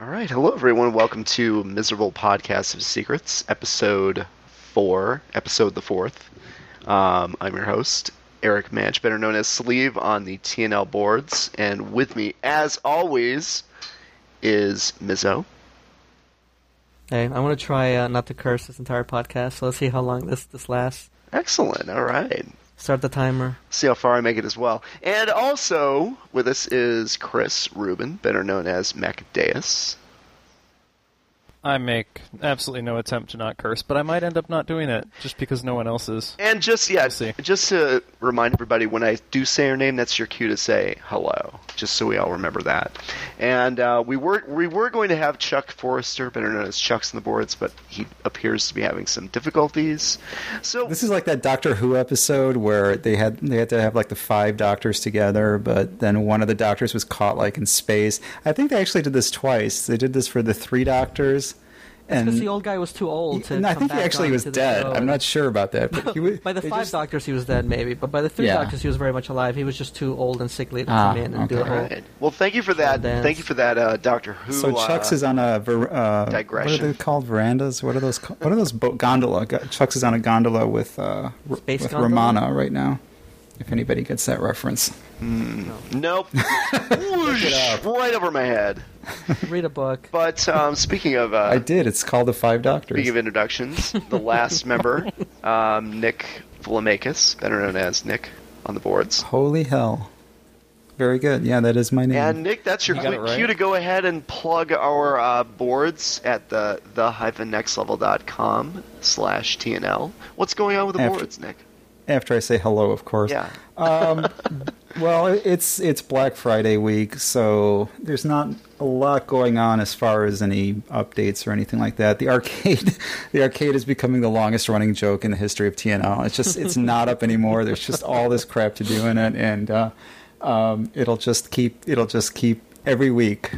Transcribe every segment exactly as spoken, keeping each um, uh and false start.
right, hello everyone. Welcome to Miserable Podcast of Secrets, episode four, episode the fourth. Um, I'm your host, Eric Manch, better known as Sleeve on the T N L boards, and with me, as always, is Mizzo. Hey, I want to try uh, not to curse this entire podcast, so let's see how long this, this lasts. Excellent, all right. Start the timer. See how far I make it as well. And also with us is Chris Rubin, better known as Macdeus. I make absolutely no attempt to not curse, but I might end up not doing it just because no one else is. And just, yeah, We'll see. just to remind everybody, when I do say your name, that's your cue to say hello, just so we all remember that. And uh, we were we were going to have Chuck Forrester, better known as Chuck's on the boards, but he appears to be having some difficulties. So this is like that Doctor Who episode where they had they had to have like the five doctors together, but then one of the doctors was caught like in space. I think they actually did this twice. They did this for the three doctors. Because the old guy was too old to and I come think he back actually on was to the dead. show. I'm not sure about that. But he was, by the they five just- doctors, he was dead, maybe. But by the three Yeah. doctors, he was very much alive. He was just too old and sickly to Ah, come in and do okay. the whole... Right. Well, thank you for that. dance. Thank you for that, uh, Doctor Who. So Chuck's uh, is on a ver- uh, digression. What are they called? Verandas? What are those? Called? What are those? Bo- gondola. Go- Chuck's is on a gondola with uh, R- Space with gondola? Romana right now. If anybody gets that reference. Nope. Whoosh, right over my head. Read a book. But um, speaking of uh, I did. It's called the Five Doctors. speaking of introductions, the last member, um, Nick Vlamakis, better known as Nick on the boards. Holy hell! Very good. Yeah, that is my name. And Nick, that's your You got cue it right. cue to go ahead and plug our uh, boards at the the hyphen next level dot com slash T N L. What's going on with the After- boards, Nick? After I say hello, of course. Yeah. Um, well, it's it's Black Friday week, so there's not a lot going on as far as any updates or anything like that. The arcade, the arcade is becoming the longest running joke in the history of T N L. It's just it's not up anymore. There's just all this crap to do in it, and uh, um, it'll just keep it'll just keep every week.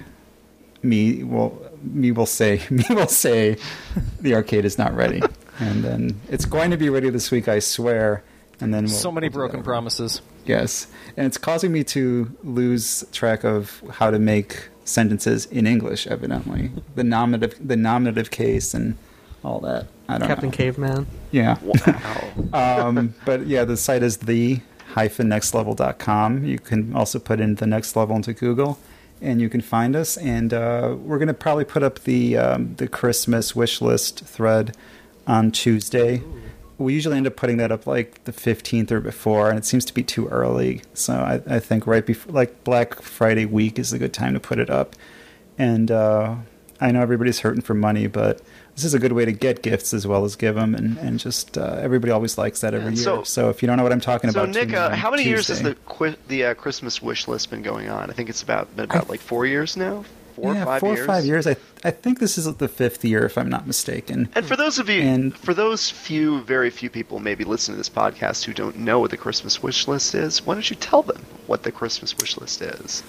Me will me will say me will say the arcade is not ready, and then it's going to be ready this week, I swear. And then we'll, so many we'll do broken that. promises. Yes, and it's causing me to lose track of how to make sentences in English. Evidently, the nominative, the nominative case, and all that. I don't Captain know. Caveman. Yeah. Wow. um, but yeah, the site is the hyphen next level dot com. You can also put in the next level into Google, and you can find us. And uh, we're going to probably put up the um, the Christmas wish list thread on Tuesday. We usually end up putting that up like the fifteenth or before, and it seems to be too early. So I, I think right before, like Black Friday week is a good time to put it up. And uh, I know everybody's hurting for money, but this is a good way to get gifts as well as give them, and, and just uh, everybody always likes that every Yeah, year. so- So, if you don't know what I'm talking So about, Nick, tune uh, in how many years has Tuesday. the qui- the uh, Christmas wish list been going on? I think it's about been about like four years now. Four yeah, or five four years. or five years. I I think this is the fifth year, if I'm not mistaken. And for those of you, And- for those few, very few people maybe listening to this podcast who don't know what the Christmas wish list is, why don't you tell them what the Christmas wish list is?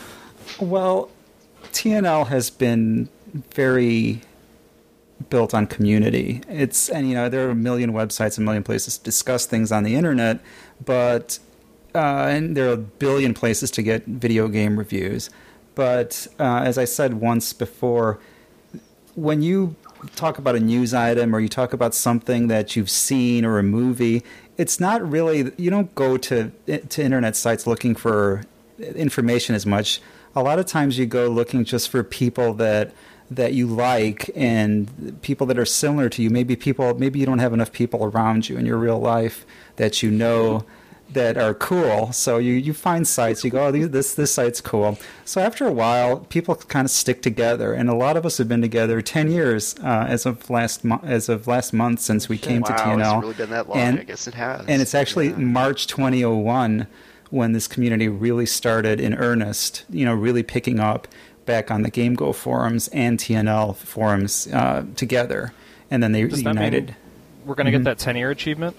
Well, T N L has been very built on community. It's and you know there are a million websites, a million places to discuss things on the internet, but uh, and there are a billion places to get video game reviews. But uh, as I said once before, when you talk about a news item or you talk about something that you've seen or a movie, it's not really, you don't go to to internet sites looking for information as much. A lot of times you go looking just for people that that you like and people that are similar to you. Maybe people, maybe you don't have enough people around you in your real life that you know that are cool. So you, you find sites, you go, oh, these, this this site's cool. So after a while, people kind of stick together, and a lot of us have been together ten years uh, as of last mo- as of last month since we came to wow, T N L. it's really been that long. And, I guess it has. and it's actually Yeah. March twenty oh one when this community really started in earnest, you know, really picking up back on the GameGo forums and T N L forums uh, together. And then they Does that united. mean we're going to Mhm. get that ten-year achievement?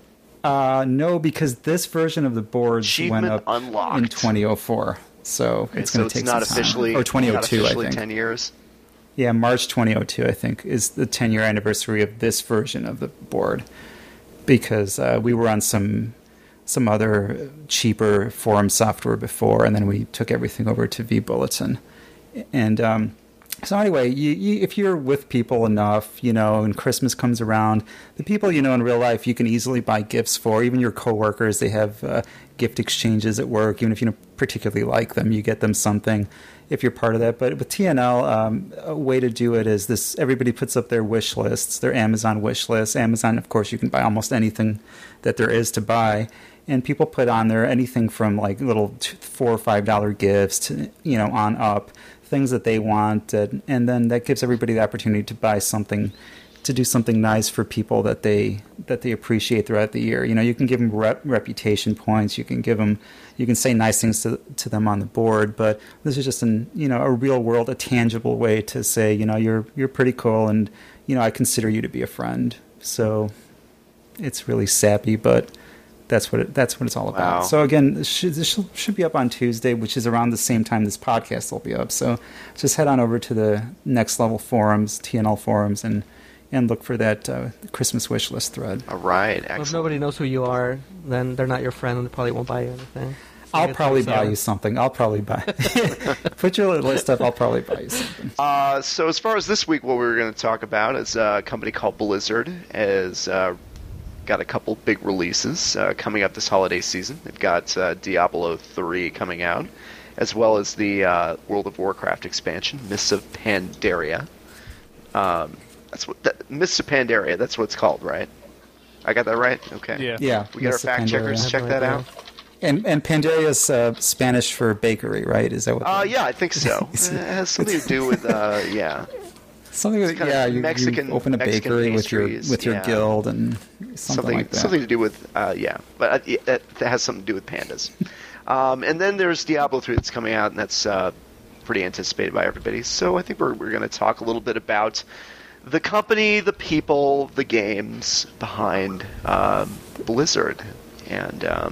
Uh, no, because this version of the boards Achievement went up unlocked. in twenty oh four. So Okay, it's so going it's to take not some time. officially Or twenty oh not two, I officially think. ten years. Yeah, March twenty oh two, I think, is the ten-year anniversary of this version of the board. Because uh, we were on some some other cheaper forum software before, and then we took everything over to vBulletin. And um, So anyway, you, you, if you're with people enough, you know, and Christmas comes around, the people you know in real life you can easily buy gifts for. Even your coworkers, they have uh, gift exchanges at work. Even if you don't particularly like them, you get them something if you're part of that. But with T N L, um, a way to do it is this: everybody puts up their wish lists, their Amazon wish lists. Amazon, of course, you can buy almost anything that there is to buy. And people put on there anything from like little two, four or five dollar gifts to, you know, on up. Things that they want, uh, and then that gives everybody the opportunity to buy something, to do something nice for people that they that they appreciate throughout the year. You know, you can give them rep- reputation points. You can give them, you can say nice things to to them on the board. But this is just an you know a real world, a tangible way to say you know you're you're pretty cool, and you know I consider you to be a friend. So it's really sappy, but that's what it, that's what it's all about. Wow. So again, this should, this should, should be up on Tuesday, which is around the same time this podcast will be up. So just head on over to the Next Level forums, T N L forums, and and look for that uh, Christmas wish list thread. All right, excellent. Well, if nobody knows who you are, then they're not your friend, and they probably won't buy you anything. So I'll it's probably like buy so- you something. I'll probably buy. Put your list up. I'll probably buy you something. Uh, so as far as this week, what we were going to talk about is a company called Blizzard has uh, got a couple big releases uh, coming up this holiday season. They've got uh, Diablo three coming out, as well as the uh, World of Warcraft expansion, Mists of Pandaria. Um, that's what that, Mists of Pandaria. That's what it's called, right? I got that right? Okay. Yeah. Yeah, We got our Mists of fact checkers. Pandaria. Check that out. And and Pandaria is uh, Spanish for bakery, right? Is that what? Uh, the- yeah, I think so. it has something to do with, uh, yeah. Something with, kind of yeah, you, Mexican- you open a Mexican bakery with your pastries, with your yeah. guild and something, something like that. something to do with uh, yeah, but uh, yeah, that, that has something to do with pandas. um, and then there's Diablo three that's coming out, and that's uh, pretty anticipated by everybody. So I think we're we're going to talk a little bit about the company, the people, the games behind um, Blizzard, and um,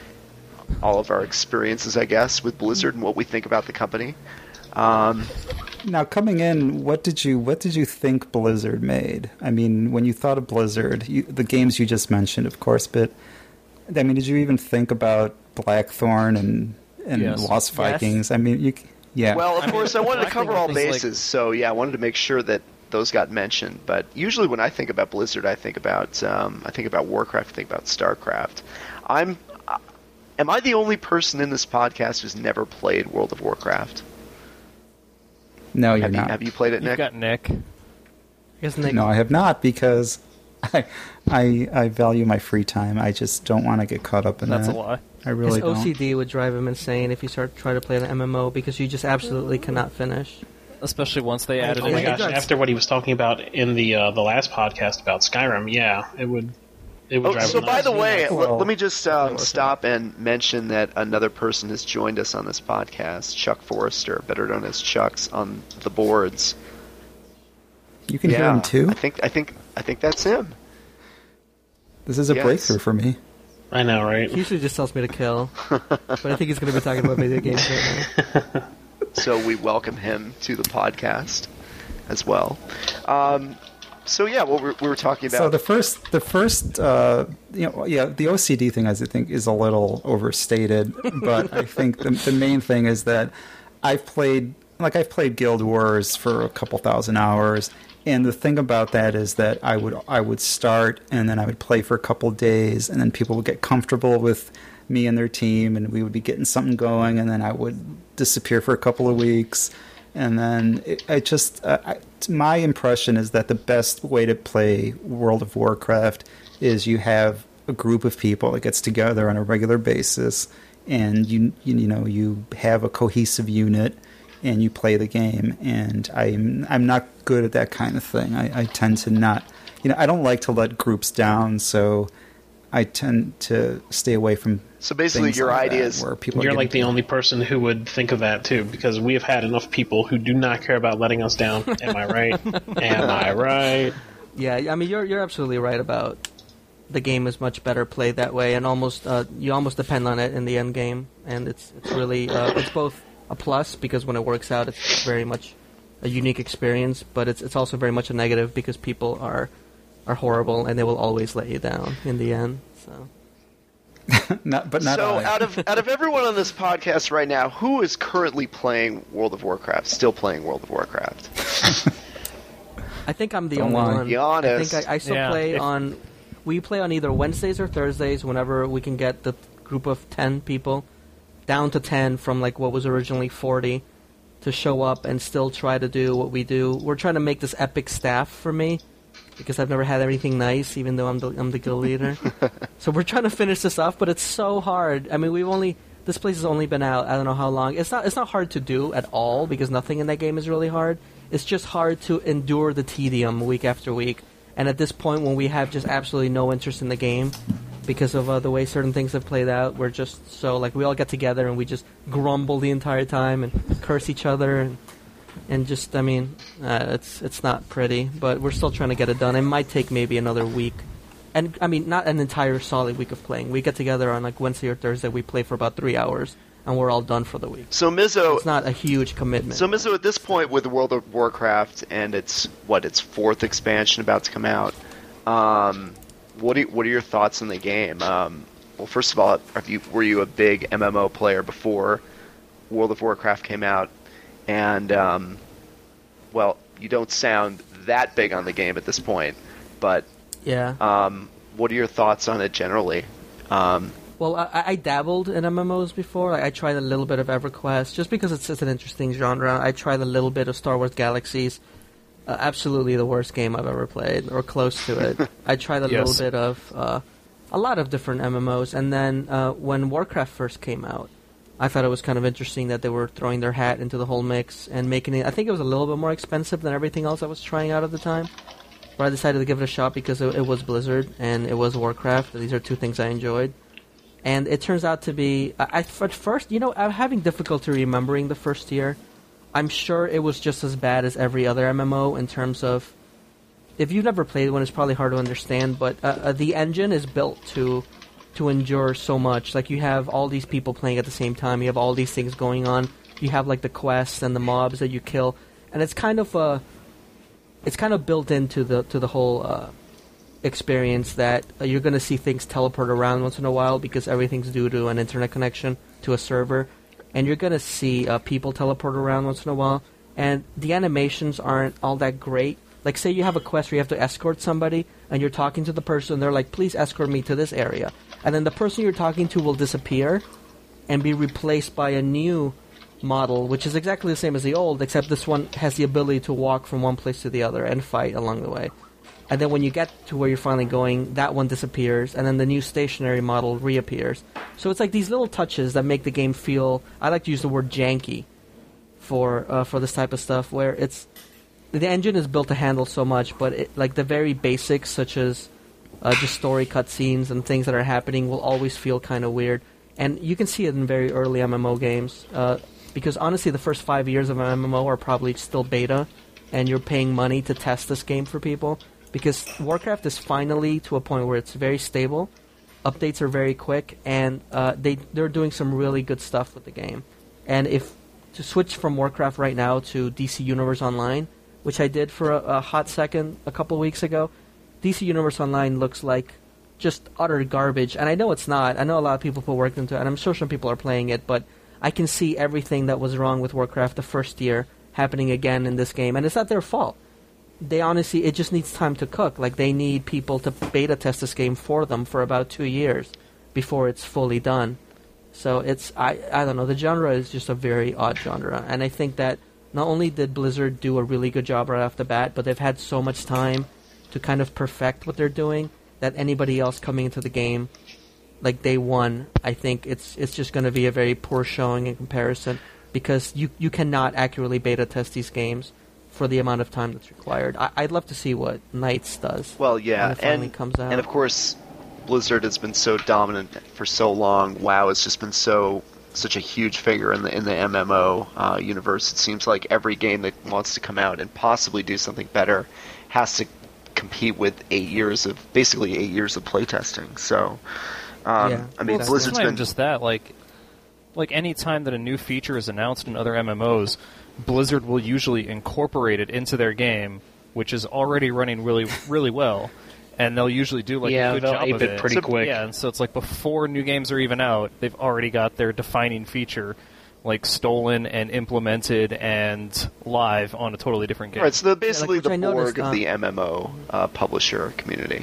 all of our experiences, I guess, with Blizzard and what we think about the company. Um, Now, coming in, what did you what did you think Blizzard made? I mean, when you thought of Blizzard, you, the games you just mentioned, of course, but I mean, did you even think about Blackthorn and and Yes. Lost Yes. Vikings? I mean, you yeah. Well, of I mean, course, I wanted to I cover think all things like- bases, so yeah, I wanted to make sure that those got mentioned. But usually, when I think about Blizzard, I think about um, I think about Warcraft, I think about StarCraft. I'm, uh, am I the only person in this podcast who's never played World of Warcraft? no, you're Have you, not. have you played it, You've Nick? got Nick. I guess Nick, No, I have not because I, I I value my free time. I just don't want to get caught up in That's that. a lie. I really his don't. O C D would drive him insane if you start try to play an M M O because you just absolutely cannot finish. Especially once they added Oh my in. gosh! does. After what he was talking about in the uh, the last podcast about Skyrim, yeah, it would it would Oh, drive so him by nuts. the way, l- Well, let me just um, worth it. stop and mention that another person has joined us on this podcast, Chuck Forrester, better known as Chuck's on the boards. You can yeah, hear him too. I think I think I think that's him. This is a yes. breakthrough for me. I know, right? He usually just tells me to kill, but I think he's going to be talking about video games right now. So we welcome him to the podcast as well. Um, so yeah, what we're, we were talking about. So the first, the first, uh, you know, yeah, the O C D thing, I think, is a little overstated. But I think the, the main thing is that I've played, like, I've played Guild Wars for a couple thousand hours, and the thing about that is that I would, I would start, and then I would play for a couple days, and then people would get comfortable with me and their team, and we would be getting something going, and then I would disappear for a couple of weeks. And then it, I just, uh, I, my impression is that the best way to play World of Warcraft is you have a group of people that gets together on a regular basis, and you, you, you know, you have a cohesive unit, and you play the game. And I'm, I'm not good at that kind of thing. I, I tend to not, you know, I don't like to let groups down, so I tend to stay away from. So basically, things your like idea that, is where people are You're getting- like the only person who would think of that too, because we have had enough people who do not care about letting us down. Am I right? Am I right? Yeah, I mean you're you're absolutely right about the game is much better played that way, and almost uh, you almost depend on it in the end game, and it's it's really uh, it's both a plus because when it works out, it's very much a unique experience, but it's it's also very much a negative because people are are horrible and they will always let you down in the end. So not, but not so I. out of out of everyone on this podcast right now, who is currently playing World of Warcraft? Still playing World of Warcraft? I think I'm the Don't only lie. one. Be honest. I think I, I still Yeah, play if- on. We play on either Wednesdays or Thursdays whenever we can get the group of ten people down to ten from like what was originally forty to show up and still try to do what we do. We're trying to make this epic staff for me because I've never had anything nice, even though I'm the I'm the guild leader. So we're trying to finish this off, but it's so hard. I mean, we've only this place has only been out I don't know how long. It's not it's not hard to do at all because nothing in that game is really hard. It's just hard to endure the tedium week after week. And at this point, when we have just absolutely no interest in the game because of uh, the way certain things have played out, we're just so like we all get together and we just grumble the entire time and curse each other and and just I mean uh, it's it's not pretty, but we're still trying to get it done. It might take maybe another week, and I mean not an entire solid week of playing. We get together on like Wednesday or Thursday. We play for about three hours. And we're all done for the week. So Mizzo, It's not a huge commitment. so Mizzo, at this point with World of Warcraft and its what its fourth expansion about to come out, um, what are, what are your thoughts on the game? Um, well, first of all, have you, were you a big M M O player before World of Warcraft came out? And um, well, you don't sound that big on the game at this point, but yeah. um, what are your thoughts on it generally? Um, Well, I, I dabbled in M M Os before. I, I tried a little bit of EverQuest, just because it's just an interesting genre. I tried a little bit of Star Wars Galaxies. Uh, absolutely the worst game I've ever played, or close to it. I tried a Yes. little bit of uh, a lot of different M M Os, and then uh, when Warcraft first came out, I thought it was kind of interesting that they were throwing their hat into the whole mix and making it. I think it was a little bit more expensive than everything else I was trying out at the time. But I decided to give it a shot because it, it was Blizzard and it was Warcraft. These are two things I enjoyed. And it turns out to be, I, I, at first, you know, I'm having difficulty remembering the first year. I'm sure it was just as bad as every other M M O in terms of, if you've never played one, it's probably hard to understand, but uh, uh, the engine is built to to endure so much. Like, you have all these people playing at the same time, you have all these things going on, you have, like, the quests and the mobs that you kill, and it's kind of, uh, it's kind of built into the, to the whole, uh, experience that uh, you're going to see things teleport around once in a while because everything's due to an internet connection to a server, and you're going to see uh, people teleport around once in a while, and the animations aren't all that great. Like, say you have a quest where you have to escort somebody, and you're talking to the person, they're like, please escort me to this area, and then the person you're talking to will disappear and be replaced by a new model, which is exactly the same as the old, except this one has the ability to walk from one place to the other and fight along the way. And then when you get to where you're finally going, that one disappears, and then the new stationary model reappears. So it's like these little touches that make the game feel, I like to use the word janky for uh, for this type of stuff, where it's, the engine is built to handle so much, but it, like the very basics, such as uh, just story cutscenes and things that are happening, will always feel kind of weird. And you can see it in very early M M O games, uh, because honestly the first five years of an M M O are probably still beta, and you're paying money to test this game for people. Because Warcraft is finally to a point where it's very stable, updates are very quick, and uh, they they're doing some really good stuff with the game. And if to switch from Warcraft right now to D C Universe Online, which I did for a, a hot second a couple of weeks ago, D C Universe Online looks like just utter garbage. And I know it's not. I know a lot of people put work into it, and I'm sure some people are playing it, but I can see everything that was wrong with Warcraft the first year happening again in this game, and it's not their fault. They honestly, it just needs time to cook. Like, they need people to beta test this game for them for about two years before it's fully done. So it's, I, I don't know, the genre is just a very odd genre. And I think that not only did Blizzard do a really good job right off the bat, but they've had so much time to kind of perfect what they're doing that anybody else coming into the game, like day one, I think it's it's just going to be a very poor showing in comparison, because you, you cannot accurately beta test these games for the amount of time that's required. I, I'd love to see what Knights does. Well, yeah, when it finally and comes out. and of course, Blizzard has been so dominant for so long. WoW has just been so such a huge figure in the in the M M O uh, universe. It seems like every game that wants to come out and possibly do something better has to compete with eight years of basically eight years of playtesting. So, um, Yeah. I mean, Well, Blizzard's It's not even been just that. Like, like any time that a new feature is announced in other M M Os, Blizzard will usually incorporate it into their game, which is already running really, really well. and they'll usually do like Yeah, a good they'll job ape of it it. pretty So- quick. Yeah, and so it's like before new games are even out, they've already got their defining feature like stolen and implemented and live on a totally different game. Right, so they're basically which I the noticed, Borg of uh, the M M O uh, publisher community.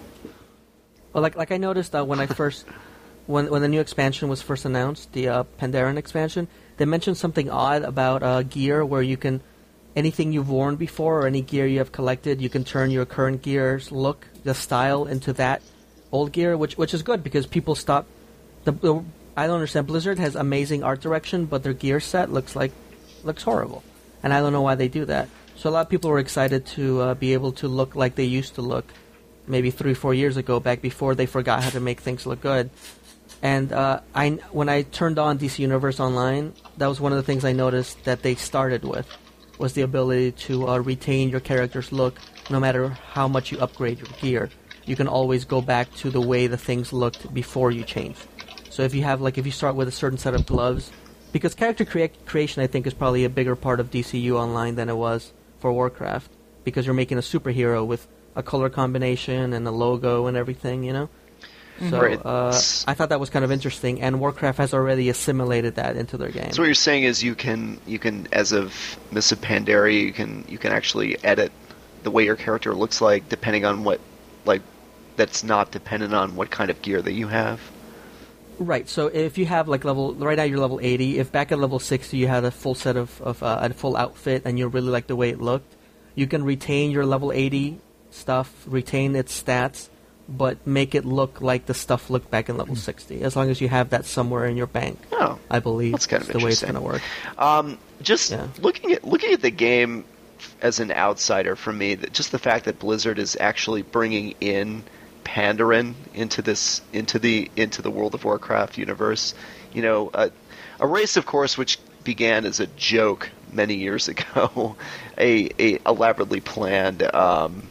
Well, like like I noticed uh, when I first when when the new expansion was first announced, the uh, Pandaren expansion, they mentioned something odd about uh, gear where you can anything you've worn before or any gear you have collected, you can turn your current gear's look, the style, into that old gear, which which is good because people stop. The, the I don't understand. Blizzard has amazing art direction, but their gear set looks like looks horrible, and I don't know why they do that. So a lot of people were excited to uh, be able to look like they used to look, maybe three, four years ago, back before they forgot how to make things look good. And uh, I, when I turned on D C Universe Online, that was one of the things I noticed that they started with, was the ability to uh, retain your character's look no matter how much you upgrade your gear. You can always go back to the way the things looked before you changed. So if you have, like, if you start with a certain set of gloves, because character crea- creation, I think, is probably a bigger part of D C U Online than it was for Warcraft, because you're making a superhero with a color combination and a logo and everything, you know? So Right. uh, I thought that was kind of interesting, and Warcraft has already assimilated that into their game. So what you're saying is you can you can as of Mists of Pandaria you can you can actually edit the way your character looks like depending on what like that's not dependent on what kind of gear that you have. Right, so if you have, like, level... Right now you're level eighty. If back at level sixty you had a full set of... of uh, a full outfit and you really like the way it looked, you can retain your level eighty stuff, retain its stats, but make it look like the stuff looked back in level sixty, as long as you have that somewhere in your bank. Oh, I believe that's kind of the way it's interesting. going to work. Um, just Yeah. looking at looking at the game as an outsider for me, that just the fact that Blizzard is actually bringing in Pandaren into this into the into the World of Warcraft universe, you know, a, a race, of course, which began as a joke many years ago, a, a elaborately planned um,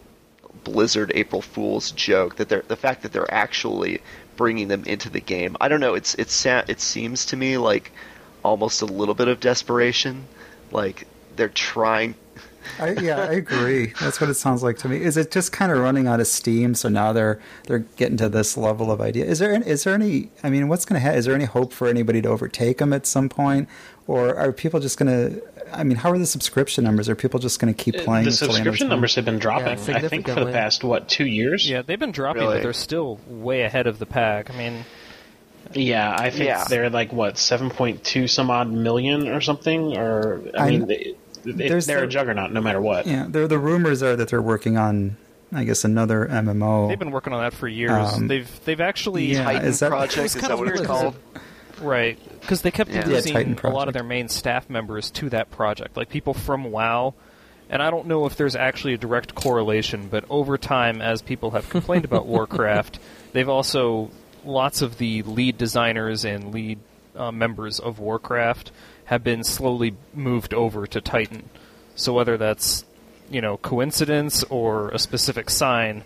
Blizzard April Fool's joke. That they're the fact that they're actually bringing them into the game. I don't know. It's it's it seems to me like almost a little bit of desperation, like they're trying. I, yeah, I agree. That's what it sounds like to me. Is it just kind of running out of steam? So now they're they're getting to this level of idea. Is there is there any? I mean, what's going to happen? Is there any hope for anybody to overtake them at some point, or are people just going to? I mean, how are the subscription numbers? Are people just going to keep playing? The this till the end of subscription time? numbers have been dropping. Yeah, I think for the significantly. past what two years. Yeah, they've been dropping, Really? but they're still way ahead of the pack. I mean, Yeah, I think Yeah. they're like what seven point two some odd million or something. Or I I'm- mean, they, they, there's they're the- a juggernaut no matter what. Yeah, there the rumors are that they're working on, I guess, another M M O. they've been working on that for years. Um, they've they've actually yeah, Titan is that- Project, It was is kinda that what it's weird, called? right, because they kept Yeah. Yeah, losing Titan a lot Project. of their main staff members to that project, like people from WoW. And I don't know if there's actually a direct correlation, but over time, as people have complained about Warcraft, they've also lots of the lead designers and lead uh, members of Warcraft have been slowly moved over to Titan. So whether that's, you know, coincidence or a specific sign,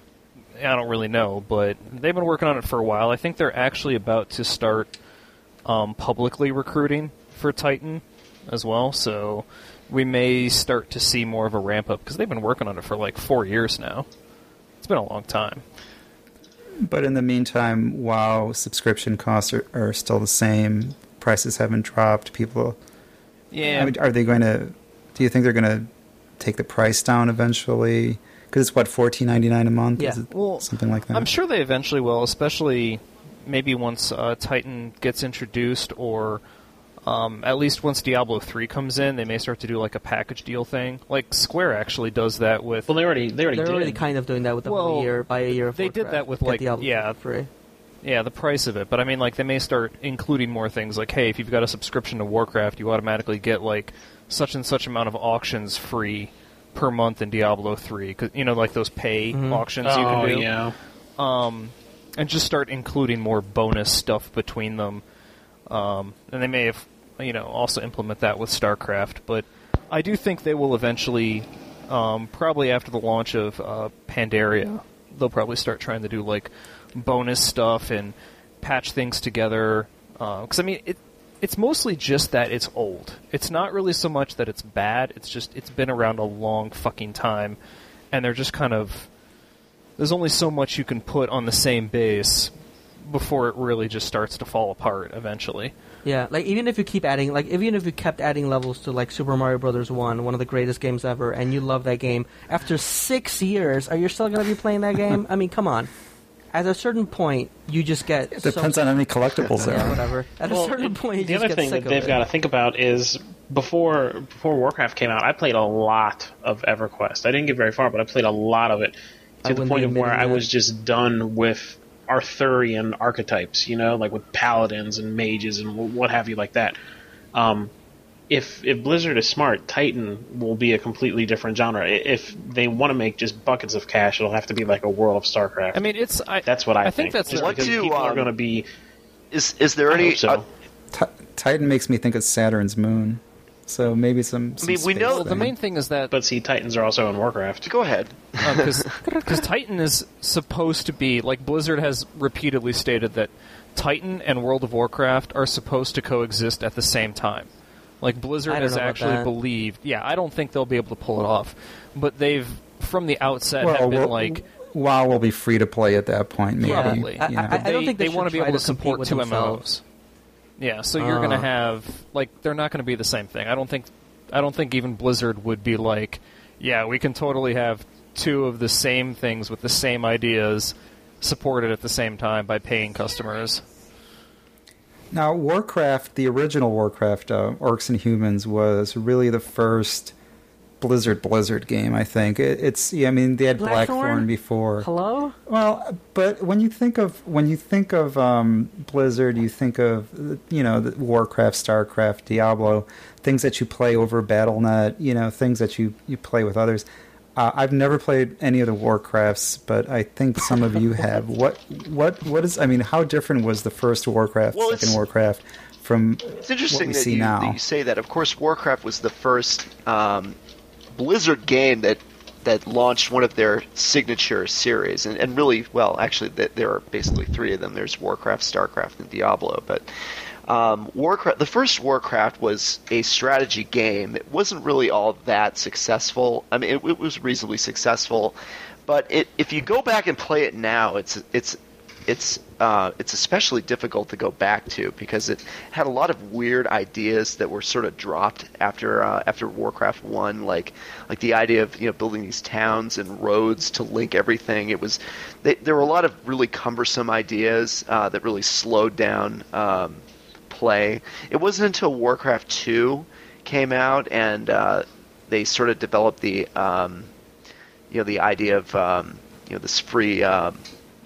I don't really know. But they've been working on it for a while. I think they're actually about to start um, publicly recruiting for Titan as well. So we may start to see more of a ramp up because they've been working on it for like four years now. It's been a long time. But in the meantime, WoW subscription costs are, are still the same. Prices haven't dropped. People, Yeah, I mean, are they going to? Do you think they're going to take the price down eventually? Because it's what fourteen ninety nine a month. Yeah. Is it Well, something like that. I'm sure they eventually will, especially maybe once uh, Titan gets introduced, or um, at least once Diablo three comes in, they may start to do like a package deal thing. Like Square actually does that with. Well, they already they already They're did. already kind of doing that with the Well, whole year, by a year of they did Warcraft. that with, Get like, Diablo yeah. free. Yeah, the price of it. But I mean, like, they may start including more things. Like, hey, if you've got a subscription to Warcraft, you automatically get, like, such and such amount of auctions free per month in Diablo three. 'Cause, you know, like those pay Mhm. auctions oh you can do. yeah. Um, and just start including more bonus stuff between them. Um, and they may have, you know, also implement that with StarCraft. But I do think they will eventually, um, probably after the launch of uh, Pandaria, they'll probably start trying to do, like, bonus stuff and patch things together. Because, uh, I mean, it it's mostly just that it's old. It's not really so much that it's bad. It's just it's been around a long fucking time. And they're just kind of there's only so much you can put on the same base before it really just starts to fall apart eventually. Yeah, like even if you keep adding, like even if you kept adding levels to like Super Mario Brothers one, one of the greatest games ever, and you love that game, after six years, are you still going to be playing that game? I mean, come on. At a certain point, you just get. It depends so on how many collectibles there yeah, are. whatever. At Well, a certain point, you the just other get thing sick that of they've it. got to think about is before before Warcraft came out, I played a lot of EverQuest. I didn't get very far, but I played a lot of it I to the wouldn't point be of where admitting I that. was just done with Arthurian archetypes, you know, like with paladins and mages and what have you like that. Um, if if Blizzard is smart, Titan will be a completely different genre. I- If they want to make just buckets of cash, it'll have to be like a World of StarCraft. I mean, it's I, that's what I, I think that's just the- What because do, people are um, going to be. Is is there I any? hope so. uh, Ti- Titan makes me think of Saturn's moon, so maybe some. some I mean, we space know- well, the thing. main thing is that But see, Titans are also in Warcraft. go ahead. because Titan is supposed to be like Blizzard has repeatedly stated that Titan and World of Warcraft are supposed to coexist at the same time. Like Blizzard I don't has know about actually that. believed. Yeah, I don't think they'll be able to pull it off, but they've from the outset Well, have been well, like WoW will be free to play at that point. Maybe. probably. I- you know. I- I don't think they want to should be try able to to compete support with two themselves. M M Os. Yeah, so you're going to Uh. have like they're not going to be the same thing. I don't think I don't think even Blizzard would be like, yeah, we can totally have two of the same things with the same ideas supported at the same time by paying customers. Now, Warcraft, the original Warcraft, uh, Orcs and Humans, was really the first Blizzard Blizzard game. I think it, it's. Yeah, I mean, they had Blackthorn? Blackthorn before. Hello? Well, but when you think of when you think of um, Blizzard, you think of you know the Warcraft, Starcraft, Diablo, things that you play over Battle dot net. You know, things that you, you play with others. Uh, I've never played any of the Warcrafts, but I think some of you have. What what what is? I mean, how different was the first Warcraft, Well, second it's- Warcraft, from It's interesting what we that see you, now? that you say that. Of course, Warcraft was the first um, Blizzard game that that launched one of their signature series, and, and really, well, actually, th- there are basically three of them. There's Warcraft, Starcraft, and Diablo. But um, Warcraft, the first Warcraft was a strategy game. It wasn't really all that successful. I mean, it, it was reasonably successful, but it, if you go back and play it now, it's it's it's uh, it's especially difficult to go back to because it had a lot of weird ideas that were sort of dropped after uh, after Warcraft one, like like the idea of you know building these towns and roads to link everything. It was they, there were a lot of really cumbersome ideas uh, that really slowed down um, play. It wasn't until Warcraft two came out and uh, they sort of developed the um, you know the idea of um, you know this free um,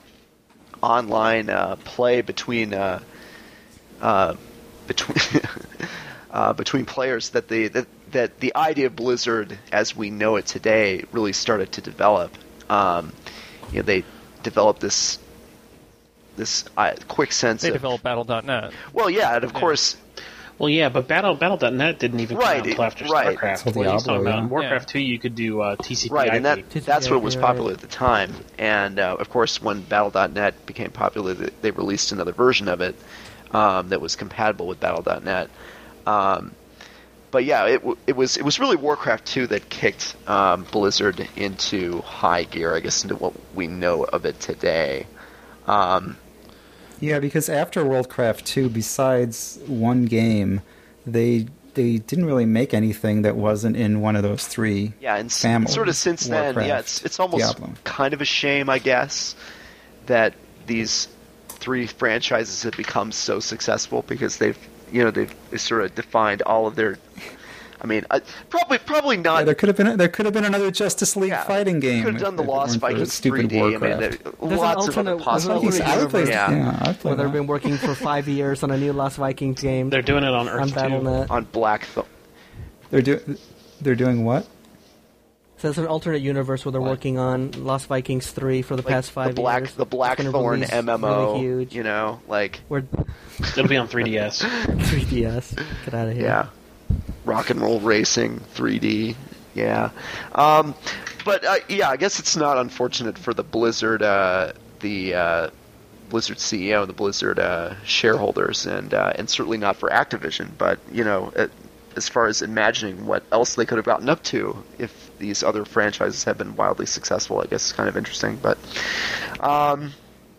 online uh, play between uh, uh, between uh, between players that the that, that the idea of Blizzard as we know it today really started to develop. Um, you know, they developed this this uh, quick sense They of developed Battle dot net. well, yeah, and of Yeah. course. Well, yeah, but Battle Battle dot net didn't even come Right, out until after right. StarCraft. So What he's Diablo, talking about yeah. in Warcraft Yeah. two, you could do uh, T C P/IP. Right, and that T C P, that's what was right. popular at the time. And uh, of course, when Battle dot net became popular, they they released another version of it um, that was compatible with Battle dot net. Um, but yeah, it w- it was it was really Warcraft two that kicked um, Blizzard into high gear, I guess, into what we know of it today. Um, Yeah, because after Worldcraft two, besides one game, they they didn't really make anything that wasn't in one of those three. Yeah, and s- families. sort of since then, Warcraft, yeah, it's it's almost Diablo. kind of a shame, I guess, that these three franchises have become so successful because they've, you know, they've they sort of defined all of their. I mean, I, probably probably Yeah, not. there could have been there could have been another Justice League yeah, fighting game. Could have done the if it Lost weren't for Vikings stupid three D. I mean, Warcraft. there, There's an lots of other alternate- possibilities. there's an I would play, Yeah. yeah, I'd play Where they've that. been working for five years on a new Lost Vikings game They're doing it on Earth on too. Battle dot net. On Black Th- They're do they're doing what? So it's an alternate universe where they're What? working on Lost Vikings three for the like past five the Black years. the It's gonna Blackthorn release M M O. really huge. You know, like We're It'll be on three D S. three D S. Get out of here. yeah, rock and roll racing three D. Yeah, um, but uh, yeah, I guess it's not unfortunate for the Blizzard, uh, the uh, Blizzard C E O, the Blizzard uh, shareholders, and uh, and certainly not for Activision. But you know, uh, as far as imagining what else they could have gotten up to if these other franchises had been wildly successful, I guess is kind of interesting. But um,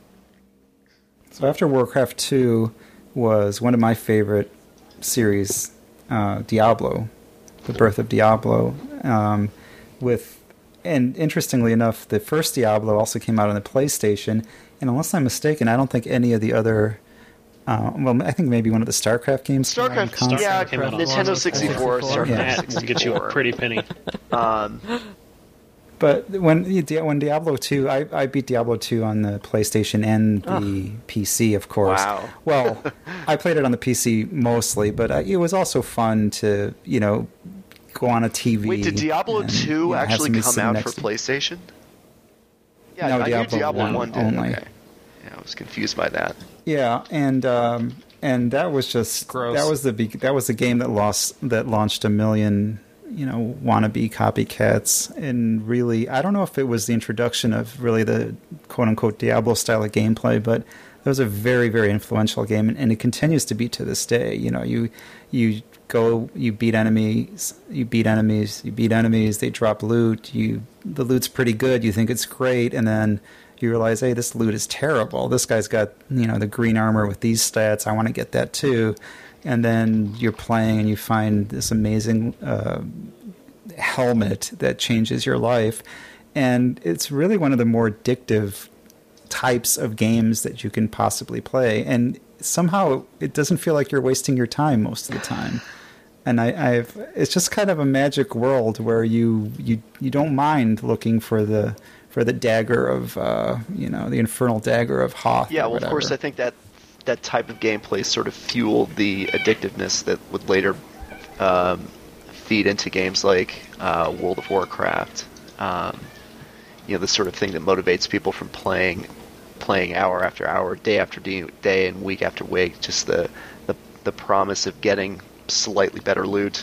so after Warcraft two was one of my favorite series, uh, Diablo, The Birth of Diablo. Um, with and interestingly enough, the first Diablo also came out on the PlayStation, and unless I'm mistaken, I don't think any of the other Uh, well, I think maybe one of the StarCraft games. StarCraft, came out on console. yeah, came out on Nintendo sixty-four, sixty-four. StarCraft Yeah. That will get you a pretty penny. Um, But when when Diablo two, I, I beat Diablo two on the PlayStation and the P C, of course. Wow. Well, I played it on the P C mostly, but I, it was also fun to, you know, go on a T V. wait, did Diablo and, two you know, have actually somebody come sitting out next for to- PlayStation? Yeah, No, I Diablo knew Diablo one one did. only. Okay. Yeah, I was confused by that. Yeah, and um, and that was just Gross. that was the be- that was the game that lost that launched a million, you know, wannabe copycats, and really, I don't know if it was the introduction of really the quote unquote Diablo style of gameplay, but it was a very very influential game, and, and it continues to be to this day. You know, you you go, you beat enemies, you beat enemies, you beat enemies. They drop loot. You the loot's pretty good. You think it's great, and then you realize, hey, this loot is terrible. This guy's got, you know, the green armor with these stats. I want to get that too. And then you're playing and you find this amazing uh, helmet that changes your life. And it's really one of the more addictive types of games that you can possibly play. And somehow it doesn't feel like you're wasting your time most of the time. And I, I've it's just kind of a magic world where you you, you don't mind looking for the for the dagger of uh, you know the infernal dagger of Hoth. Yeah, or well, of whatever. course, I think that that type of gameplay sort of fueled the addictiveness that would later um, feed into games like uh, World of Warcraft. Um, you know, the sort of thing that motivates people from playing playing hour after hour, day after day, and week after week. Just the the, the promise of getting slightly better loot.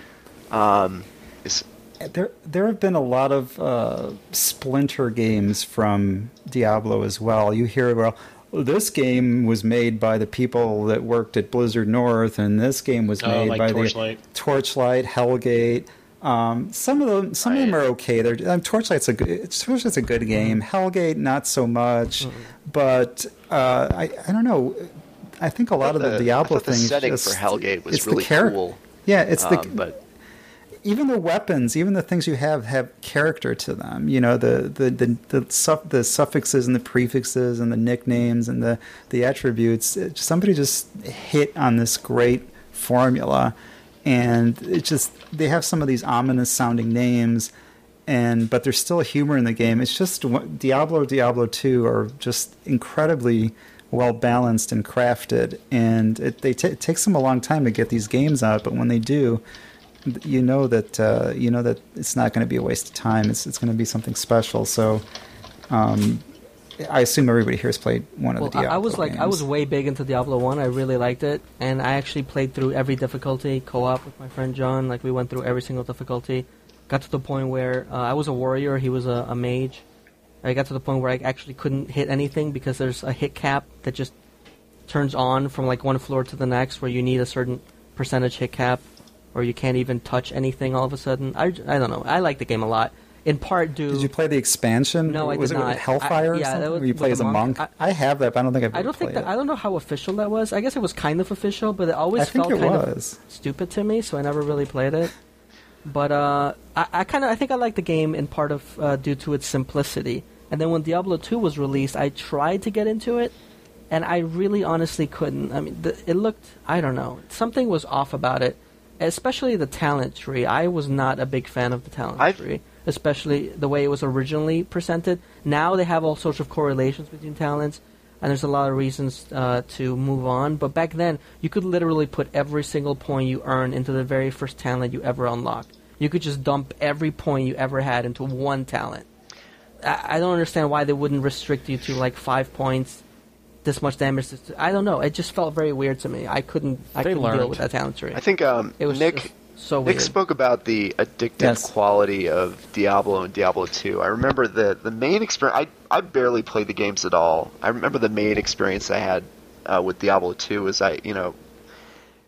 Um, is There, there have been a lot of uh, splinter games from Diablo as well. You hear, well, this game was made by the people that worked at Blizzard North, and this game was Oh, made like by Torchlight. the Torchlight, Hellgate. Um, some of them, some of them are okay. They're, um, Torchlight's a good, Torchlight's a good game. Hellgate, not so much. Mm-hmm. But uh, I, I don't know. I think a lot of the, the- Diablo I thought the things. setting just, for Hellgate was it's really the char- cool. Yeah, it's the. Um, but Even the weapons, even the things you have, have character to them. You know, the the the the, suff- the suffixes and the prefixes and the nicknames and the the attributes. It, somebody just hit on this great formula, and it just they have some of these ominous sounding names, and but there's still humor in the game. It's just Diablo, Diablo two are just incredibly well balanced and crafted, and it they t- it takes them a long time to get these games out, but when they do, you know that uh, you know that it's not going to be a waste of time. It's it's going to be something special. So, um, I assume everybody here has played one of Well, the Diablo I, I was like, games. I was way big into Diablo one. I really liked it, and I actually played through every difficulty co-op with my friend John. Like we went through every single difficulty. Got to the point where uh, I was a warrior, he was a, a mage. I got to the point where I actually couldn't hit anything because there's a hit cap that just turns on from like one floor to the next, where you need a certain percentage hit cap, or you can't even touch anything all of a sudden. I, I don't know. I like the game a lot. In part due... Did you play the expansion? No, I was did it not. with Hellfire I- or yeah, something? that was Where you play with as a a monk. monk? I, I have that, but I don't think I've ever I don't think played that, it. I don't know how official that was. I guess it was kind of official, but it always I think felt it kind was. of stupid to me, so I never really played it. But uh, I, I kind of I think I like the game in part of uh, due to its simplicity. And then when Diablo two was released, I tried to get into it, and I really honestly couldn't. I mean, the, it looked, I don't know, something was off about it, especially the talent tree. I was not a big fan of the talent I've- tree, especially the way it was originally presented. Now they have all sorts of correlations between talents, and there's a lot of reasons uh, to move on. But back then, you could literally put every single point you earn into the very first talent you ever unlocked. You could just dump every point you ever had into one talent. I, I don't understand why they wouldn't restrict you to like five points, this much damage. This, I don't know. It just felt very weird to me. I couldn't. I They couldn't deal learned. with that talent tree. I think um, it was Nick just so Nick weird. spoke about the addictive Yes. quality of Diablo and Diablo two. I remember the the main experience. I I barely played the games at all. I remember the main experience I had uh, with Diablo two was I you know.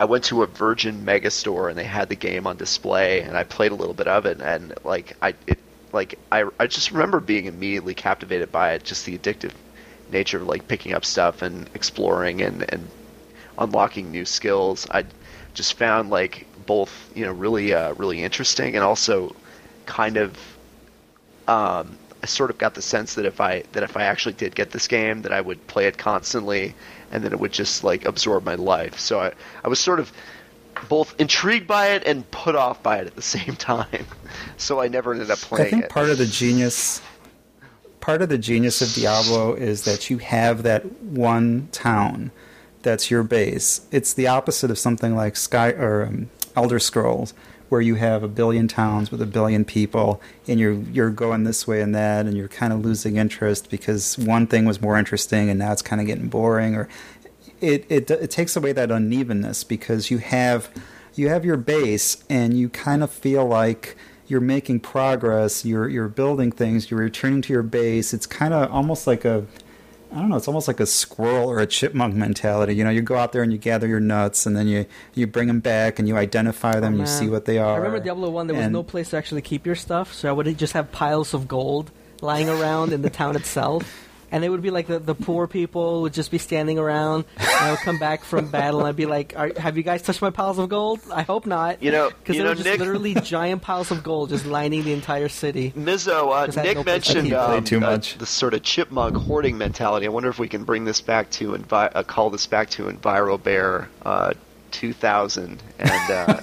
I went to a Virgin Megastore and they had the game on display, and I played a little bit of it, and like I it like I I just remember being immediately captivated by it, just the addictive nature of like picking up stuff and exploring and and unlocking new skills. I just found like both, you know, really uh, really interesting, and also kind of um, I sort of got the sense that if I that if I actually did get this game, that I would play it constantly, and then it would just like absorb my life. So I, I was sort of both intrigued by it and put off by it at the same time. So I never ended up playing it. I think it. part of the genius, part of the genius of Diablo is that you have that one town that's your base. It's the opposite of something like Sky or um, Elder Scrolls, where you have a billion towns with a billion people, and you're you're going this way and that, and you're kind of losing interest because one thing was more interesting, and now it's kind of getting boring. Or it it it takes away that unevenness because you have you have your base, and you kind of feel like you're making progress. You're you're building things. You're returning to your base. It's kind of almost like a I don't know, it's almost like a squirrel or a chipmunk mentality. You know, you go out there and you gather your nuts, and then you, you bring them back, and you identify them, Oh, you see what they are. I remember Diablo one, there was and, no place to actually keep your stuff, so I would just have piles of gold lying around in the town itself. And it would be like the, the poor people would just be standing around, and I would come back from battle, and I'd be like, Are, have you guys touched my piles of gold? I hope not. You know, Because you there know, were just Nick, literally giant piles of gold just lining the entire city. Mizzo, uh, 'Cause I had Nick no place to mentioned keep it. um, Played too uh, much. the sort of chipmunk hoarding mentality. I wonder if we can bring this back to envi- uh, call this back to EnviroBear uh, two thousand. And uh,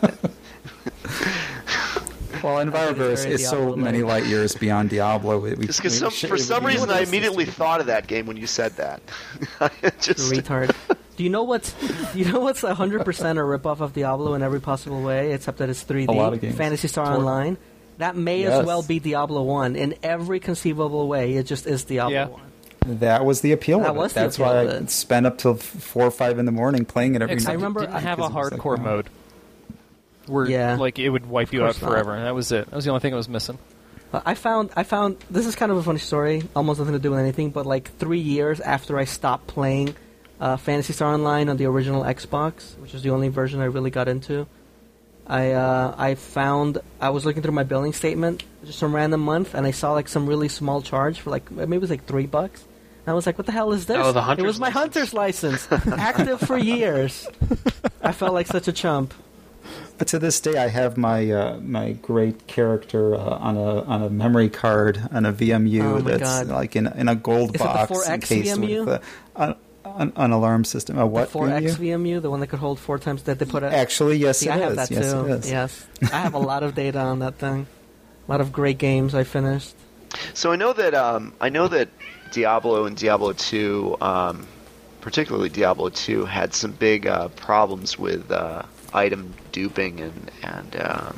Well, EnviroVerse very is so Diablo-like. many light years beyond Diablo. We, we, just 'cause we some, should- for it would some be reason I useless immediately to- thought of that game when you said that. just, Retard. Do you know what's do you know what's one hundred percent a ripoff of Diablo in every possible way, except that it's three D? A lot of games. Phantasy Star Tor- Online. That may Yes. as well be Diablo one in every conceivable way. It just is Diablo Yeah. one. That was the appeal That of it. was the That's appeal why of I it. spent up till four or five in the morning playing it every Except night. I remember it didn't I- have a because it was hardcore like, oh. mode. Where Yeah. like it would wipe you out course not. forever, and that was it. That was the only thing that was missing. Uh, I found I found this is kind of a funny story, almost nothing to do with anything, but like three years after I stopped playing uh, Phantasy Star Online on the original Xbox, which is the only version I really got into, I uh, I found I was looking through my billing statement, just some random month, and I saw like some really small charge for like maybe it was like three bucks. And I was like, "What the hell is this?" Oh, the it hunter's was my license. hunter's license, active for years. I felt like such a chump. But to this day, I have my uh, my great character uh, on a on a memory card on a V M U Oh my that's God. like in in a gold Is it the box four X encased V M U? with uh, an, an alarm system. A what The four X V M U? V M U, the one that could hold four times that they put out. Actually, yes, See, it I have is. that yes, too. it is. Yes, I have a lot of data on that thing. A lot of great games I finished. So I know that um, I know that Diablo and Diablo two, um, particularly Diablo two, had some big uh, problems with uh, item duping and and um,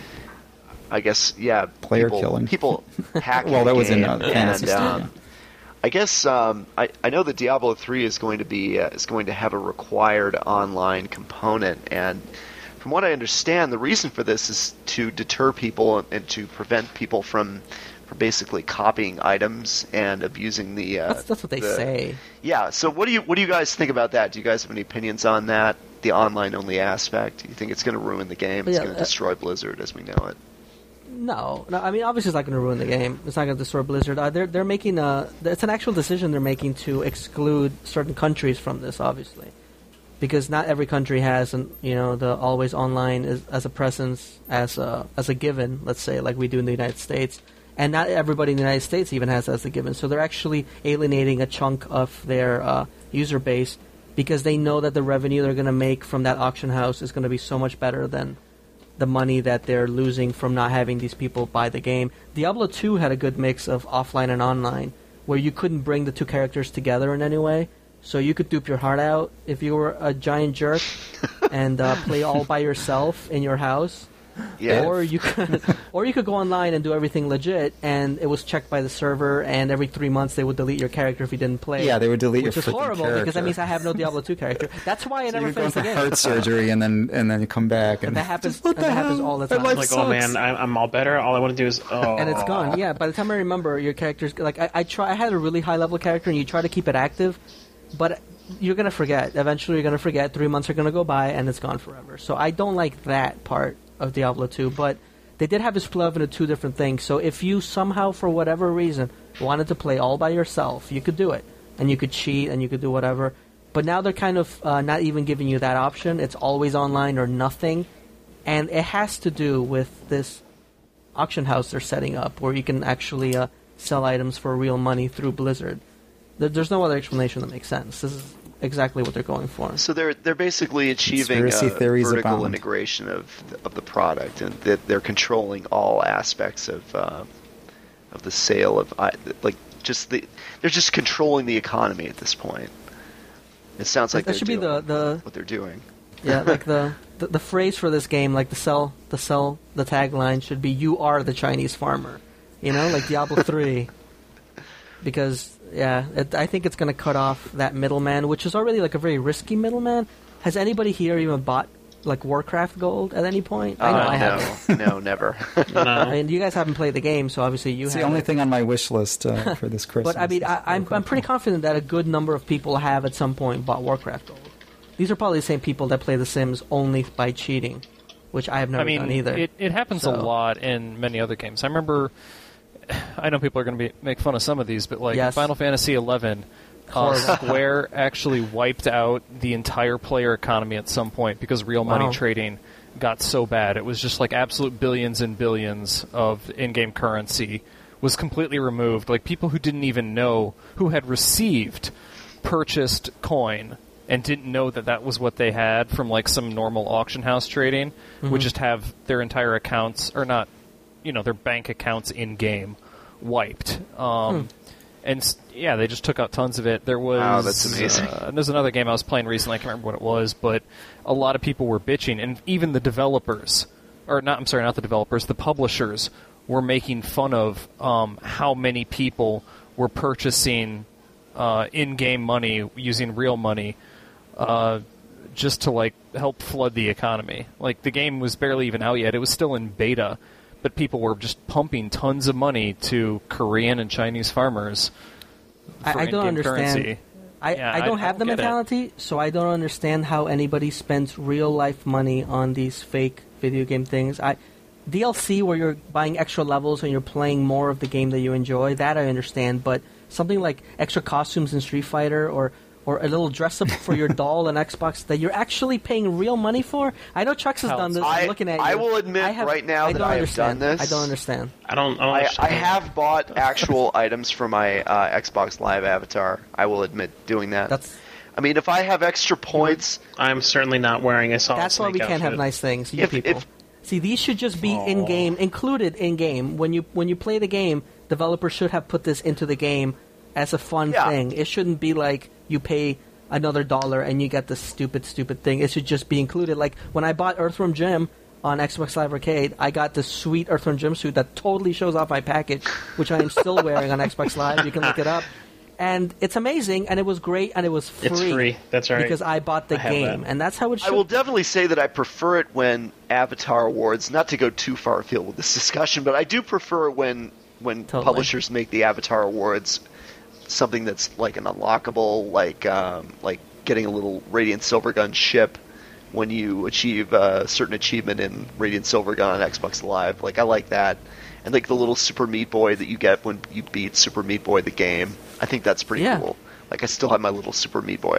I guess yeah, Player people, killing. people hacking. Well, that the was in, game, uh, Phantasy and, Star, um, yeah. I guess um, I I know that Diablo three is going to be uh, is going to have a required online component, and from what I understand, the reason for this is to deter people and, and to prevent people from from basically copying items and abusing the. Uh, That's that's what they the- say. Yeah. So what do you what do you guys think about that? Do you guys have any opinions on that? The online only aspect. Do you think it's going to ruin the game? It's Yeah, going to uh, destroy Blizzard as we know it. No, no. I mean, obviously, it's not going to ruin the game. It's not going to destroy Blizzard. Uh, they're they're making a. It's an actual decision they're making to exclude certain countries from this, obviously, because not every country has, an, you know, the always online as, as a presence as a as a given. Let's say, like we do in the United States, and not everybody in the United States even has that as a given. So they're actually alienating a chunk of their uh, user base because they know that the revenue they're going to make from that auction house is going to be so much better than the money that they're losing from not having these people buy the game. Diablo two had a good mix of offline and online, where you couldn't bring the two characters together in any way. So you could dupe your heart out if you were a giant jerk and uh, play all by yourself in your house. Yeah. Or you could, or you could go online and do everything legit, and it was checked by the server. And every three months they would delete your character if you didn't play. Yeah, they would delete which your is freaking horrible character. because that means I have no Diablo two character. That's why I So never you go finished the for game. heart surgery and then and then you come back and, And that happens. What and the that happens hell? all the My time. life Like, sucks. oh man, I'm, I'm all better. All I want to do is oh, And it's gone. Yeah. By the time I remember, your character's like I, I try. I had a really high level character, and you try to keep it active, but you're gonna forget. Eventually, you're gonna forget. Three months are gonna go by, and it's gone forever. So I don't like that part of Diablo two. But they did have it split up into two different things. So if you somehow, for whatever reason, wanted to play all by yourself, you could do it, and you could cheat, and you could do whatever. But now they're kind of uh, not even giving you that option. It's always online or nothing, and it has to do with this auction house they're setting up, where you can actually uh, sell items for real money through Blizzard. There's no other explanation that makes sense. This is exactly what they're going for. So they're they're basically achieving Conspiracy a theories vertical abound. integration of the, of the product, and that they're controlling all aspects of uh, of the sale of uh, like just the they're just controlling the economy at this point. It sounds like that they're should be doing the, the what they're doing. yeah, like the, the the phrase for this game, like the sell the sell the tagline should be "You are the Chinese farmer," you know, like Diablo three. Because, yeah, it, I think it's going to cut off that middleman, which is already like a very risky middleman. Has anybody here even bought like Warcraft Gold at any point? I know Uh, I no, haven't. no, never. No. I mean, you guys haven't played the game, so obviously you It's have. the only thing on my wish list uh, for this Christmas. But I mean, I, I'm I'm pretty confident that a good number of people have at some point bought Warcraft Gold. These are probably the same people that play The Sims only by cheating, which I have never I mean, done either. It, it happens So- a lot in many other games. I remember, I know people are going to be make fun of some of these, but like Yes. Final Fantasy eleven, uh, Horrible. Square actually wiped out the entire player economy at some point because real money Wow. trading got so bad. It was just like absolute billions and billions of in-game currency was completely removed. Like people who didn't even know, who had received purchased coin and didn't know that that was what they had from like some normal auction house trading, would just have their entire accounts, or not, you know, their bank accounts in game wiped. Um, And s- yeah, they just took out tons of it. There was Wow, that's amazing. Uh, there's another game I was playing recently. I can't remember what it was, but a lot of people were bitching, and even the developers, or not. I'm sorry, not the developers. The publishers were making fun of um, how many people were purchasing uh, in-game money using real money, uh, just to like help flood the economy. Like the game was barely even out yet; it was still in beta. But people were just pumping tons of money to Korean and Chinese farmers. For I, I don't in-game understand. Currency. I, Yeah, I don't I- have I the don't get it. mentality, so I don't understand how anybody spends real life money on these fake video game things. I D L C where you're buying extra levels and you're playing more of the game that you enjoy, that I understand, but something like extra costumes in Street Fighter or or a little dress up for your doll on Xbox that you're actually paying real money for? I know Chucks has Hell, done this. I- I'm looking at you. I will admit have- right now I that don't I have understand. done this. I don't understand. I don't. I, don't I, I understand. have bought actual items for my uh, Xbox Live avatar. I will admit doing that. That's I mean, if I have extra points, I'm certainly not wearing a solid That's why we Snake can't have outfit. nice things, you If- people. if- See, these should just be in game, included in game. When you when you play the game, developers should have put this into the game as a fun Yeah. thing. It shouldn't be like you pay another dollar and you get this stupid, stupid thing. It should just be included. Like when I bought Earthworm Jim on Xbox Live Arcade, I got this sweet Earthworm Jim suit that totally shows off my package, which I am still wearing on Xbox Live. You can look it up. And it's amazing, and it was great, and it was free. It's free. That's right. Because I bought the I have game, that. and that's how it should I will definitely say that I prefer it when Avatar Awards, not to go too far afield with this discussion, but I do prefer it when when Totally. publishers make the Avatar Awards something that's like an unlockable, like um, like getting a little Radiant Silvergun ship when you achieve a certain achievement in Radiant Silvergun on Xbox Live. Like I like that. And like the little Super Meat Boy that you get when you beat Super Meat Boy the game. I think that's pretty Yeah. cool. Like I still have my little Super Meat Boy.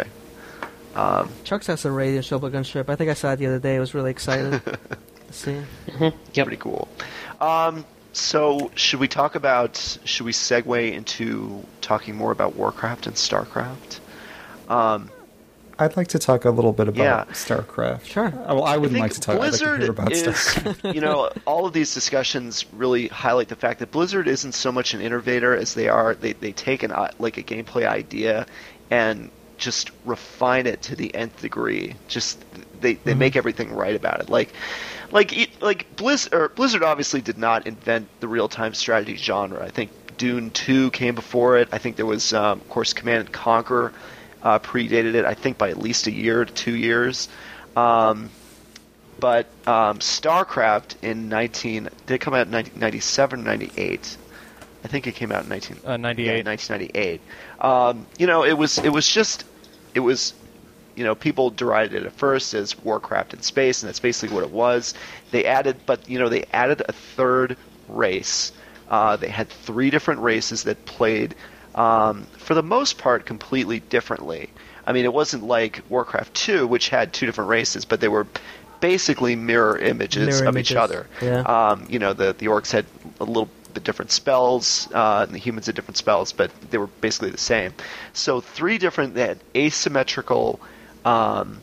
Um, Chuck's has a Radiant Shovelgun ship. I think I saw it the other day. I was really excited to see. Yep. Pretty cool. Um, so should we talk about? Should we segue into talking more about Warcraft and Starcraft? Um, I'd like to talk a little bit about Yeah. StarCraft. Sure. Uh, Well, I wouldn't think like to talk. Blizzard I'd like to hear about is, StarCraft. you know, all of these discussions really highlight the fact that Blizzard isn't so much an innovator as they are. They they take an i- like a gameplay idea and just refine it to the nth degree. Just they they make everything right about it. Like like it- like Blizz or Blizzard obviously did not invent the real time strategy genre. I think Dune two came before it. I think there was um, of course Command and Conquer. Uh, predated it, I think, by at least a year to two years. Um, but um, StarCraft in nineteen did it come out in nineteen ninety-seven, ninety-eight? I think it came out in nineteen Uh, ninety-eight. Yeah, nineteen ninety-eight. Um, you know, it was it was just it was, you know, people derided it at first as Warcraft in space, and that's basically what it was. They added, but you know, they added a third race. Uh, they had three different races that played, um, for the most part, completely differently. I mean, it wasn't like Warcraft two, which had two different races, but they were basically mirror images Mirror of images, each other. yeah. Um, you know, the the orcs had a little bit different spells, uh, and the humans had different spells, but they were basically the same. So three different, they had asymmetrical um,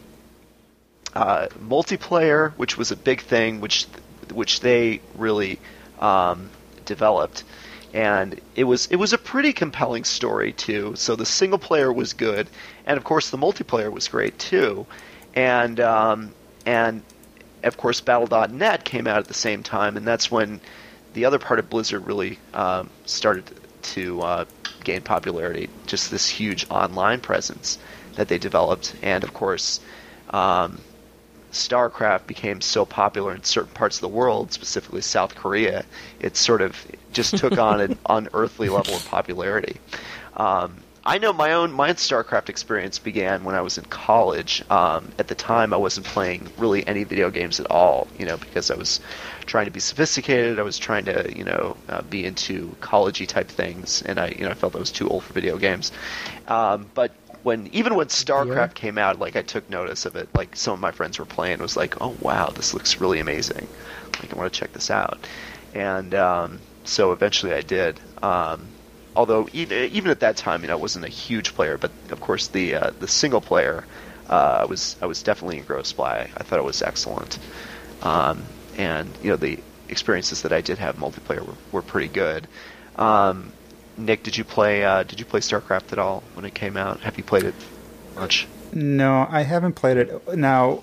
uh, multiplayer, which was a big thing, which which they really um, developed. And it was it was a pretty compelling story too. So the single player was good, and of course the multiplayer was great too. And um, and of course Battle dot net came out at the same time, and that's when the other part of Blizzard really um, started to uh, gain popularity. Just this huge online presence that they developed, and of course um, StarCraft became so popular in certain parts of the world, specifically South Korea. It sort of just took on an unearthly level of popularity. Um, I know my own my own StarCraft experience began when I was in college. Um, at the time, I wasn't playing really any video games at all, you know, because I was trying to be sophisticated. I was trying to, you know, uh, be into college-y type things, and I, you know, I felt I was too old for video games. Um, but when even when StarCraft Yeah. came out, like I took notice of it. Like some of my friends were playing, it was like, oh wow, this looks really amazing. Like I want to check this out, and um, so eventually I did. Um, although even even at that time, you know, I wasn't a huge player, but of course the uh, the single player, uh, I was I was definitely engrossed by. I thought it was excellent, um, and you know the experiences that I did have multiplayer were, were pretty good. Um, Nick, did you play uh, did you play StarCraft at all when it came out? Have you played it much? No, I haven't played it. Now,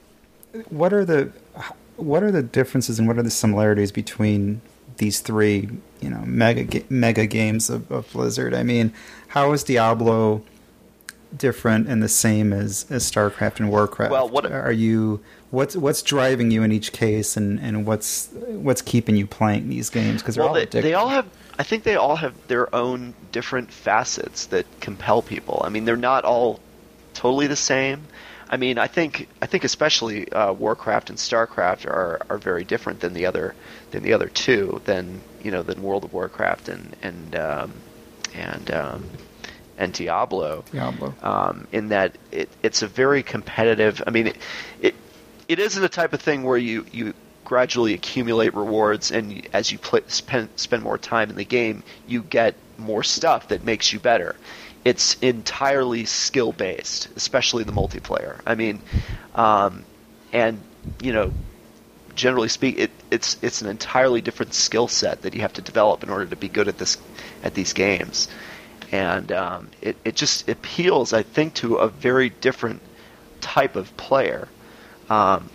what are the what are the differences and what are the similarities between these three, you know, mega ga- mega games of, of Blizzard? I mean, how is Diablo different and the same as, as StarCraft and Warcraft? Well, what are you? What's what's driving you in each case, and, and what's what's keeping you playing these games? Because they're well, all they, addictive. they all have. I think they all have their own different facets that compel people. I mean, they're not all totally the same. I mean, I think I think especially uh, Warcraft and StarCraft are, are very different than the other than the other two, than you know than World of Warcraft and and um, and um, and Diablo. Diablo. Um, in that it, it's a very competitive. I mean, it, it it isn't a type of thing where you you gradually accumulate rewards, and as you play, spend spend more time in the game, you get more stuff that makes you better. It's entirely skill based, especially the multiplayer. I mean, um, and you know, generally speaking, it, it's it's an entirely different skill set that you have to develop in order to be good at this at these games, and um, it it just appeals, I think, to a very different type of player. Um,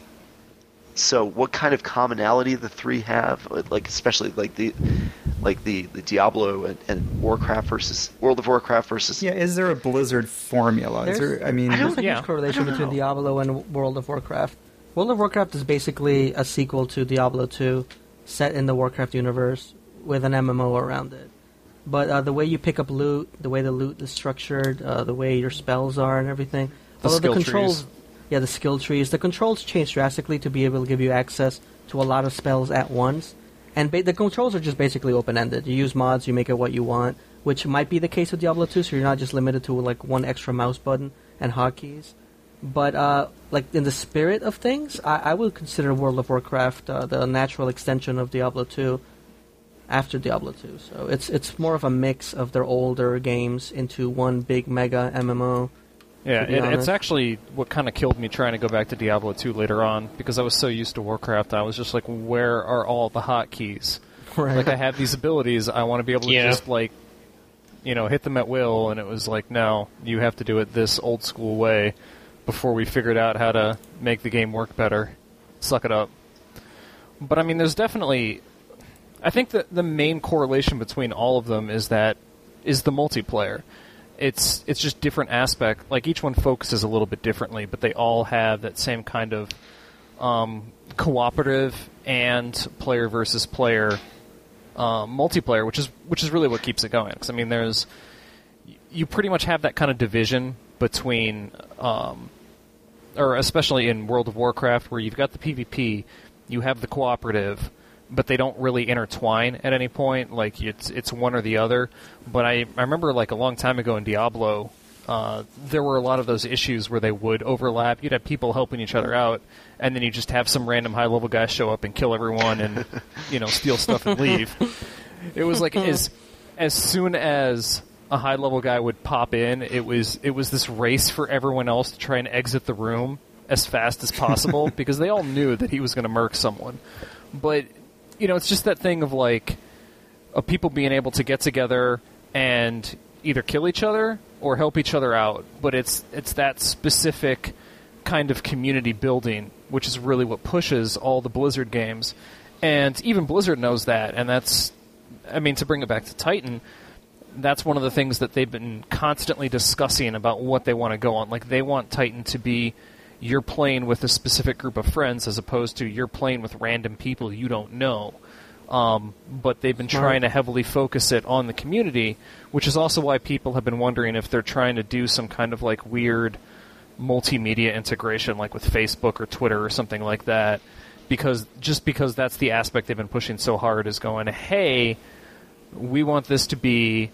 so, what kind of commonality the three have, like especially like the like the, the Diablo and, and Warcraft versus World of Warcraft versus Yeah, is there a Blizzard formula? Is There's- there, I mean, I don't There's a Yeah. huge correlation I don't between know. Diablo and World of Warcraft. World of Warcraft is basically a sequel to Diablo two, set in the Warcraft universe with an M M O around it. But uh, the way you pick up loot, the way the loot is structured, uh, the way your spells are and everything, The although skill the controls, trees. yeah, the skill trees, the controls change drastically to be able to give you access to a lot of spells at once. And ba- the controls are just basically open-ended. You use mods, you make it what you want, which might be the case with Diablo two, so you're not just limited to like one extra mouse button and hotkeys. But uh, like in the spirit of things, I, I would consider World of Warcraft uh, the natural extension of Diablo two after Diablo two. So it's it's more of a mix of their older games into one big mega M M O. Yeah, to be it, it's honest. actually what kind of killed me trying to go back to Diablo two later on, because I was so used to Warcraft. I was just like, where are all the hotkeys? Right. Like, I have these abilities, I want to be able to Yeah. just, like, you know, hit them at will, and it was like, no, you have to do it this old school way before we figured out how to make the game work better. Suck it up. But, I mean, there's definitely... I think that the main correlation between all of them is that is the multiplayer. It's it's just different aspect. Like, each one focuses a little bit differently, but they all have that same kind of um, cooperative and player versus player um, multiplayer, which is which is really what keeps it going. Because I mean, there's you pretty much have that kind of division between, um, or especially in World of Warcraft, where you've got the PvP, you have the cooperative, but they don't really intertwine at any point. Like, it's it's one or the other. But I, I remember, like, a long time ago in Diablo, uh, there were a lot of those issues where they would overlap. You'd have people helping each other out, and then you just have some random high-level guy show up and kill everyone and, you know, steal stuff and leave. It was like, as as soon as a high-level guy would pop in, it was it was this race for everyone else to try and exit the room as fast as possible, because they all knew that he was going to murk someone. But, you know, it's just that thing of, like, of people being able to get together and either kill each other or help each other out. But it's it's that specific kind of community building, which is really what pushes all the Blizzard games. And even Blizzard knows that, and that's, I mean, to bring it back to Titan, that's one of the things that they've been constantly discussing about what they want to go on. Like, they want Titan to be, you're playing with a specific group of friends as opposed to you're playing with random people you don't know. Um, but they've been trying to heavily focus it on the community, which is also why people have been wondering if they're trying to do some kind of, like, weird multimedia integration, like with Facebook or Twitter or something like that. Because just because that's the aspect they've been pushing so hard, is going, hey, we want this to be,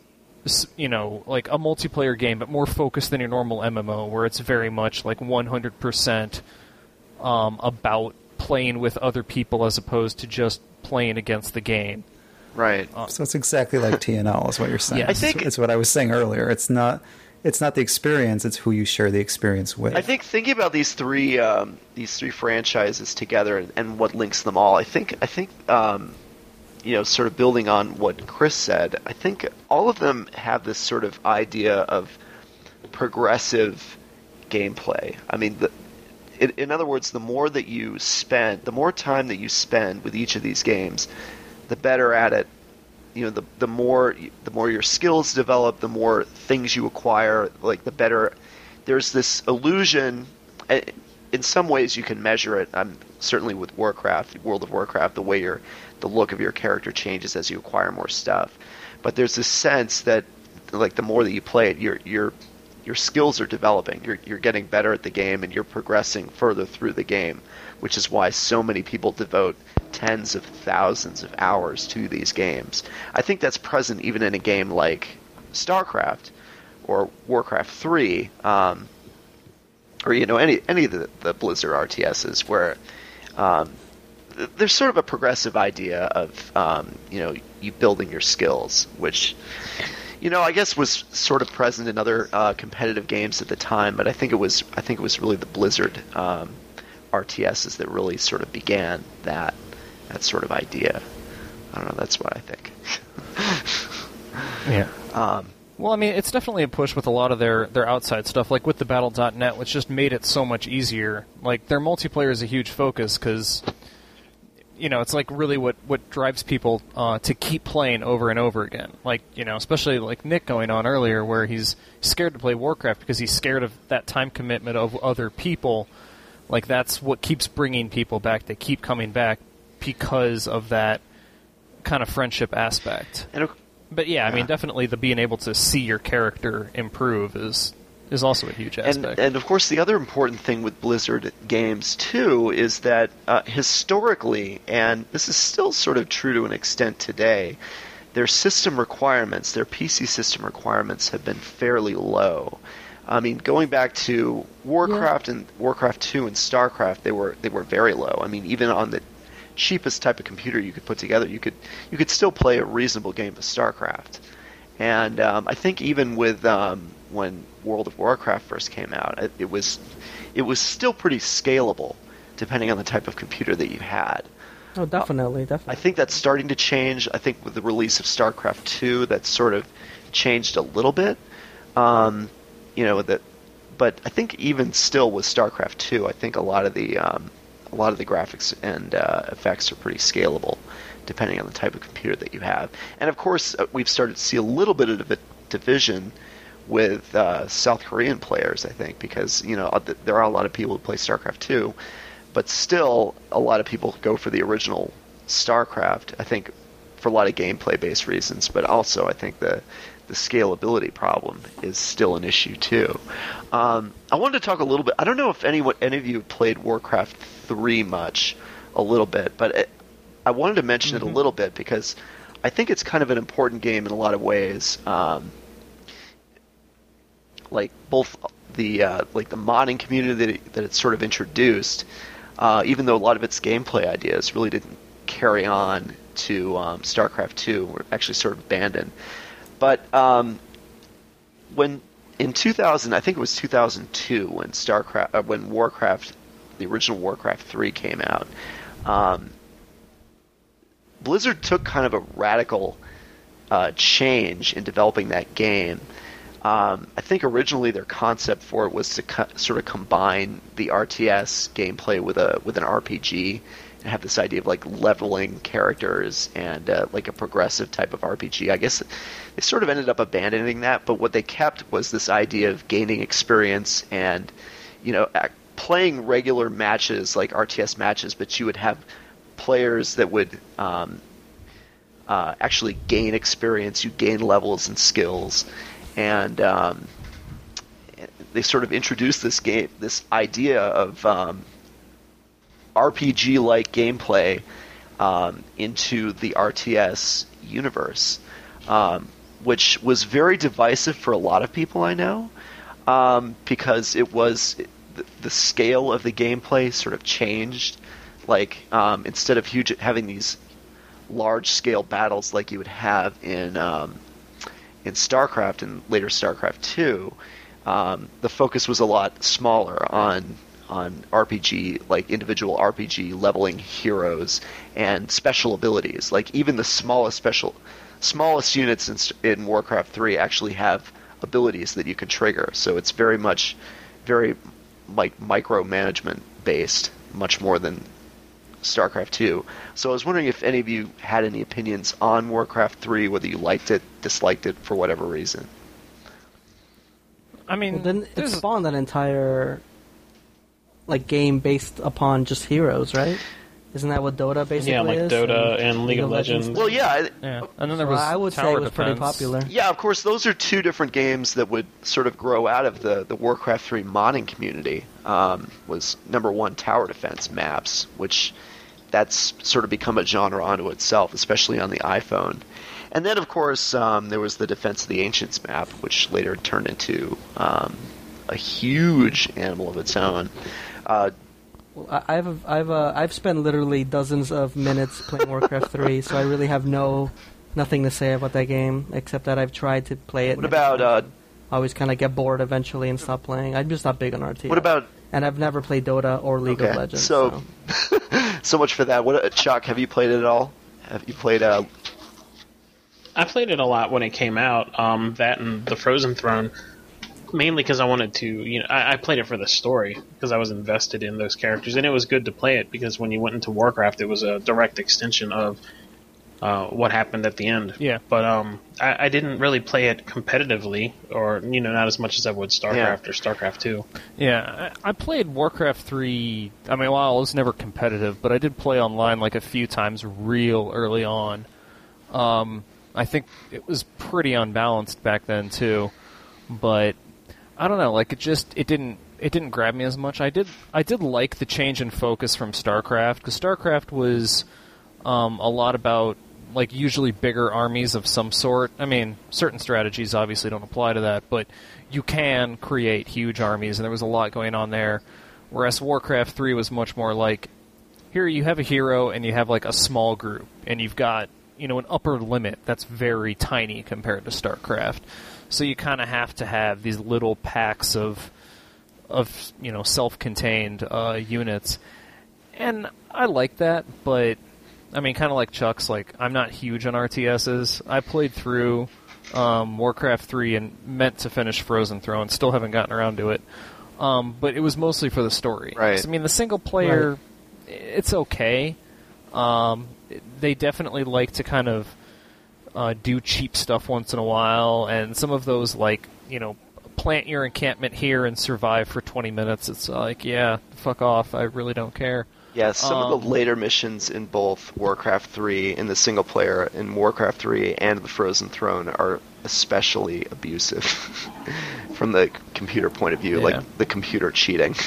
you know, like a multiplayer game, but more focused than your normal M M O, where it's very much like one hundred percent um, about playing with other people as opposed to just playing against the game. Right. Uh, So it's exactly like T N L, is what you're saying. Yeah, I think it's, it's what I was saying earlier. It's not. It's not the experience; it's who you share the experience with. I think thinking about these three um, these three franchises together and, and what links them all, I think I think um, you know, sort of building on what Chris said, I think all of them have this sort of idea of progressive gameplay. I mean, the, in, in other words, the more that you spend, the more time that you spend with each of these games, the better at it. You know, the the more the more your skills develop, the more things you acquire, like the better. There's this illusion. In some ways, you can measure it. I'm certainly with Warcraft, World of Warcraft, the way your the look of your character changes as you acquire more stuff. But there's this sense that, like, the more that you play it, your your your skills are developing. You're you're getting better at the game, and you're progressing further through the game, which is why so many people devote tens of thousands of hours to these games. I think that's present even in a game like StarCraft or Warcraft three, um, or you know any any of the, the Blizzard R T Ss, where um, th- there's sort of a progressive idea of um, you know you building your skills, which you know I guess was sort of present in other uh, competitive games at the time, but I think it was I think it was really the Blizzard um, R T Ss that really sort of began that. That sort of idea. I don't know. That's what I think. yeah. Um, well, I mean, it's definitely a push with a lot of their, their outside stuff, like with the Battle dot net, which just made it so much easier. Like, their multiplayer is a huge focus because, you know, it's like really what, what drives people uh, to keep playing over and over again. Like, you know, especially like Nick going on earlier, where he's scared to play Warcraft because he's scared of that time commitment of other people. Like, that's what keeps bringing people back. They keep coming back because of that kind of friendship aspect. and, But yeah, I mean, Yeah. definitely the being able to see your character improve is is also a huge and, aspect. and of course, the other important thing with Blizzard games too is that uh, historically, and this is still sort of true to an extent today, their system requirements, their P C system requirements, have been fairly low. I mean, going back to Warcraft and Warcraft two and StarCraft, they were they were very low. I mean, even on the cheapest type of computer you could put together, you could you could still play a reasonable game of StarCraft. And um, I think even with um, when World of Warcraft first came out, it, it was it was still pretty scalable, depending on the type of computer that you had. Oh, definitely, I definitely. think that's starting to change. I think with the release of StarCraft two, that's sort of changed a little bit. Um, you know that, but I think even still with StarCraft two, I think a lot of the um, a lot of the graphics and uh, effects are pretty scalable, depending on the type of computer that you have. And of course, uh, we've started to see a little bit of a division with uh, South Korean players, I think, because you know there are a lot of people who play StarCraft two, but still a lot of people go for the original StarCraft. I think for a lot of gameplay-based reasons, but also I think the the scalability problem is still an issue too. Um, I wanted to talk a little bit. I don't know if anyone, any of you have played Warcraft three much, a little bit, but it, I wanted to mention mm-hmm. it a little bit because I think it's kind of an important game in a lot of ways. Um, like both the uh, like the modding community that it, that it's sort of introduced, uh, even though a lot of its gameplay ideas really didn't carry on to um, StarCraft two, were actually sort of abandoned. But um, when in two thousand, I think it was two thousand two, when StarCraft, uh, when Warcraft, the original Warcraft three came out, um, Blizzard took kind of a radical uh, change in developing that game. Um, I think originally their concept for it was to co- sort of combine the R T S gameplay with a with an R P G and have this idea of like leveling characters and uh, like a progressive type of R P G. I guess they sort of ended up abandoning that, but what they kept was this idea of gaining experience and, you know, act, playing regular matches like R T S matches, but you would have players that would um, uh, actually gain experience. You gain levels and skills. And um, they sort of introduced this game, this idea of um, R P G-like gameplay um, into the R T S universe, um, which was very divisive for a lot of people I know, um, because it was the, the scale of the gameplay sort of changed. Like um, instead of huge having these large-scale battles like you would have in um, in StarCraft and later StarCraft two, um, the focus was a lot smaller on on R P G, like individual R P G leveling heroes and special abilities. Like even the smallest special, smallest units in, in Warcraft three actually have abilities that you can trigger. So it's very much, very like micromanagement based, much more than StarCraft two. So I was wondering if any of you had any opinions on Warcraft three, whether you liked it, disliked it for whatever reason. I mean, well, then it spawned an entire like game based upon just heroes, right? Isn't that what Dota basically is? Yeah, like is? Dota and, and League, League of Legends. Legends. Well, yeah. yeah. And then there so was I would Tower say it was Defense. pretty popular. Yeah, of course, those are two different games that would sort of grow out of the, the Warcraft three modding community. Um, was number one, Tower Defense maps, which that's sort of become a genre unto itself, especially on the iPhone. And then, of course, um, there was the Defense of the Ancients map, which later turned into um, a huge animal of its own. Uh, well, I've I've uh, I've spent literally dozens of minutes playing Warcraft three, so I really have no nothing to say about that game except that I've tried to play it. What about? Uh, I always kind of get bored eventually and stop playing. I'm just not big on R T S. What about? And I've never played Dota or League okay, of Legends. So, so. so much for that. What, Chuck? Have you played it at all? Have you played? Uh, I played it a lot when it came out. Um, that and the Frozen Throne, mainly because I wanted to. You know, I, I played it for the story because I was invested in those characters, and it was good to play it because when you went into Warcraft, it was a direct extension of uh, what happened at the end. Yeah. But um, I, I didn't really play it competitively, or you know, not as much as I would StarCraft yeah. or StarCraft two. Yeah, I, I played Warcraft three. I mean, well, it was never competitive, but I did play online like a few times, real early on. Um. I think it was pretty unbalanced back then too, but I don't know. Like it just it didn't it didn't grab me as much. I did I did like the change in focus from StarCraft because StarCraft was um, a lot about like usually bigger armies of some sort. I mean, certain strategies obviously don't apply to that, but you can create huge armies, and there was a lot going on there. Whereas Warcraft three was much more like here you have a hero and you have like a small group, and you've got you know, an upper limit that's very tiny compared to StarCraft. So you kind of have to have these little packs of, of you know, self-contained uh, units. And I like that, but, I mean, kind of like Chuck's, like, I'm not huge on R T Ss. I played through um, Warcraft three and meant to finish Frozen Throne. Still haven't gotten around to it. Um, but it was mostly for the story. Right. I mean, the single player, right. It's okay. Um, they definitely like to kind of uh, do cheap stuff once in a while, and some of those, like, you know, plant your encampment here and survive for twenty minutes. It's like, yeah, fuck off, I really don't care. Yeah, some of the Um, later missions in both Warcraft three, in the single player, in Warcraft three and the Frozen Throne are especially abusive from the computer point of view, Yeah. like the computer cheating.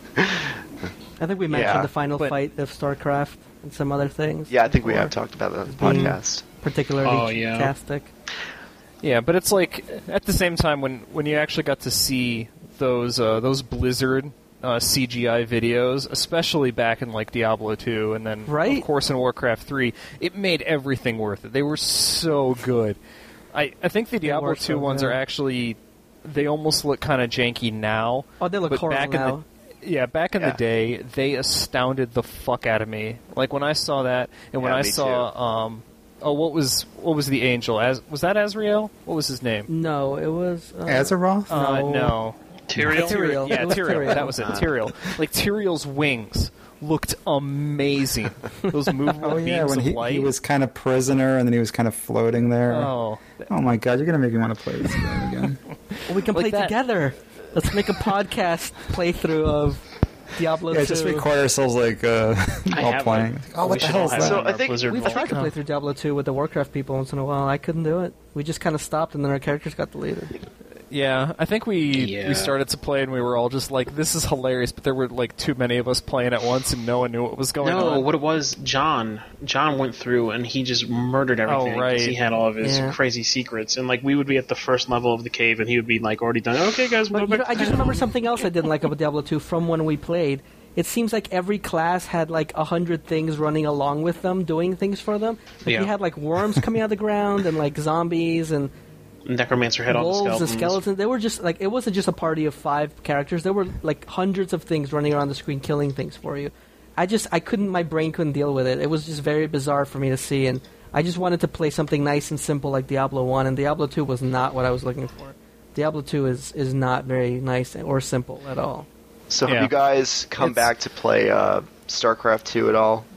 I think we mentioned Yeah, the final but- fight of StarCraft and some other things. Yeah, I think we before. have talked about that on the Being podcast. Particularly Oh, yeah. fantastic. Yeah, but it's like at the same time when, when you actually got to see those uh, those Blizzard uh, C G I videos, especially back in like Diablo two, and then Right? of course in Warcraft three, it made everything worth it. They were so good. I I think the Diablo were two so ones good. are actually they almost look kind of janky now. Oh, they look but horrible back now. in the yeah back in Yeah. the day, they astounded the fuck out of me. Like when I saw that, and when Yeah, I me saw um. Oh, what was what was the angel? As was that Azrael? What was his name? No, it was uh, Azeroth? Uh, No. no. Tyrael? Tyrael. Yeah, It was Tyrael. Tyrael. That was it. Tyrael. Like Tyrael's wings looked amazing. Those movable Oh yeah, beams when of he, light. he was kind of prisoner and then he was kind of floating there. Oh, Oh my god, you're gonna make me want to play this game again. Well, we can Like play that. together. Let's make a podcast playthrough of Diablo Yeah, two. just record ourselves like uh, I all have playing. one. Oh, We what the should hell all is have that? So it on I our think Blizzard We've Vault. tried to play through Diablo two with the Warcraft people once in a while. I couldn't do it. We just kind of stopped, and then our characters got deleted. yeah. I think we Yeah. we started to play and we were all just like, "This is hilarious," but there were like too many of us playing at once and no one knew what was going No, on. what it was, John. John went through and he just murdered everything. 'cause right. He had all of his Yeah. crazy secrets, and like we would be at the first level of the cave, and he would be like already done. Okay, guys, we'll But go you know, back I to just town." remember something else I didn't like about Diablo two from when we played. It seems like every class had like a hundred things running along with them, doing things for them. Like Yeah. we had like worms coming out of the ground and like zombies and Necromancer had all the wolves skeletons. and skeletons. They were just like it wasn't just a party of five characters. There were like hundreds of things running around the screen, killing things for you. I just I couldn't. My brain couldn't deal with it. It was just very bizarre for me to see, and I just wanted to play something nice and simple like Diablo one. And Diablo two was not what I was looking for. Diablo two is is not very nice or simple at all. So have Yeah. you guys come It's- back to play uh, StarCraft two at all?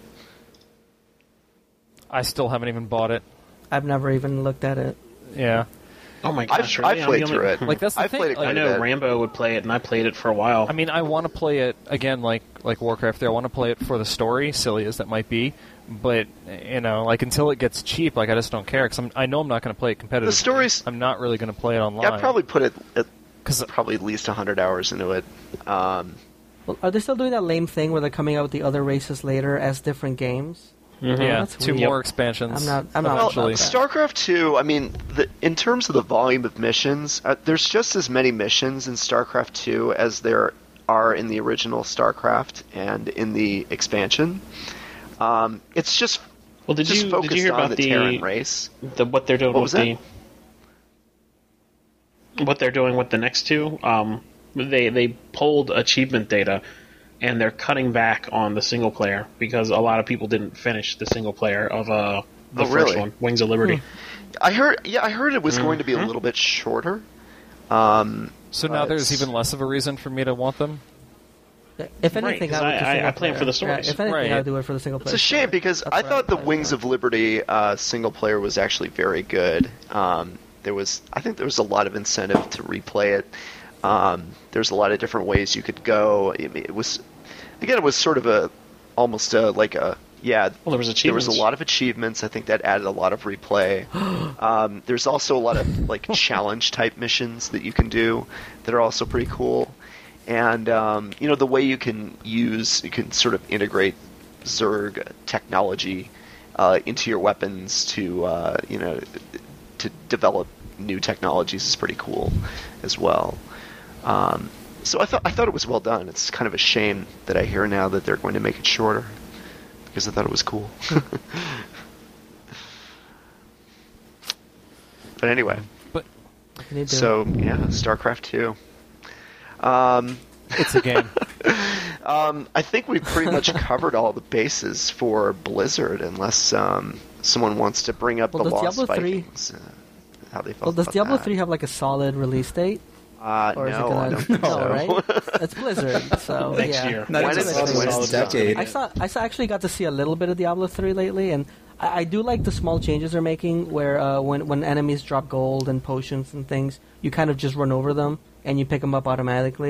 I still haven't even bought it. I've never even looked at it. Yeah. Oh my I've, gosh, really? I've I'm played the through only- it. Like, that's the I've thing, played it like- quite I a know bit. Rambo would play it, and I played it for a while. I mean, I want to play it again, like like Warcraft. There, I want to play it for the story, silly as that might be. But you know, like until it gets cheap, like I just don't care because I know I'm not going to play it competitively. The story's- I'm not really going to play it online. Yeah, I'd probably put it at because probably at least one hundred hours into it. Um, Well, are they still doing that lame thing where they're coming out with the other races later as different games? Mhm. yeah, That's two weird. more expansions. I'm not- I'm not well, eventually. about that. StarCraft two, I mean, the, in terms of the volume of missions, uh, there's just as many missions in StarCraft two as there are in the original StarCraft and in the expansion. Um, it's just Well, did just you focused did you hear on about the the, Terran race. the what they're doing What with was the what they're doing with the next two? Um, they they pulled achievement data, and they're cutting back on the single player because a lot of people didn't finish the single player of uh the Oh, first really? one, Wings of Liberty. I heard, yeah, I heard it was going to be a Mhm. little bit shorter. Um, So now Uh, there's it's- even less of a reason for me to want them. If Right, anything, 'cause I would I- do I- single I play 'em for player. the stories. Yeah, if anything, Right. I would do it for the single player. It's a shame story. because That's I why thought the I'm Wings of Liberty uh, single player was actually very good. Um, there was, I think, there was a lot of incentive to replay it. Um, there's a lot of different ways you could go. It, it was, again, it was sort of a, almost a like a yeah. Well, there was There achievements. was a lot of achievements. I think that added a lot of replay. um, there's also a lot of like challenge type missions that you can do that are also pretty cool. And um, you know the way you can use, you can sort of integrate Zerg technology uh, into your weapons to uh, you know to develop new technologies is pretty cool as well. Um, so I thought I thought it was well done. It's kind of a shame that I hear now that they're going to make it shorter because I thought it was cool. But anyway, But You need to- so yeah, StarCraft two. Um, it's a game. um, I think we've pretty much covered all the bases for Blizzard, unless um, someone wants to bring up Well, the does Lost Diablo three Vikings. Uh, how they felt well, does about Diablo that. three have like a solid release date? Uh, Or is it no, gonna, I don't think no, so. right? It's Blizzard, so Next yeah. year. Not When even is solid it? last decade. I saw. I saw, actually got to see a little bit of Diablo three lately, and I, I do like the small changes they're making. Where uh, when when enemies drop gold and potions and things, you kind of just run over them and you pick them up automatically.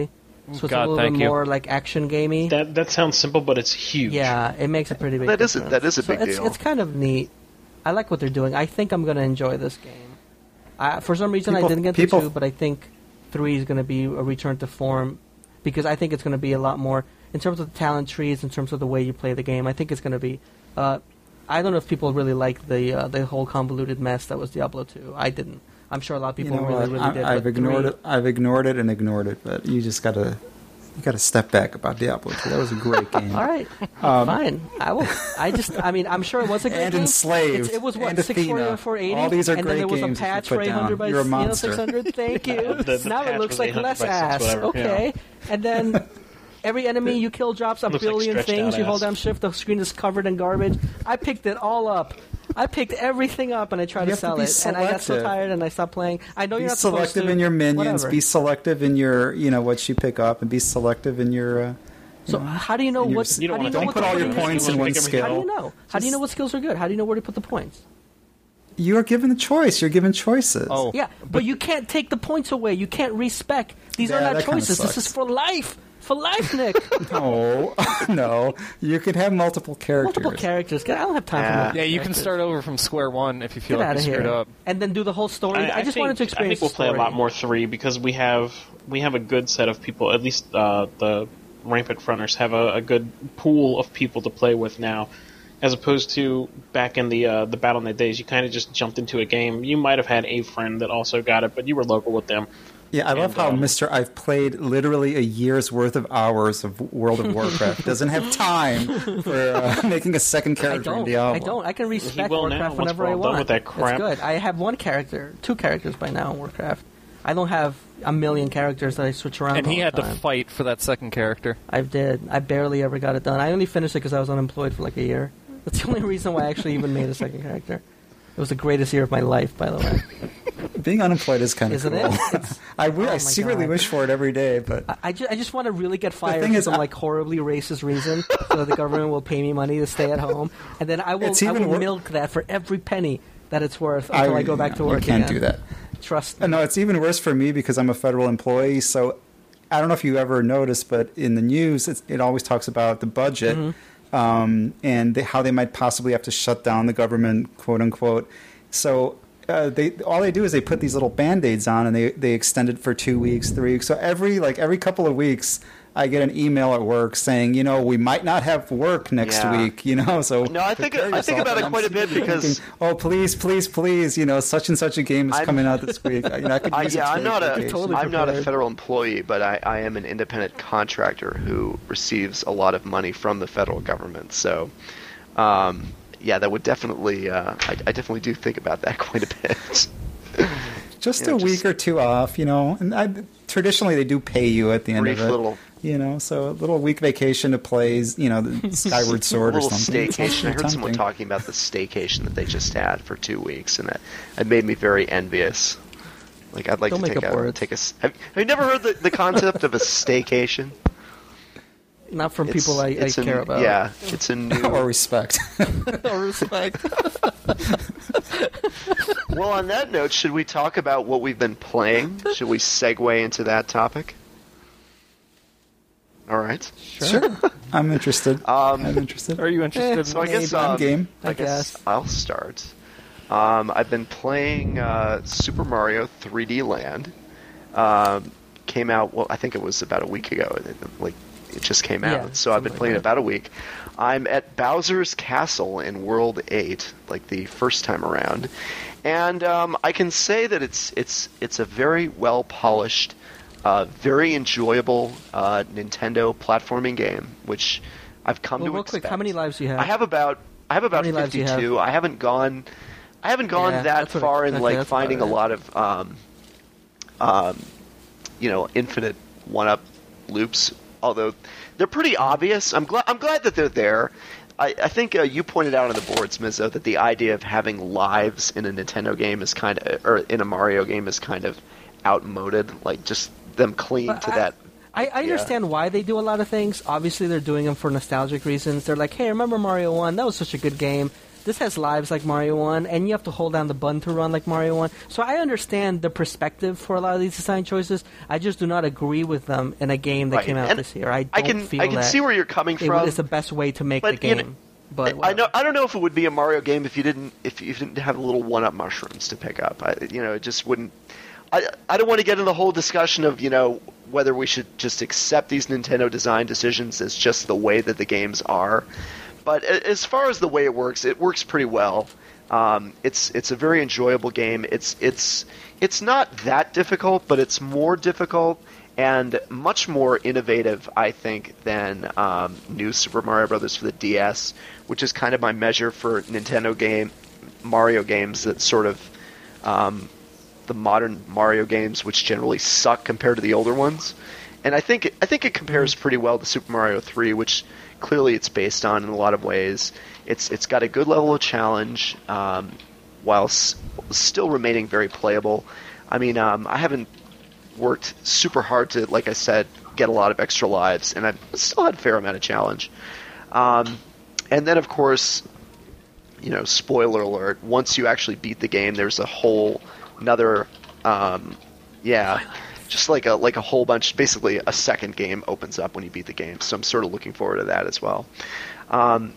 so it's God, a little thank bit you. more like action gamey. That that sounds simple, but it's huge. Yeah, it makes a pretty big That is a- difference. that is a So big it's, deal. It's kind of neat. I like what they're doing. I think I'm going to enjoy this game. I, for some reason, People- I didn't get people- to two, but I think three is going to be a return to form because I think it's going to be a lot more in terms of the talent trees, in terms of the way you play the game. I think it's going to be. Uh, I don't know if people really like the uh, the whole convoluted mess that was Diablo two. I didn't. I'm sure a lot of people you know really, what? really I, did. I've but ignored three, it. I've ignored it and ignored it, but you just gotta you gotta step back about Diablo two. That was a great game. All right, Um, fine. I will. I just. I mean, I'm sure it was a great And game. Enslaved, It's, it was what and six forty Athena. or four eighty. All these are and great then there was games a that you patch put for eight hundred down. by You're a you know, monster. six hundred. Thank you. The- the now patch it looks was like eight hundred less by six, ass. whatever, Okay, and then. Every enemy you kill drops a Looks like billion stretched things. out You hold ass. down shift, the screen is covered in garbage. I picked it all up. I picked everything up and I tried You to have to sell be it. And I got so selective. tired and I stopped playing. I know Be you're not supposed selective to. in your minions. Whatever. Be selective in your, you know, what you pick up, and be selective in your. Uh, So how do you know And you're- what? You don't how do you wanna know don't what put the- all how your do you know points what in the- one How skill. do you know? How do you know what skills are good? How do you know where to put the points? you are given the choice. You're given choices. Oh, Yeah, but you can't take the points away. You can't respec. These are Yeah, not that kinda choices. This sucks. is for life. For life, Nick. No, no. You could have multiple characters. Multiple characters. I don't have time Yeah. for multiple yeah, you can characters. start over from square one if you feel Get like out you of screwed here. up. And then do the whole story. I, just think, wanted to experience I think we'll the play a story. lot more three because we have we have a good set of people. At least uh, the Rampant Fronters have a, a good pool of people to play with now, as opposed to back in the uh, the Battle Net days. You kind of just jumped into a game. You might have had a friend that also got it, but you were local with them. Yeah, I love And, how um, Mister I've played literally a year's worth of hours of World of Warcraft. Doesn't have time for uh, making a second I character in don't. Diablo. I don't. I can respec will now, Warcraft once whenever we're I all done want. with that crap. It's good. I have one character, two characters by now in Warcraft. I don't have a million characters that I switch around. And he all had the to time. fight for that second character. I did. I barely ever got it done. I only finished it because I was unemployed for like a year. That's the only reason why I actually even made a second character. It was the greatest year of my life, by the way. Being unemployed is kind of Isn't cool. it? It's- I, w- oh I my secretly God. wish for it every day, but I, I, just, I just want to really get fired thing for is, some I- like horribly racist reason, so that the government will pay me money to stay at home, and then I will It's I even will wor- milk that for every penny that it's worth until I, go back to work. You can't again. do that. Trust Uh, me. No, it's even worse for me because I'm a federal employee. So I don't know if you ever noticed, but in the news, it's, it always talks about the budget Mm-hmm. um, and they, how they might possibly have to shut down the government, quote unquote. So uh, they all they do is they put these little band-aids on and they they extend it for two weeks, three weeks. So every like every couple of weeks, I get an email at work saying, you know, we might not have work next Yeah. week. You know, so No, I think- prepare I think yourself. about it And I'm quite a bit sitting there because- thinking, oh, please, please, please, you know, such and such a game is I'm- coming out this week. You know, I could I, use yeah, it to I'm take not a vacation. Totally am not a prepared. federal employee, but I, I am an independent contractor who receives a lot of money from the federal government. So, um, yeah, that would definitely uh, I, I definitely do think about that quite a bit. Just Yeah, a just- week or two off, you know. And I, traditionally, they do pay you at the end Brief of it. little You know, so a little week vacation to play, you know, the Skyward Sword a or little something. Sounds staycation. I heard someone tempting. talking about the staycation that they just had for two weeks, and that it made me very envious. Like I'd like Don't to make take up a words. take a. s- Have, have you never heard the, the concept of a staycation? Not from It's- people I, I it's a- care about. Yeah, it's a new. or respect. Or respect. Well, on that note, should we talk about what we've been playing? Should we segue into that topic? All right. Sure, I'm interested. Um, I'm interested. Are you interested? So I in guess I'm um, game. I I guess guess. I'll start. Um, I've been playing uh, Super Mario three D Land. Um, came out. Well, I think it was about a week ago. It- Like it just came out. Yeah, so I've been something playing like it about a week. I'm at Bowser's Castle in World eight, like the first time around, and um, I can say that it's it's it's a very well polished, uh, very enjoyable uh, Nintendo platforming game, which I've come Well, to real expect. quick, how many lives do you have? I have about I have about many lives do you have? fifty-two. I haven't gone I haven't gone Yeah, that that's what far I- in okay, like that's about finding a it. lot of um, um, you know, infinite one-up loops. Although they're pretty obvious. I'm glad I'm glad that they're there. I, I think uh, you pointed out on the boards, Mizzo, that the idea of having lives in a Nintendo game is kind of, or in a Mario game is kind of outmoded. Like just them clinging But to I- that. I, I understand why they do a lot of things. Obviously, they're doing them for nostalgic reasons. They're like, hey, remember Mario one? That was such a good game. this has lives like Mario one, and you have to hold down the button to run like Mario one. So I understand the perspective for a lot of these design choices. I just do not agree with them in a game that Right. came out And this year. I don't I can feel I can that see where you're coming it from. is the best way to make but, the you game. know, but I know I don't know if it would be a Mario game if you didn't if you didn't have little one-up mushrooms to pick up. I, you know, it just wouldn't. I I don't want to get into the whole discussion of you know whether we should just accept these Nintendo design decisions as just the way that the games are. But as far as the way it works, it works pretty well. Um, it's it's a very enjoyable game. It's it's it's not that difficult, but it's more difficult and much more innovative, I think, than um, New Super Mario Brothers for the D S, which is kind of my measure for Nintendo game Mario games that sort of um, the modern Mario games, which generally suck compared to the older ones. And I think I think it compares pretty well to Super Mario three, which clearly it's based on in a lot of ways. It's it's got a good level of challenge, um, while s- still remaining very playable. I mean, um, I haven't worked super hard to, like I said, get a lot of extra lives, and I've still had a fair amount of challenge. Um, and then, of course, you know, spoiler alert, once you actually beat the game, there's a whole another, um, yeah, just like a like a whole bunch, basically a second game opens up when you beat the game. So I'm sort of looking forward to that as well. Um,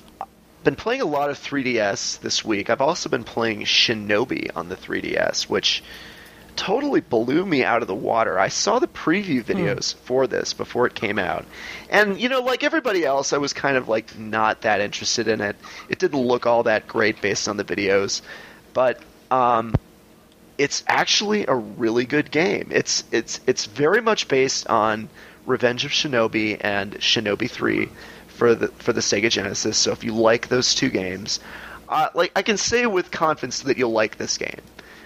been playing a lot of three D S this week. I've also been playing Shinobi on the three D S, which totally blew me out of the water. I saw the preview videos hmm. for this before it came out. And, you know, like everybody else, I was kind of, like, not that interested in it. It didn't look all that great based on the videos. But um, it's actually a really good game. It's it's it's very much based on Revenge of Shinobi and Shinobi three for the for the Sega Genesis. So if you like those two games, uh, like I can say with confidence that you'll like this game.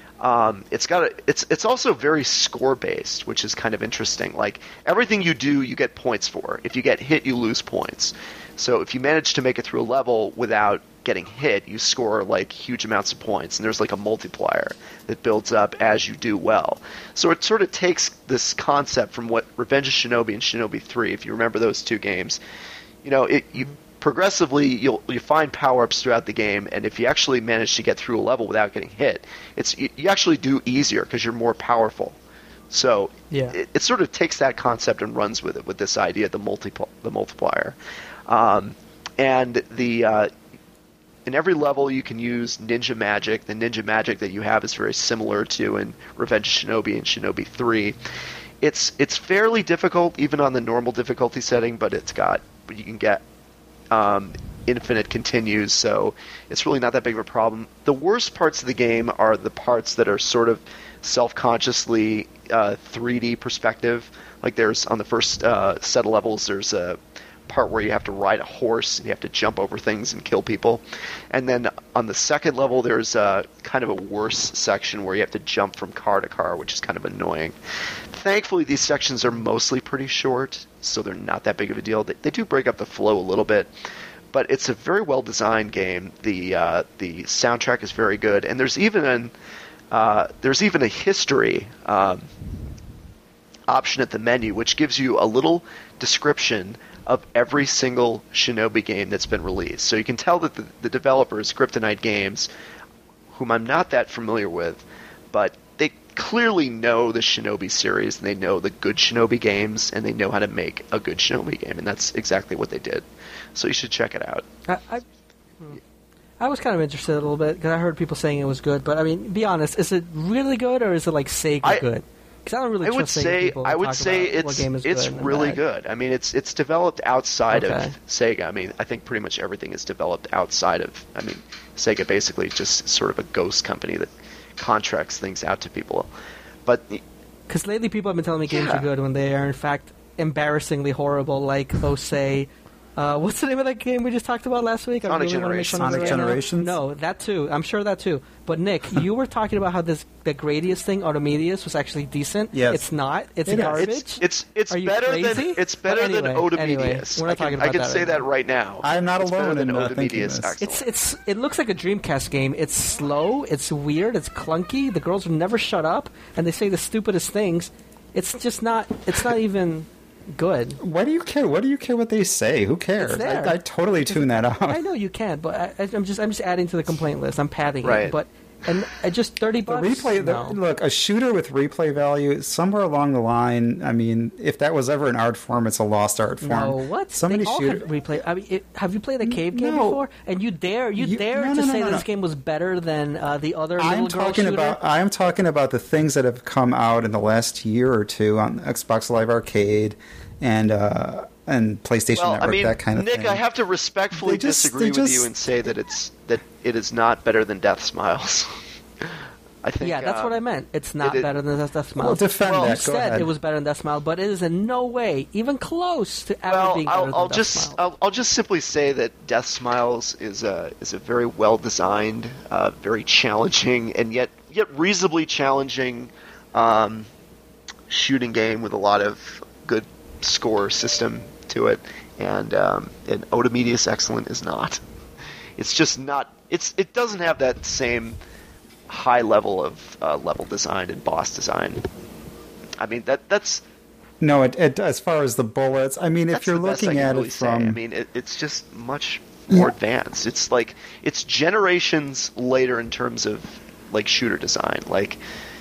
Um, it's got a, it's it's also very score based, which is kind of interesting. Like everything you do, you get points for. If you get hit, you lose points. So if you manage to make it through a level without getting hit, you score like huge amounts of points, and there's like a multiplier that builds up as you do well. So it sort of takes this concept from what Revenge of Shinobi and Shinobi three, if you remember those two games, you know, it you progressively you'll you find power-ups throughout the game, and if you actually manage to get through a level without getting hit, it's you, you actually do easier because you're more powerful. So yeah. it, it sort of takes that concept and runs with it, with this idea of the multi the multiplier. Um, and the uh, in every level you can use ninja magic. The ninja magic that you have is very similar to in Revenge of Shinobi and Shinobi three. It's it's fairly difficult even on the normal difficulty setting, but it's got but you can get um, infinite continues, so it's really not that big of a problem. The worst parts of the game are the parts that are sort of self-consciously uh, three D perspective. Like there's on the first uh, set of levels, there's a part where you have to ride a horse and you have to jump over things and kill people. And then on the second level, there's a kind of a worse section where you have to jump from car to car, which is kind of annoying. Thankfully, these sections are mostly pretty short, so they're not that big of a deal. They, they do break up the flow a little bit, but it's a very well-designed game. The uh, the soundtrack is very good, and there's even an uh, there's even a history um, option at the menu, which gives you a little description of every single Shinobi game that's been released. So you can tell that the, the developers, Kryptonite Games, whom I'm not that familiar with, but they clearly know the Shinobi series, and they know the good Shinobi games, and they know how to make a good Shinobi game, and that's exactly what they did. So you should check it out. I, I, I was kind of interested a little bit, because I heard people saying it was good, but I mean, be honest, is it really good, or is it like Sega I, good? Because I don't really I would trust Sega say people I would talk say about it's what game is it's good and really bad. good. I mean, it's it's developed outside Okay. of Sega. I mean, I think pretty much everything is developed outside of. I mean, Sega basically just sort of a ghost company that contracts things out to people. But Because lately people have been telling me games Yeah. are good when they are in fact embarrassingly horrible, like, oh, say, uh, what's the name of that game we just talked about last week? I Sonic really wanna make Generations. fun of it Sonic right now. Generations? No, that too. I'm sure that too. But Nick, you were talking about how this the Gradius thing, Automedius, was actually decent. Yes. It's not. It's It is. garbage. it's it's it's Are you better crazy? than it's But better anyway, than Oda anyway, Medius. we're not I can, talking about I can that say right that now. right now. I'm not it's alone better than in, uh, Oda thinking Medius. this. Excellent. It's it's it looks like a Dreamcast game. It's slow. It's weird. It's clunky. The girls will never shut up, and they say the stupidest things. It's just not. It's not even. good. Why do you care? What do you care what they say? Who cares? It's there. I, I totally tune that out. I know you can, but I, I'm just I'm just adding to the complaint list. I'm padding Right. it, but and uh, just thirty The bucks. replay, the, no. look, a shooter with replay value, somewhere along the line, I mean, if that was ever an art form, it's a lost art form. No, what? So they many all shooter- had replay. I mean, it, have you played a cave game No. before? And you dare you, You- dare no, to no, no, say no, that no. this game was better than uh, the other I'm little girl talking shooter? about I am talking about the things that have come out in the last year or two on Xbox Live Arcade and uh, and PlayStation Well, Network, I mean, that kind of Nick, thing. I have to respectfully They just- disagree they with you just- and say that it's that it is not better than Death Smiles. I think. Yeah, that's uh, what I meant. It's not it- it- better than Death Death Smile. Well, defend Well, you that. Go said ahead. it was better than Death Smile, but it is in no way even close to ever Well, being better I'll, than I'll Death just Smile. I'll, I'll just simply say that Death Smiles is a is a very well designed, uh, very challenging, and yet yet reasonably challenging um, shooting game with a lot of good score system to it, and um, and Oda Medius Excellent is not. It's just not. It's it doesn't have that same high level of uh, level design and boss design. I mean that that's. No, it, it, as far as the bullets, I mean, if That's you're the best I looking can at really it say. from, I mean, it, it's just much more advanced. It's like it's generations later in terms of like shooter design. Like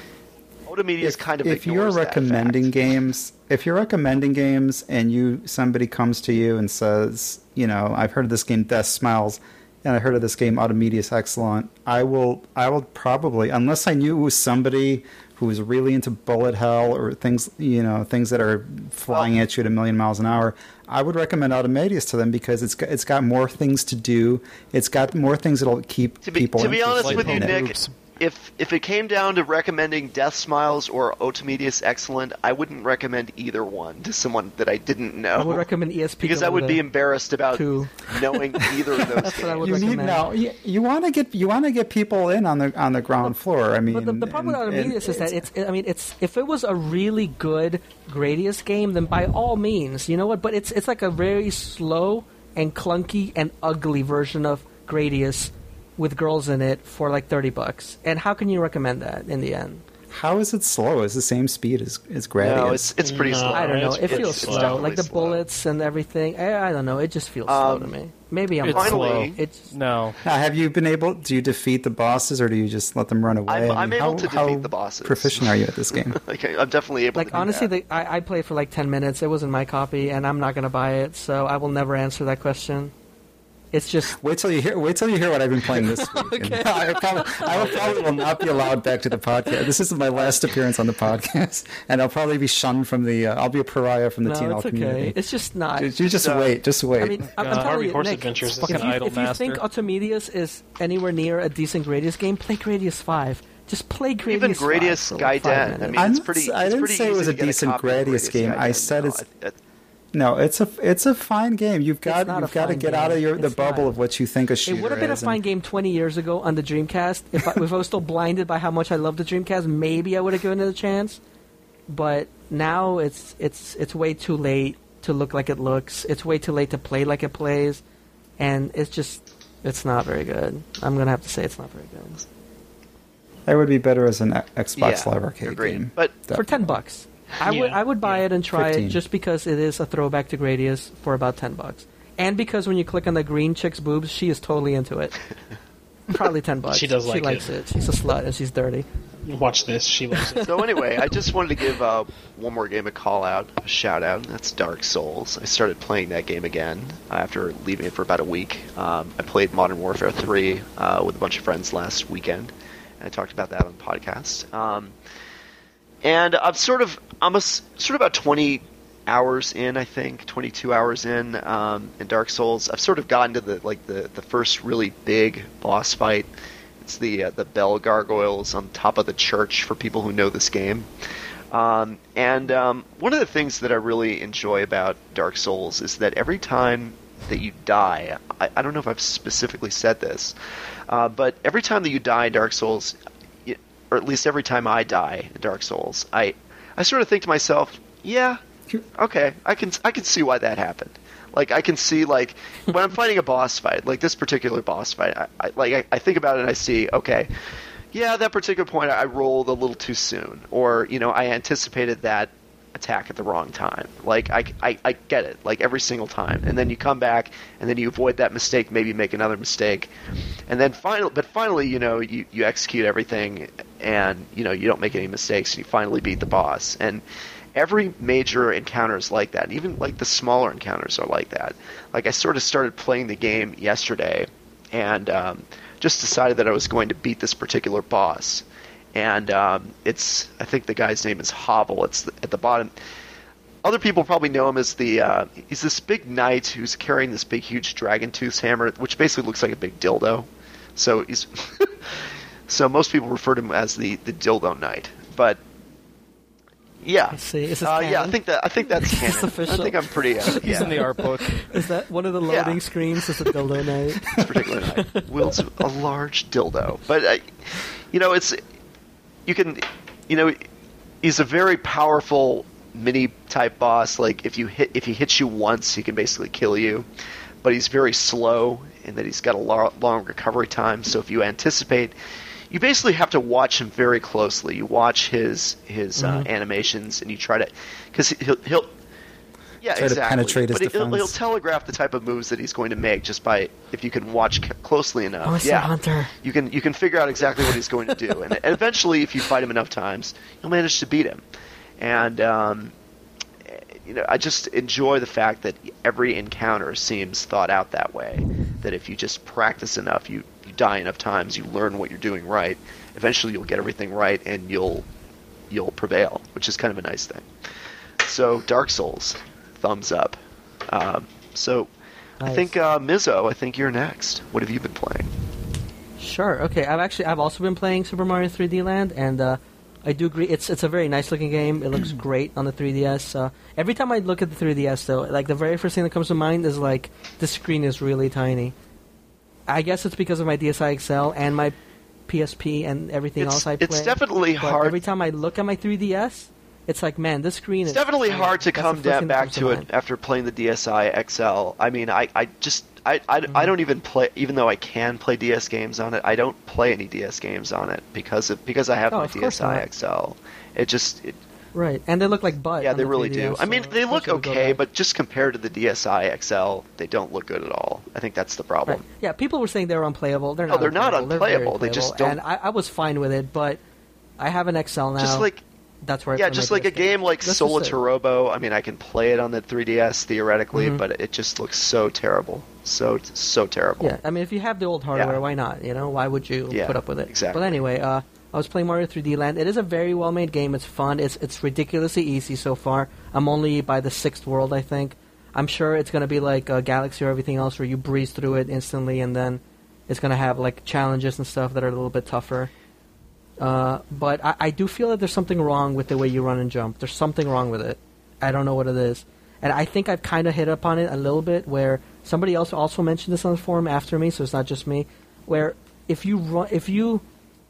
Oda Media is if, kind of if you're ignores that recommending fact. games, if you're recommending games, and you somebody comes to you and says, you know, I've heard of this game Death Smiles, and I heard of this game Oda Medius Excellent, I will, I will probably, unless I knew it was somebody who was really into bullet hell or things, you know, things that are flying Well- at you at a million miles an hour, I would recommend Oda Medius to them because it's got, it's got more things to do. It's got more things that'll keep To be, people to be honest interested with you, in it. Nick, if if it came down to recommending Death Smiles or Oda Medius Excellent, I wouldn't recommend either one to someone that I didn't know. I would recommend E S P because I would be embarrassed about Two. knowing either of those That's what I games. would You need recommend. now. You, you want to get you want to get people in on the on the ground floor. I mean, But the, the problem and- with and Armenius is that it's. I mean, it's if it was a really good Gradius game, then by all means, you know what? But it's it's like a very slow and clunky and ugly version of Gradius with girls in it for like thirty bucks. And how can you recommend that in the end? How is it slow? It's the same speed as as Gradius. No, it's it's pretty No. slow. I don't know. it's- It it's- feels it's slow, definitely like the slow. bullets and everything. I, I don't know. It just feels slow Um, to me. Maybe I'm It's wrong. Finally- slow. It's No. Now, have you been able? Do you defeat the bosses, or do you just let them run away? I'm- I I'm mean, able how, to how defeat the bosses. proficient are you at this game? like I'm definitely able like to do honestly, that. the, I, I played for like ten minutes. It wasn't my copy, and I'm not going to buy it, so I will never answer that question. It's just Wait till you hear. Wait till you hear what I've been playing this week. And I, probably, I will probably will not be allowed back to the podcast. This is my last appearance on the podcast, and I'll probably be shunned from the. Uh, I'll be a pariah from the T N no, L it's community. okay. It's just not. You just uh, wait. Just wait. I mean, I'm, I'm Uh, telling Harvey you, Horse Nick, Adventures is if fucking you, idol if you think master. Automedius is anywhere near a decent Gradius game, play Gradius five. Just play Gradius Even five Gradius for like five Gaiden. I minutes. mean, I'm it's not- pretty. I it's didn't pretty say it was easy a to get decent copy of Gradius game. I Gaiden. said No, it's- I- I- No, it's a it's a fine game. You've got not a you've got to fine get game. out of your the It's bubble not. of what you think a shooter It would have been a is, fine and- game twenty years ago on the Dreamcast. If I, if I was still blinded by how much I love the Dreamcast, maybe I would have given it a chance. But now it's it's it's way too late to look like it looks. It's way too late to play like it plays, and it's just it's not very good. I'm gonna have to say it's not very good. That would be better as an Xbox yeah, Live Arcade agreed. game. But For ten bucks, I would Yeah, I would buy yeah. it and try fifteen. it just because it is a throwback to Gradius for about ten bucks, and because when you click on the green chick's boobs, she is totally into it. Probably ten bucks. She does like She likes it. it. She's a slut and she's dirty. Watch this. She loves it. so anyway, I just wanted to give uh, one more game a call out, a shout out. That's Dark Souls. I started playing that game again after leaving it for about a week. Um, I played Modern Warfare three uh, with a bunch of friends last weekend, and I talked about that on the podcast. Um, and I'm sort of, I'm a, s- sort of about twenty hours in, I think, twenty-two hours in um, in Dark Souls. I've sort of gotten to the like the, the first really big boss fight. It's the uh, the bell gargoyles on top of the church for people who know this game. Um, and um, one of the things that I really enjoy about Dark Souls is that every time that you die, I, I don't know if I've specifically said this, uh, but every time that you die in Dark Souls, you, or at least every time I die in Dark Souls, I I sort of think to myself, yeah, okay, I can I can see why that happened. Like I can see like when I'm fighting a boss fight, like this particular boss fight, I, I like I, I think about it and I see, okay, yeah, that particular point I rolled a little too soon, or you know I anticipated that attack at the wrong time. Like, I, I, I get it, like, every single time. And then you come back, and then you avoid that mistake, maybe make another mistake. And then finally, but finally, you know, you, you execute everything, and, you know, you don't make any mistakes, and you finally beat the boss. And every major encounter is like that. Even, like, the smaller encounters are like that. Like, I sort of started playing the game yesterday, and um, just decided that I was going to beat this particular boss. And um, it's, I think the guy's name is Hovel. It's the, at the bottom. Other people probably know him as the, uh, he's this big knight who's carrying this big, huge dragon tooth hammer, which basically looks like a big dildo. So he's, so most people refer to him as the, the dildo knight. But yeah, I see. Is this uh, canon? yeah, I think that I think that's canon. It's official. I think I'm pretty. Uh, yeah. He's in the art book. Is that one of the loading Yeah. screens? Is a dildo night? This particular knight wields a large dildo, but uh, you know, it's you can, you know, he's a very powerful mini type boss. Like if you hit if he hits you once, he can basically kill you. But he's very slow, in that he's got a lo- long recovery time. So if you anticipate, you basically have to watch him very closely. You watch his his Mm-hmm. uh, animations, and you try to, because he'll he'll. Yeah, Try to exactly. penetrate his but he'll, he'll defense. telegraph the type of moves that he's going to make just by if you can watch c- closely enough. Monster yeah, Hunter. you can you can figure out exactly what he's going to do, and, and eventually, if you fight him enough times, you'll manage to beat him. And um, you know, I just enjoy the fact that every encounter seems thought out that way. That if you just practice enough, you, you die enough times, you learn what you're doing right. Eventually, you'll get everything right, and you'll you'll prevail, which is kind of a nice thing. So, Dark Souls, thumbs up. Um, so, I Nice. think uh, Mizzo, I think you're next. What have you been playing? Sure. Okay. I've actually I've also been playing Super Mario three D Land, and uh, I do agree. It's it's a very nice looking game. It looks great on the three D S. Uh, every time I look at the three D S, though, like the very first thing that comes to mind is like the screen is really tiny. I guess it's because of my D S I X L and my P S P and everything It's, else I play. it's definitely But hard. every time I look at my three D S, it's like, man, this screen It's is definitely tiny. hard to That's the come first down thing that back comes to it mind. after playing the D S I X L. I mean, I, I just I, I, I don't even play, even though I can play D S games on it. I don't play any D S games on it because of because I have Oh, my of course D S I not. X L. It just it, Right, and they look like butt. yeah, on they the really three D S, do. I mean, so they of look course it'll go okay, back. but just compared to the D S I X L, they don't look good at all. I think that's the problem. Right. Yeah, people were saying they were unplayable. They're No, not. they're not unplayable. They're very unplayable. They just playable. don't- And I, I was fine with it, but I have an X L now. Just like that's where I yeah, play just my like D a S game like That's just it. Solitarobo. I mean, I can play it on the three D S theoretically, Mhm. but it just looks so terrible, so so terrible. Yeah, I mean, if you have the old hardware, Yeah. why not? You know, why would you Yeah, put up with it? exactly. But anyway, uh, I was playing Mario three D Land. It is a very well made game. It's fun. It's it's ridiculously easy so far. I'm only by the sixth world, I think. I'm sure it's going to be like uh, Galaxy or everything else, where you breeze through it instantly, and then it's going to have like challenges and stuff that are a little bit tougher. Uh, but I, I do feel that there's something wrong with the way you run and jump. There's something wrong with it. I don't know what it is. And I think I've kind of hit upon it a little bit, where somebody else also mentioned this on the forum after me, so it's not just me, where if you run, if you,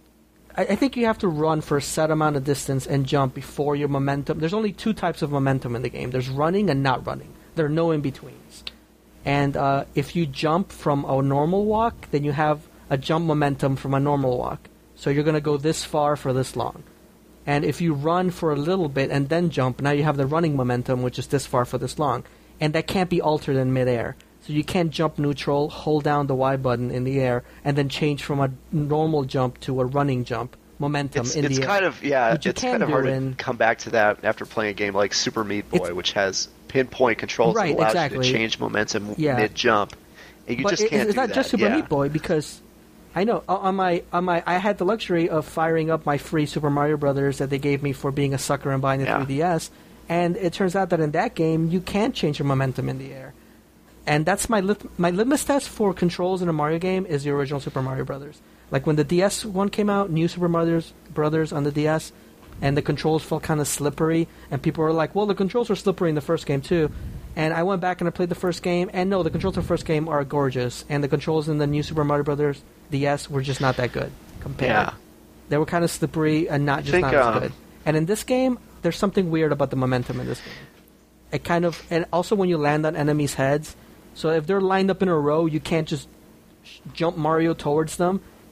I, I think you have to run for a set amount of distance and jump before your momentum. There's only two types of momentum in the game. There's running and not running. There are no in-betweens. And uh, if you jump from a normal walk, then you have a jump momentum from a normal walk. So you're going to go this far for this long. And if you run for a little bit and then jump, now you have the running momentum, which is this far for this long. And that can't be altered in midair. So you can't jump neutral, hold down the Y button in the air, and then change from a normal jump to a running jump momentum It's, in it's the air. kind of yeah, Which you it's can kind of do hard in- to come back to that after playing a game like Super Meat Boy, It's- which has pinpoint controls Right, that allows you exactly. to change momentum Yeah. mid jump. And you but just it- can't it's do not that. just Super yeah. Meat Boy, because I know o- on my on my I had the luxury of firing up my free Super Mario Brothers that they gave me for being a sucker and buying the Yeah. three D S, and it turns out that in that game you can change your momentum in the air, and that's my lit- my litmus test for controls in a Mario game is the original Super Mario Brothers. Like when the D S one came out, New Super Mario Brothers on the D S, and the controls felt kind of slippery, and people were like, "Well, the controls were slippery in the first game too." And I went back and I played the first game, and no, the controls in the first game are gorgeous, and the controls in the New Super Mario Brothers D S were just not that good compared. Yeah. They were kind of slippery and not just think, not um, as good. And in this game, there's something weird about the momentum in this game. It kind of, and also when you land on enemies' heads, so if they're lined up in a row, you can't just sh- jump Mario towards them.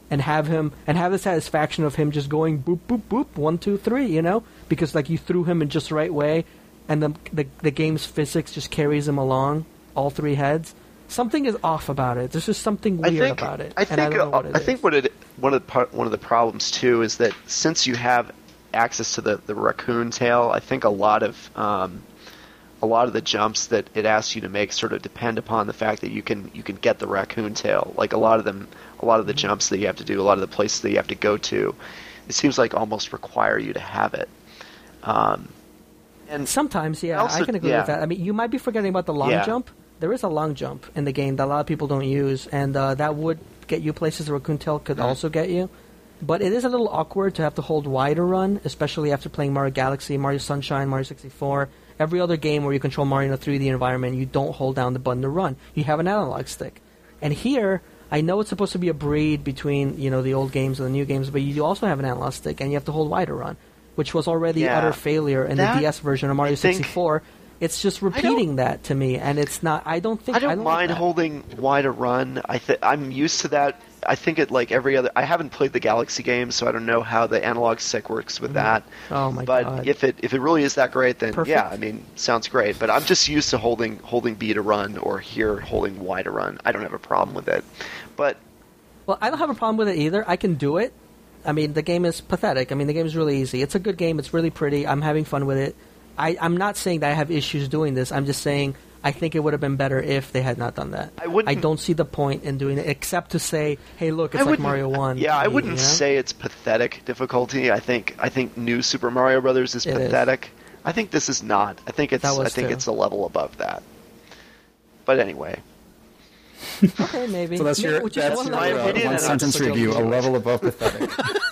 and have him and have the satisfaction of him just going boop boop boop one two three, you know, because like you threw him in just the right way, and the the, the game's physics just carries him along all three heads. Something is off about it. There's just something weird I think, about it. I think and I don't know what it I is. think what it one of the par- one of the problems too is that since you have access to the, the raccoon tail, I think a lot of um, a lot of the jumps that it asks you to make sort of depend upon the fact that you can you can get the raccoon tail. Like a lot of them, a lot of the jumps that you have to do, a lot of the places that you have to go to, it seems like almost require you to have it. Um, and Sometimes, yeah, also- I can agree yeah. with that. I mean, you might be forgetting about the long Yeah. jump. There is a long jump in the game that a lot of people don't use, and uh, that would get you places the Raccoon Tail could Mm-hmm. also get you. But it is a little awkward to have to hold Y to run, especially after playing Mario Galaxy, Mario Sunshine, Mario sixty-four. Every other game where you control Mario in a three D environment, you don't hold down the button to run. You have an analog stick. And here, I know it's supposed to be a breed between, you know, the old games and the new games, but you also have an analog stick, and you have to hold Y to run, which was already Yeah. utter failure in That- the D S version of Mario I think- sixty-four. It's just repeating that to me, and it's not. I don't think I don't, I don't mind like that. holding Y to run. I th- I'm used to that. I think it like every other. I haven't played the Galaxy game, so I don't know how the analog stick works with that. Oh my but god! if it if it really is that great, then Perfect. yeah, I mean, sounds great. But I'm just used to holding holding B to run or here holding Y to run. I don't have a problem with it. But Well, I don't have a problem with it either. I can do it. I mean, the game is pathetic. I mean, the game is really easy. It's a good game. It's really pretty. I'm having fun with it. I, I'm not saying that I have issues doing this. I'm just saying I think it would have been better if they had not done that. I wouldn't- don't see the point in doing it, except to say, "Hey, look, it's I like wouldn't- Mario One." Yeah, I to me, wouldn't you know? say it's pathetic difficulty. I think I think New Super Mario Brothers is It is. pathetic. I think this is not. I think it's That was I think too. it's a level above that. But anyway, Okay, maybe. So that's Maybe- your which is that's one your of my the- uh, opinion, one and I'm sentence just review. A looking- level above pathetic.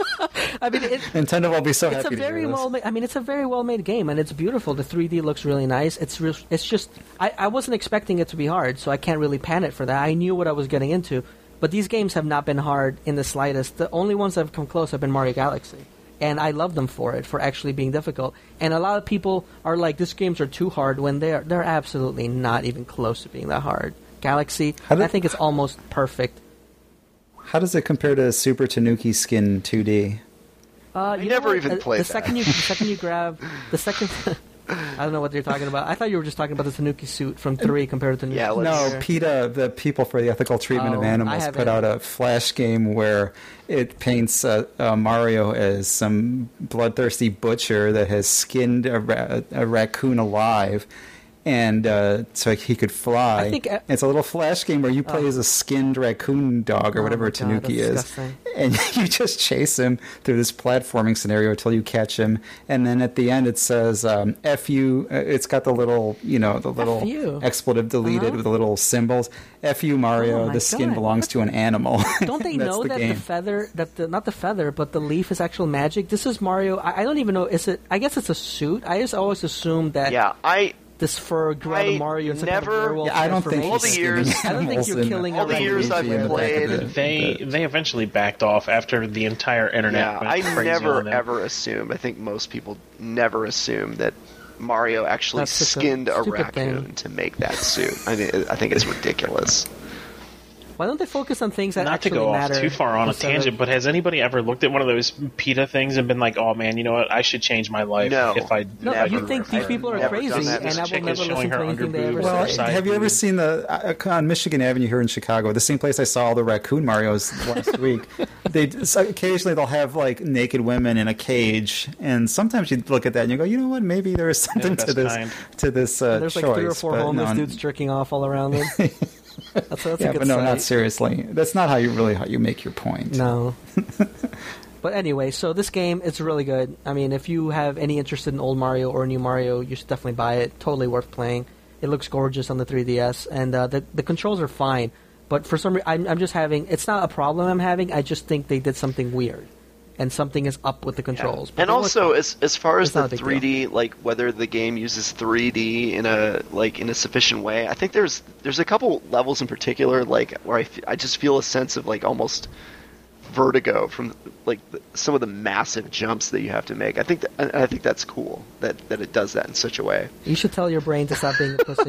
I mean, it, Nintendo will be so it's happy a to very hear this. well made. I mean, it's a very well made game, and it's beautiful. The three D looks really nice. It's re- it's just I, I wasn't expecting it to be hard, so I can't really pan it for that. I knew what I was getting into, but these games have not been hard in the slightest. The only ones that have come close have been Mario Galaxy, and I love them for it, for actually being difficult. And a lot of people are like, "These games are too hard," when they're they're absolutely not even close to being that hard. Galaxy, How did- I think it's almost perfect. How does it compare to Super Tanuki Skin two D? Uh, I you never know what? even Uh, played the that. second you the second you grab the second. I don't know what you're talking about. I thought you were just talking about the Tanuki suit from three compared to the new. Yeah, suit. let's- No, PETA, the People for the Ethical Treatment Oh, of I Animals, haven't. put out a Flash game where it paints uh, uh, Mario as some bloodthirsty butcher that has skinned a, ra- a raccoon alive, and uh, so he could fly. I think, uh, it's a little Flash game where you play Oh. as a skinned raccoon dog or Oh whatever my God, Tanuki that's is, disgusting. and you just chase him through this platforming scenario until you catch him, and then at the end it says um, "F you." Uh, it's got the little, you know, the little F you. expletive deleted Uh-huh. with the little symbols. F you, Mario. Oh my the skin God. belongs to an animal. Don't they That's know the that game. the feather, that the not the feather, but the leaf is actual magic? This is Mario. I, I don't even know. Is it? I guess it's a suit. I just always assumed that yeah, I this fur grew out of I Mario and some never- kind of werewolf Yeah, I don't think transformation. All the he's years- skinning I don't think animals you're in killing all a the years regular I've Luigi in the back played- of the- They the- they eventually backed off after the entire internet yeah, went I crazy never on them. ever assumed. I think most people never assume that Mario actually That's such a skinned a, stupid raccoon thing. to make that suit. I mean, I think it's ridiculous. Why don't they focus on things that Not to actually go matter? off too far on a instead of- tangent, but has anybody ever looked at one of those PETA things and been like, "Oh man, you know what? I should change my life No. if I." No, if I you could think these ever- people are never done crazy, that. and This I will chick never is listen showing to her anything they ever underboob Well, or say. side have you ever boob. seen the uh, on Michigan Avenue here in Chicago? The same place I saw all the raccoon Marios last week. They so occasionally they'll have like naked women in a cage, and sometimes you look at that and you go, you know what? Maybe there is something to best this kind. to this uh, There's like choice. three or four but homeless no, dudes jerking off all around them. That's, that's yeah, a good but no, sight. not seriously. That's not how you really how you make your point. No. But anyway, so this game, it's really good. I mean, if you have any interest in old Mario or new Mario, you should definitely buy it. Totally worth playing. It looks gorgeous on the three D S, and uh, the the controls are fine. But for some reason, I'm, I'm just having... It's not a problem I'm having, I just think they did something weird. And something is up with the controls. But And they look also, fine. as as far as It's not the a big three D, like whether the game uses three D in a like in a sufficient way, I think there's there's a couple levels in particular, like where I, f- I just feel a sense of like almost vertigo from like the, some of the massive jumps that you have to make. I think that, and I think that's cool that that it does that in such a way. You should tell your brain to stop being a pussy.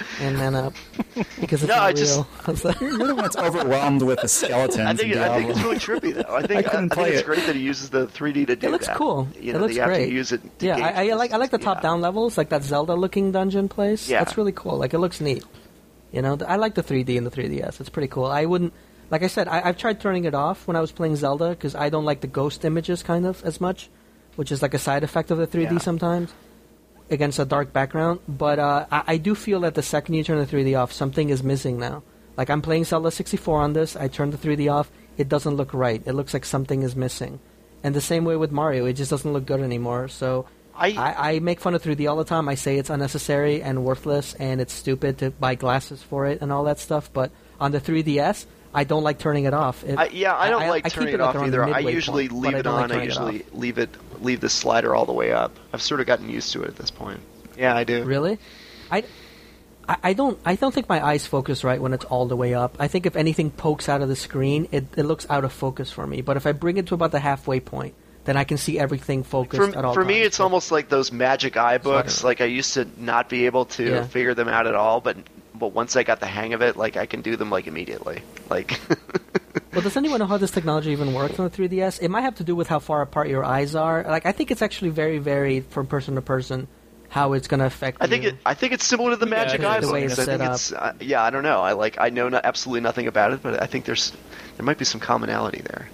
and then up because it's No, not I real. just- You're the one that's overwhelmed with the skeletons. I think in I think Diablo. it's really trippy though. I think I couldn't I, play think it's it. great that he uses the three D to do It looks that. cool. You It know, looks you have great. to use it. To Yeah, gauge I, I like I like the yeah. top-down levels, like that Zelda-looking dungeon place. Yeah. That's really cool. Like it looks neat. You know, I like the three D and the three D S. It's pretty cool. I wouldn't, like I said, I, I've tried turning it off when I was playing Zelda because I don't like the ghost images kind of as much, which is like a side effect of the three D Yeah. sometimes against a dark background. But uh, I, I do feel that the second you turn the three D off, something is missing now. Like I'm playing Zelda sixty-four on this. I turned the three D off. It doesn't look right. It looks like something is missing. And the same way with Mario, it just doesn't look good anymore. So I, I, I make fun of three D all the time. I say it's unnecessary and worthless, and it's stupid to buy glasses for it and all that stuff. But on the three D S, I don't like turning it off. It, I yeah, I don't I- like I keep turning it it off like around either. the I midway usually point, leave but I it don't like on. I turning it usually off. leave it leave the slider all the way up. I've sort of gotten used to it at this point. Yeah, I do. Really? I, I, I don't I don't think my eyes focus right when it's all the way up. I think if anything pokes out of the screen, it, it looks out of focus for me. But if I bring it to about the halfway point, then I can see everything focused For, at all for times. me, it's almost like those magic eye books. know. Like I used to not be able to Yeah. figure them out at all, but but once I got the hang of it, like I can do them like immediately. Like Well, does anyone know how this technology even works on the three D S? It might have to do with how far apart your eyes are. Like, I think it's actually very varied from person to person how it's going to affect I think you. it, I think it's similar to the Yeah, magic I eye think the way books. it's I think set it's uh, yeah. I don't know. I like I know no, absolutely nothing about it, but I think there's there might be some commonality there.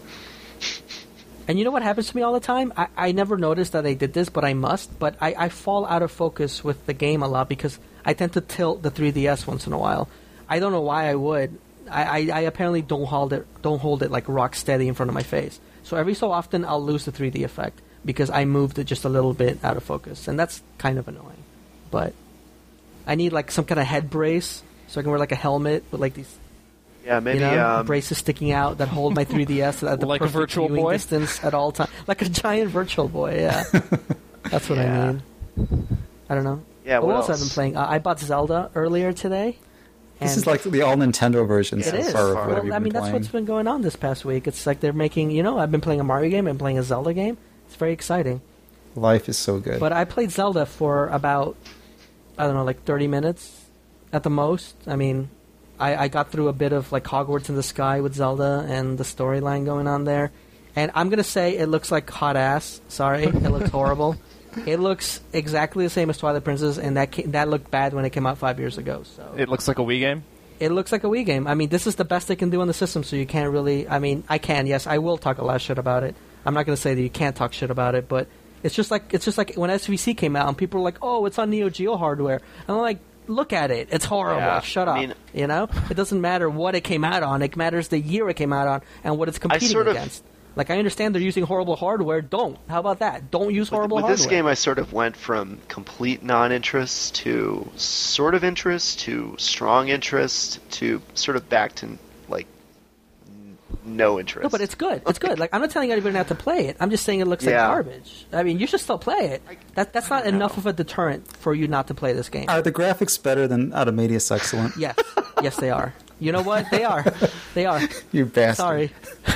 And you know what happens to me all the time? I, I never noticed that I did this, but I must. But I, I fall out of focus with the game a lot because I tend to tilt the three D S once in a while. I don't know why I would. I, I, I apparently don't hold it don't hold it like rock steady in front of my face. So every so often I'll lose the three D effect because I moved it just a little bit out of focus, and that's kind of annoying. But I need like some kind of head brace so I can wear like a helmet with like these Yeah, maybe you know, um, braces sticking out that hold my three D S at the Like a perfect virtual viewing boy? distance at all times, like a giant virtual boy. Yeah, that's what Yeah. I mean. I don't know. Yeah, But what else, else? I've been playing? Uh, I bought Zelda earlier today. This and is like the all Nintendo version it so is. far of Well, what Well, you've I been mean, that's playing. what's been going on this past week. It's like they're making. You know, I've been playing a Mario game and playing a Zelda game. It's very exciting. Life is so good. But I played Zelda for about, I don't know, like thirty minutes at the most. I mean, I, I got through a bit of like Hogwarts in the Sky with Zelda and the storyline going on there. And I'm going to say it looks like hot ass. Sorry, it looks horrible. It looks exactly the same as Twilight Princess, and that ca- that looked bad when it came out five years ago. So It looks like a Wii game. it looks like a Wii game. I mean, this is the best they can do on the system, so you can't really... I mean, I can, yes, I will talk a lot of shit about it. I'm not going to say that you can't talk shit about it, but it's just like it's just like when S V C came out and people were like, oh, it's on Neo Geo hardware. And I'm like, look at it. It's horrible. Yeah, Shut I up. mean- you know? It doesn't matter what it came out on. It matters the year it came out on and what it's competing sort of- against. Like, I understand they're using horrible hardware. Don't. How about that? Don't use horrible with hardware. this game, I sort of went from complete non-interest to sort of interest to strong interest to sort of back to like n- no interest. No, but it's good. It's good. Like, I'm not telling anybody not to play it. I'm just saying it looks Yeah. like garbage. I mean, you should still play it. That that's not I know. enough of a deterrent for you not to play this game. Are the graphics better than Automedius Excellent? Yes, yes, they are. You know what? They are. They are. You bastard. Sorry.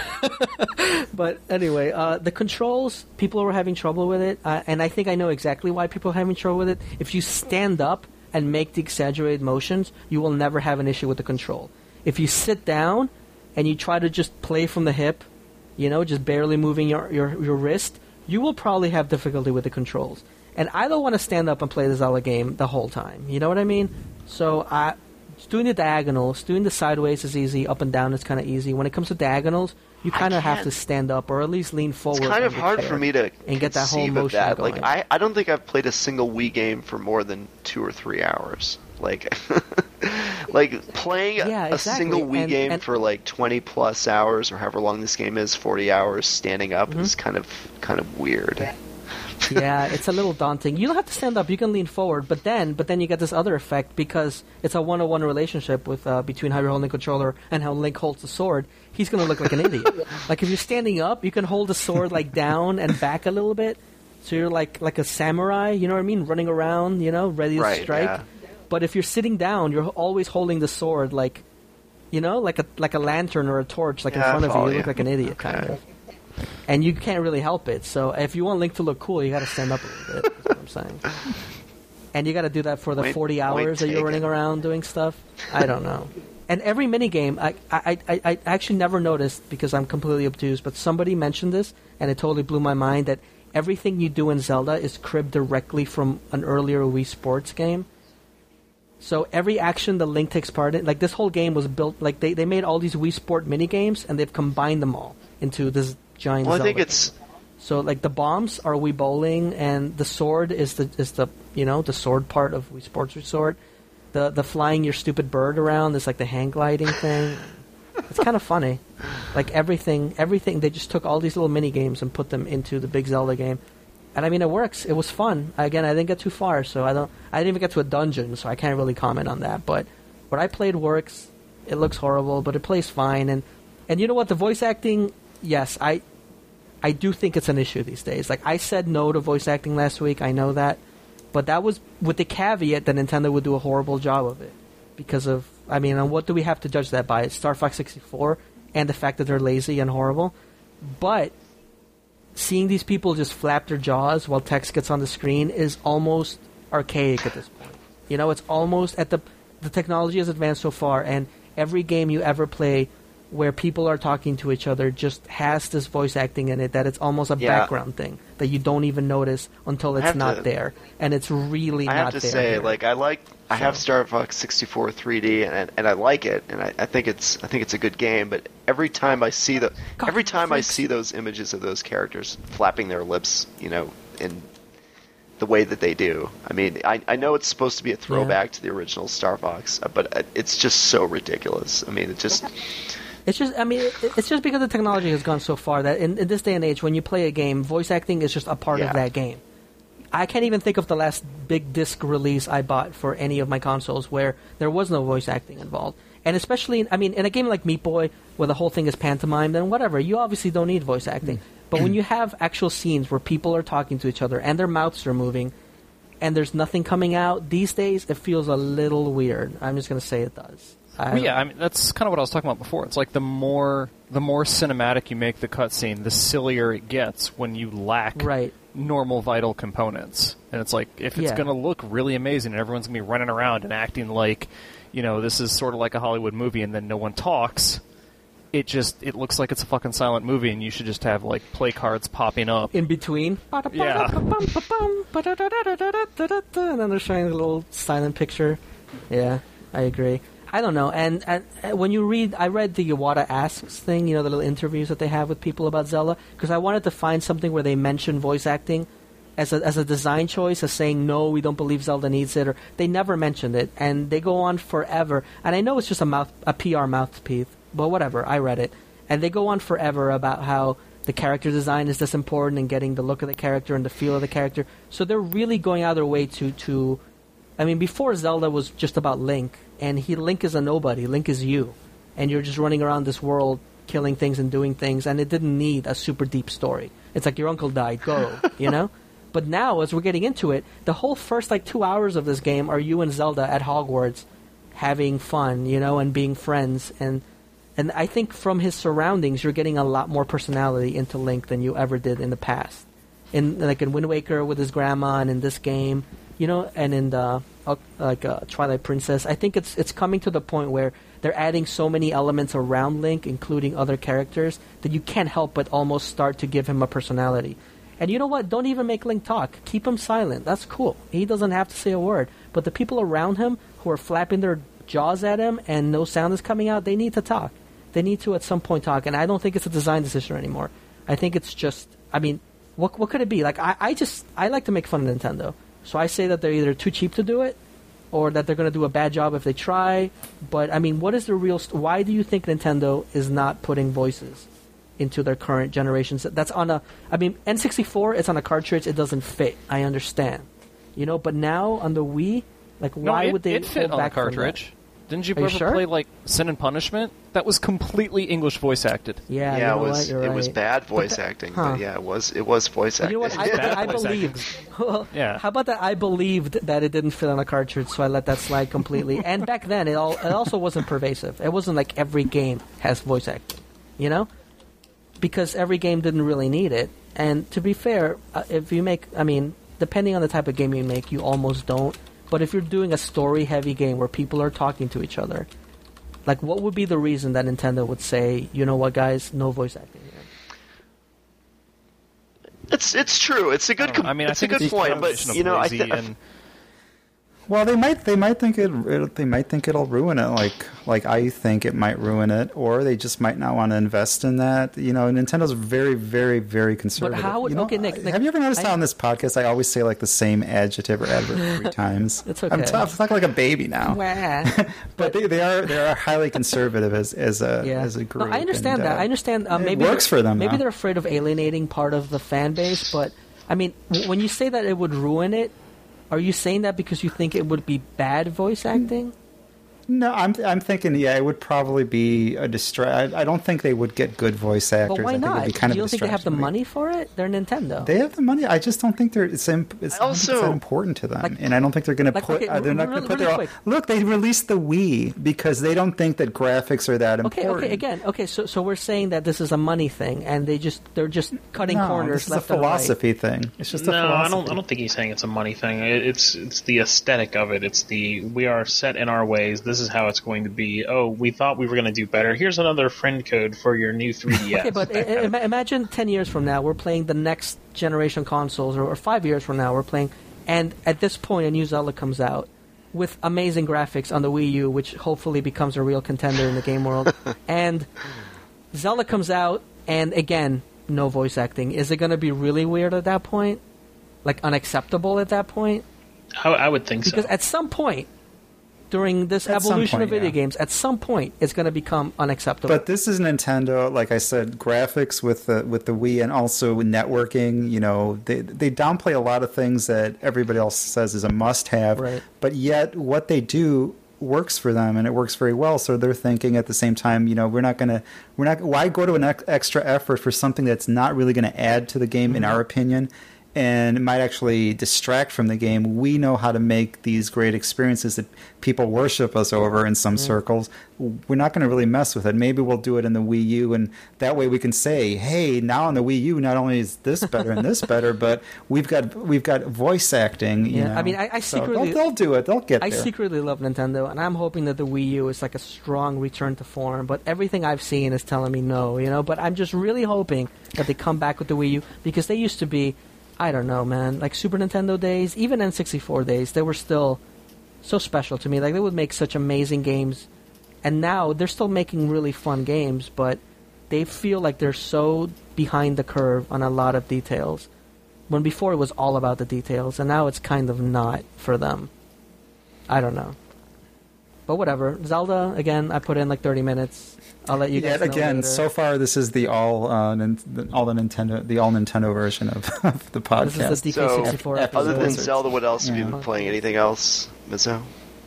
But anyway, uh, the controls, people were having trouble with it, uh, and I think I know exactly why people are having trouble with it. If you stand up and make the exaggerated motions, you will never have an issue with the control. If you sit down and you try to just play from the hip, you know, just barely moving your, your, your wrist, you will probably have difficulty with the controls. And I don't want to stand up and play the Zelda game the whole time. You know what I mean? So I, doing the diagonals, doing the sideways is easy, up and down is kind of easy. When it comes to diagonals, you I kind of have can't- to stand up or at least lean forward. It's kind on of your hard chair for me to and get that whole conceive motion of that. going. Like I, I don't think I've played a single Wii game for more than two or three hours. Like, like playing a- Yeah, a exactly. single Wii And- game and- for like twenty plus hours or however long this game is, forty hours standing up Mm-hmm. is kind of kind of weird. Yeah, it's a little daunting. You don't have to stand up; you can lean forward. But then, but then you get this other effect because it's a one-on-one relationship with uh, between how you're holding the controller and how Link holds the sword. He's going to look like an idiot. Like if you're standing up, you can hold the sword like down and back a little bit, so you're like like a samurai. You know what I mean? Running around, you know, ready to Right, strike. yeah. But if you're sitting down, you're always holding the sword like, you know, like a like a lantern or a torch, like Yeah, I in front of you. follow You you. look like an idiot, Okay. kind of. And you can't really help it. So if you want Link to look cool, you got to stand up a little bit. That's what I'm saying. and you got to do that for the Point- forty point hours that you're taken. running around doing stuff. I don't know. And every minigame, I, I, I, I actually never noticed because I'm completely obtuse, but somebody mentioned this, and it totally blew my mind, that everything you do in Zelda is cribbed directly from an earlier Wii Sports game. So every action the Link takes part in, like this whole game was built, like they, they made all these Wii Sport minigames, and they've combined them all into this giant Well, I Zelda think it's game. So like the bombs are Wii Bowling, and the sword is the is the you know the sword part of Wii Sports Resort. The the flying your stupid bird around is like the hang gliding thing. It's kind of funny. Like everything everything they just took all these little mini games and put them into the big Zelda game. And I mean it works. It was fun. Again, I didn't get too far, so I don't I didn't even get to a dungeon, so I can't really comment on that, but what I played works. It looks horrible, but it plays fine, and and you know what, the voice acting, yes, I I do think it's an issue these days. Like I said no to voice acting last week, I know that. But that was with the caveat that Nintendo would do a horrible job of it. Because of, I mean, and what do we have to judge that by? It's Star Fox sixty-four and the fact that they're lazy and horrible. But seeing these people just flap their jaws while text gets on the screen is almost archaic at this point. You know, it's almost at the, the technology has advanced so far, and every game you ever play where people are talking to each other just has this voice acting in it that it's almost a Yeah. background thing that you don't even notice until I it's have not to- there, and it's really I not have to there. say, here. like I like, I have Star Fox sixty-four three D, and and I like it, and I, I think it's, I think it's a good game. But every time I see the, God, every time I freaks. see those images of those characters flapping their lips, you know, in the way that they do, I mean, I I know it's supposed to be a throwback to the original Star Fox, but it's just so ridiculous. I mean, it just. It's just, I mean, it, it's just because the technology has gone so far that in, in this day and age, when you play a game, voice acting is just a part Yeah. of that game. I can't even think of the last big disc release I bought for any of my consoles where there was no voice acting involved. And especially, I mean, in a game like Meat Boy, where the whole thing is pantomime, then whatever, you obviously don't need voice acting. But when you have actual scenes where people are talking to each other and their mouths are moving, and there's nothing coming out, these days it feels a little weird. I'm just going to say it does. I Well, yeah, I mean that's kind of what I was talking about before. It's like the more the more cinematic you make the cutscene, the sillier it gets when you lack Right. normal vital components. And it's like if it's Yeah. going to look really amazing and everyone's going to be running around and acting like, you know, this is sort of like a Hollywood movie, and then no one talks, it just it looks like it's a fucking silent movie, and you should just have like play cards popping up. in between. Yeah. And then they're showing a little silent picture. Yeah, I agree. I don't know. And, and, and when you read, I read the Iwata Asks thing, you know, the little interviews that they have with people about Zelda, because I wanted to find something where they mention voice acting as a, as a design choice, as saying, no, we don't believe Zelda needs it, or they never mentioned it, and they go on forever. And I know it's just a mouth, a P R mouthpiece, but whatever, I read it. And they go on forever about how the character design is this important and getting the look of the character and the feel of the character. So they're really going out of their way to, to I mean, before Zelda was just about Link, and he Link is a nobody. Link is you, and you're just running around this world, killing things and doing things, and it didn't need a super deep story. It's like your uncle died, go, you know. But now, as we're getting into it, the whole first like two hours of this game are you and Zelda at Hogwarts, having fun, you know, and being friends, and and I think from his surroundings, you're getting a lot more personality into Link than you ever did in the past. In like in Wind Waker with his grandma, and in this game. You know, and in the uh, like uh, Twilight Princess, I think it's it's coming to the point where they're adding so many elements around Link, including other characters, that you can't help but almost start to give him a personality. And you know what? Don't even make Link talk. Keep him silent. That's cool. He doesn't have to say a word. But the people around him who are flapping their jaws at him and no sound is coming out, they need to talk. They need to at some point talk. And I don't think it's a design decision anymore. I think it's just, I mean, what what could it be? Like, I, I just, I like to make fun of Nintendo. So I say that they're either too cheap to do it, or that they're going to do a bad job if they try. But, I mean, what is the real... St- why do you think Nintendo is not putting voices into their current generations? That's on a... I mean, N sixty-four, it's on a cartridge. It doesn't fit. I understand. You know, but now on the Wii, like, No, why it, would they it fit hold on back the from that? cartridge. Didn't you Are you ever sure? play like Sin and Punishment? That was completely English voice acted. Yeah, Yeah, you know it was what? You're it was right. bad voice But the- acting, huh. but yeah, it was it was voice You acting. know what? I, Bad I voice believed. Well, Yeah. How about that? I believed that it didn't fit on a cartridge, so I let that slide completely. And back then, it all it also wasn't pervasive. It wasn't like every game has voice acting, you know, because every game didn't really need it. And to be fair, uh, if you make, I mean, depending on the type of game you make, you almost don't. But if you're doing a story-heavy game where people are talking to each other, like, what would be the reason that Nintendo would say, you know what, guys, no voice acting here? It's it's true. It's a good. Com- I mean, it's I think a good it's a point, combination but of you know, I lazy think. and Well, they might they might think it, it they might think it'll ruin it, like like I think it might ruin it, or they just might not want to invest in that. You know, Nintendo's very very very conservative. how would- you know, okay, Nick, Nick, have you ever noticed I- how on this podcast I always say like the same adjective or adverb three times? It's I'm, okay. t- I'm talking like a baby now. Wah. But they, they are they are highly conservative as as a Yeah. as a No, group. I understand and, that. uh, I understand. Uh, it maybe works they're- for them, Maybe though. they're afraid of alienating part of the fan base, but I mean, w- when you say that it would ruin it, are you saying that because you think it would be bad voice acting? No, I'm I'm thinking yeah, it would probably be a distract. I, I don't think they would get good voice actors. But why I think not? It'd be kind you of don't think they have the distraction. money for it? They're Nintendo. They have the money. I just don't think they're. It's, imp- it's, I don't think it's Also- that important to them, Like- and I don't think they're going to like, put. okay, uh, they're not really- going to put really their. quick. Look, they released the Wii because they don't think that graphics are that Okay, important. okay, again, okay. So, so we're saying that this is a money thing, and they just they're just cutting no, corners this is a left and right. philosophy thing. It's just a No, philosophy. I don't. I don't think he's saying it's a money thing. It- It's it's the aesthetic of it. It's the we are set in our ways. This is how it's going to be. Oh, we thought we were going to do better. Here's another friend code for your new three D S. Okay, but That I- kind of- I- imagine ten years from now we're playing the next generation consoles, or, or five years from now we're playing, and at this point a new Zelda comes out with amazing graphics on the Wii U, which hopefully becomes a real contender in the game world, and Zelda comes out, and again, no voice acting. Is it going to be really weird at that point? Like, unacceptable at that point? I, I would think Because so. at some point, during this At some evolution of point, video yeah. games, at some point it's going to become unacceptable. But this is Nintendo, like I said, graphics with the with the Wii and also networking. You know, they they downplay a lot of things that everybody else says is a must-have. Right. But yet, what they do works for them, and it works very well. So they're thinking at the same time, you know, we're not gonna, we're not. Why go to an ex- extra effort for something that's not really going to add to the game, Mm-hmm. in our opinion? And it might actually distract from the game. We know how to make these great experiences that people worship us over in some circles. We're not going to really mess with it. Maybe we'll do it in the Wii U, and that way we can say, "Hey, now on the Wii U, not only is this better and this better, but we've got we've got voice acting." You Yeah, know? I mean, I- I So secretly- they'll, they'll do it. They'll get I there. secretly love Nintendo, and I'm hoping that the Wii U is like a strong return to form. But everything I've seen is telling me no, you know. But I'm just really hoping that they come back with the Wii U, because they used to be, I don't know, man, like Super Nintendo days, even N sixty-four days, they were still so special to me. Like, they would make such amazing games, and now they're still making really fun games, but they feel like they're so behind the curve on a lot of details. When before it was all about the details, and now it's kind of not for them. I don't know. But whatever. Zelda, again, I put in like thirty minutes. I'll let you guys Yet know again, later. so far this is the all uh, nin- the- all the Nintendo the all Nintendo version of, of the podcast. This is the D K sixty-four So, episode. other than Blizzard. Zelda, what else have you Yeah. been playing? Anything else, Mizo?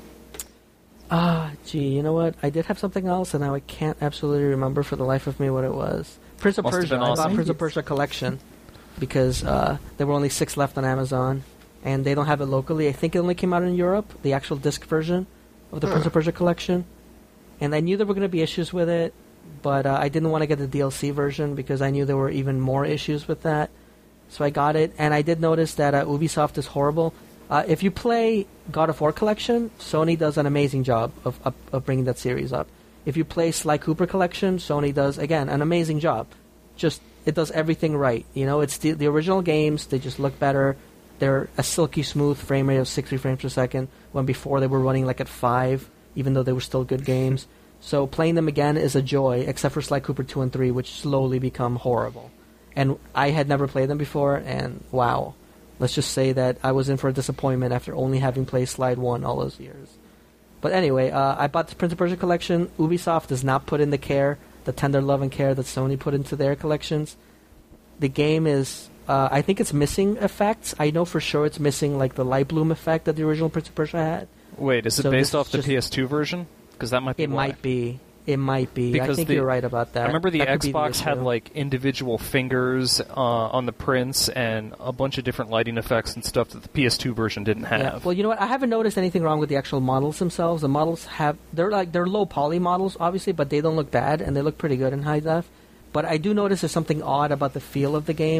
Ah, gee, you know what? I did have something else, and now I can't absolutely remember for the life of me what it was. Prince of Must have Persia. been I bought awesome. Prince of Persia Collection because uh, there were only six left on Amazon, and they don't have it locally. I think it only came out in Europe, the actual disc version of the Huh. Prince of Persia Collection. And I knew there were going to be issues with it, but uh, I didn't want to get the D L C version because I knew there were even more issues with that. So I got it, and I did notice that uh, Ubisoft is horrible. Uh, if you play God of War Collection, Sony does an amazing job of, of, of bringing that series up. If you play Sly Cooper Collection, Sony does, again, an amazing job. Just, it does everything right. You know, it's the, the original games, they just look better. They're a silky smooth frame rate of sixty frames per second, when before they were running like at five, even though they were still good games. So playing them again is a joy, except for Sly Cooper two and three, which slowly become horrible. And I had never played them before, and wow. Let's just say that I was in for a disappointment after only having played Slide one all those years. But anyway, uh, I bought the Prince of Persia collection. Ubisoft does not put in the care, the tender love and care that Sony put into their collections. The game is, uh, I think it's missing effects. I know for sure it's missing like the light bloom effect that the original Prince of Persia had. Wait, is it So based this off is the just- P S two version? Because that might be It why. might be. It might be. I Because think the- you're right about that. I remember the That could be Xbox had issue. like individual fingers uh, on the prints and a bunch of different lighting effects and stuff that the P S two version didn't have. Yeah. Well, you know what? I haven't noticed anything wrong with the actual models themselves. The models have they're like they're low poly models, obviously, but they don't look bad and they look pretty good in high def. But I do notice there's something odd about the feel of the game.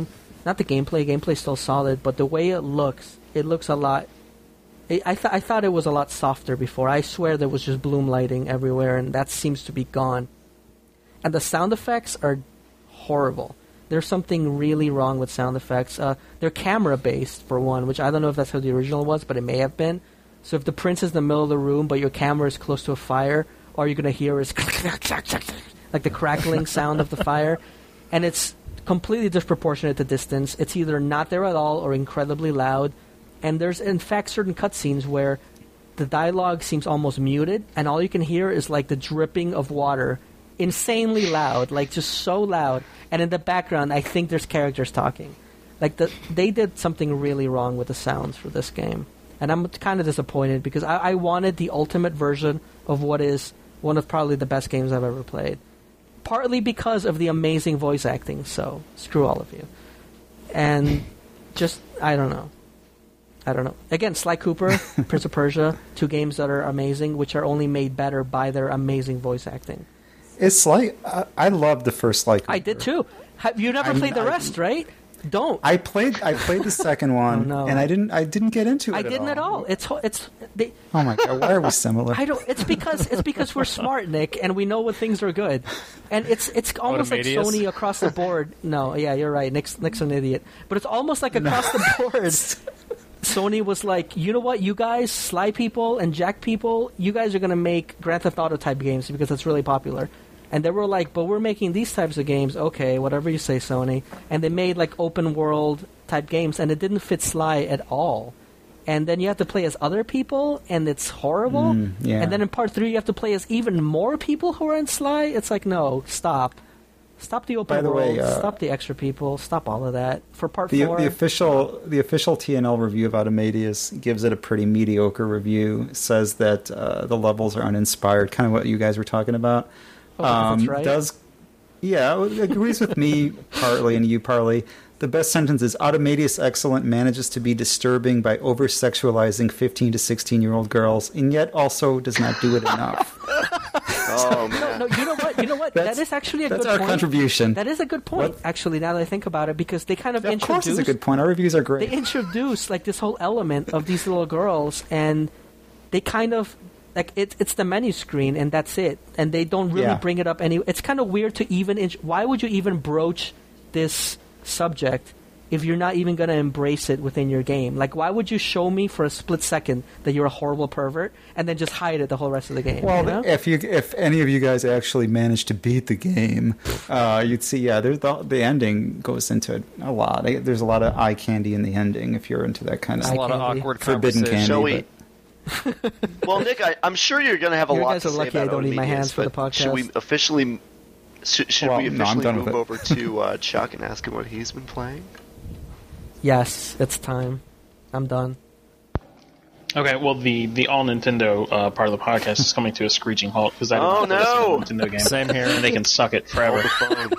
not the gameplay. Gameplay's still solid, but the way it looks, it looks a lot. It, I th- I thought it was a lot softer before. I swear there was just bloom lighting everywhere, and that seems to be gone. And the sound effects are horrible. There's something really wrong with sound effects. Uh, they're camera-based, for one, which I don't know if that's how the original was, but it may have been. So if the prince is in the middle of the room, but your camera is close to a fire, all you're going to hear is like the crackling sound of the fire. And it's completely disproportionate to distance. It's either not there at all or incredibly loud. And there's, in fact, certain cutscenes where the dialogue seems almost muted, and all you can hear is like the dripping of water. Insanely loud, like just so loud. And in the background, I think there's characters talking. Like the, they did something really wrong with the sounds for this game. And I'm kind of disappointed because I, I wanted the ultimate version of what is one of probably the best games I've ever played. Partly because of the amazing voice acting, so screw all of you. And just, I don't know. I don't know. Again, Sly Cooper, Prince of Persia, two games that are amazing, which are only made better by their amazing voice acting. It's like I, I love the first Sly Cooper. I did too. Have you never I'm- played the I- rest, right? Don't. I played I played the second one, Oh, no. and I didn't I didn't get into it. I didn't at all. It's ho- it's. They, Oh my god, why are we similar? I don't. It's because it's because we're smart, Nick, and we know when things are good, and it's it's almost like Automatus? Sony across the board. No, yeah, you're right. Nick's Nick's an idiot, but it's almost like across the board. Sony was like, you know what, you guys, Sly people and Jack people, you guys are gonna make Grand Theft Auto type games because it's really popular. And they were like, but we're making these types of games. Okay, whatever you say, Sony. And they made like open world type games, and it didn't fit Sly at all. And then you have to play as other people, and it's horrible. Mm, yeah. And then in part three, you have to play as even more people who are in Sly. It's like, no, stop. Stop the open By the world. way, uh, stop the extra people. Stop all of that. For part The, four, the official the official T N L review of Automatus gives it a pretty mediocre review. It says that uh, the levels are uninspired, kind of what you guys were talking about. Oh, that's Um, right. Does yeah, it agrees with me partly and you partly. The best sentence is Automatus Excellent manages to be disturbing by over sexualizing fifteen to sixteen year old girls, and yet also does not do it enough. Oh man. No, you know what? You know what? That's- that is actually a That's good our point. contribution. That is a good point, What? actually, now that I think about it, because they kind of, Of introduced... course, it's a good point. Our reviews are great. They introduce, like, this whole element of these little girls, and they kind of... Like, it, it's the menu screen, and that's it. And they don't really Yeah. bring it up any... It's kind of weird to even... int- Why would you even broach this subject if you're not even going to embrace it within your game? Like, why would you show me for a split second that you're a horrible pervert, and then just hide it the whole rest of the game? Well, you know? if you if any of you guys actually managed to beat the game, uh, you'd see. Yeah, there's the the ending goes into it a lot. There's a lot of eye candy in the ending if you're into that kind of There's a lot of candy. awkward forbidden conversation. candy. Shall we? but- Well, Nick, I, I'm sure you're going to have a You lot guys to are say lucky I about don't need my Automatus, hands for the but Should we podcast. officially? Should, should Well, we no, I'm officially done move with it. over to uh, Chuck and ask him what he's been playing? Yes, it's time. I'm done. Okay, well, the, the all Nintendo uh, part of the podcast is coming to a screeching halt because I didn't Oh, play this no! Nintendo game. Same here. And they can suck it forever. Phone.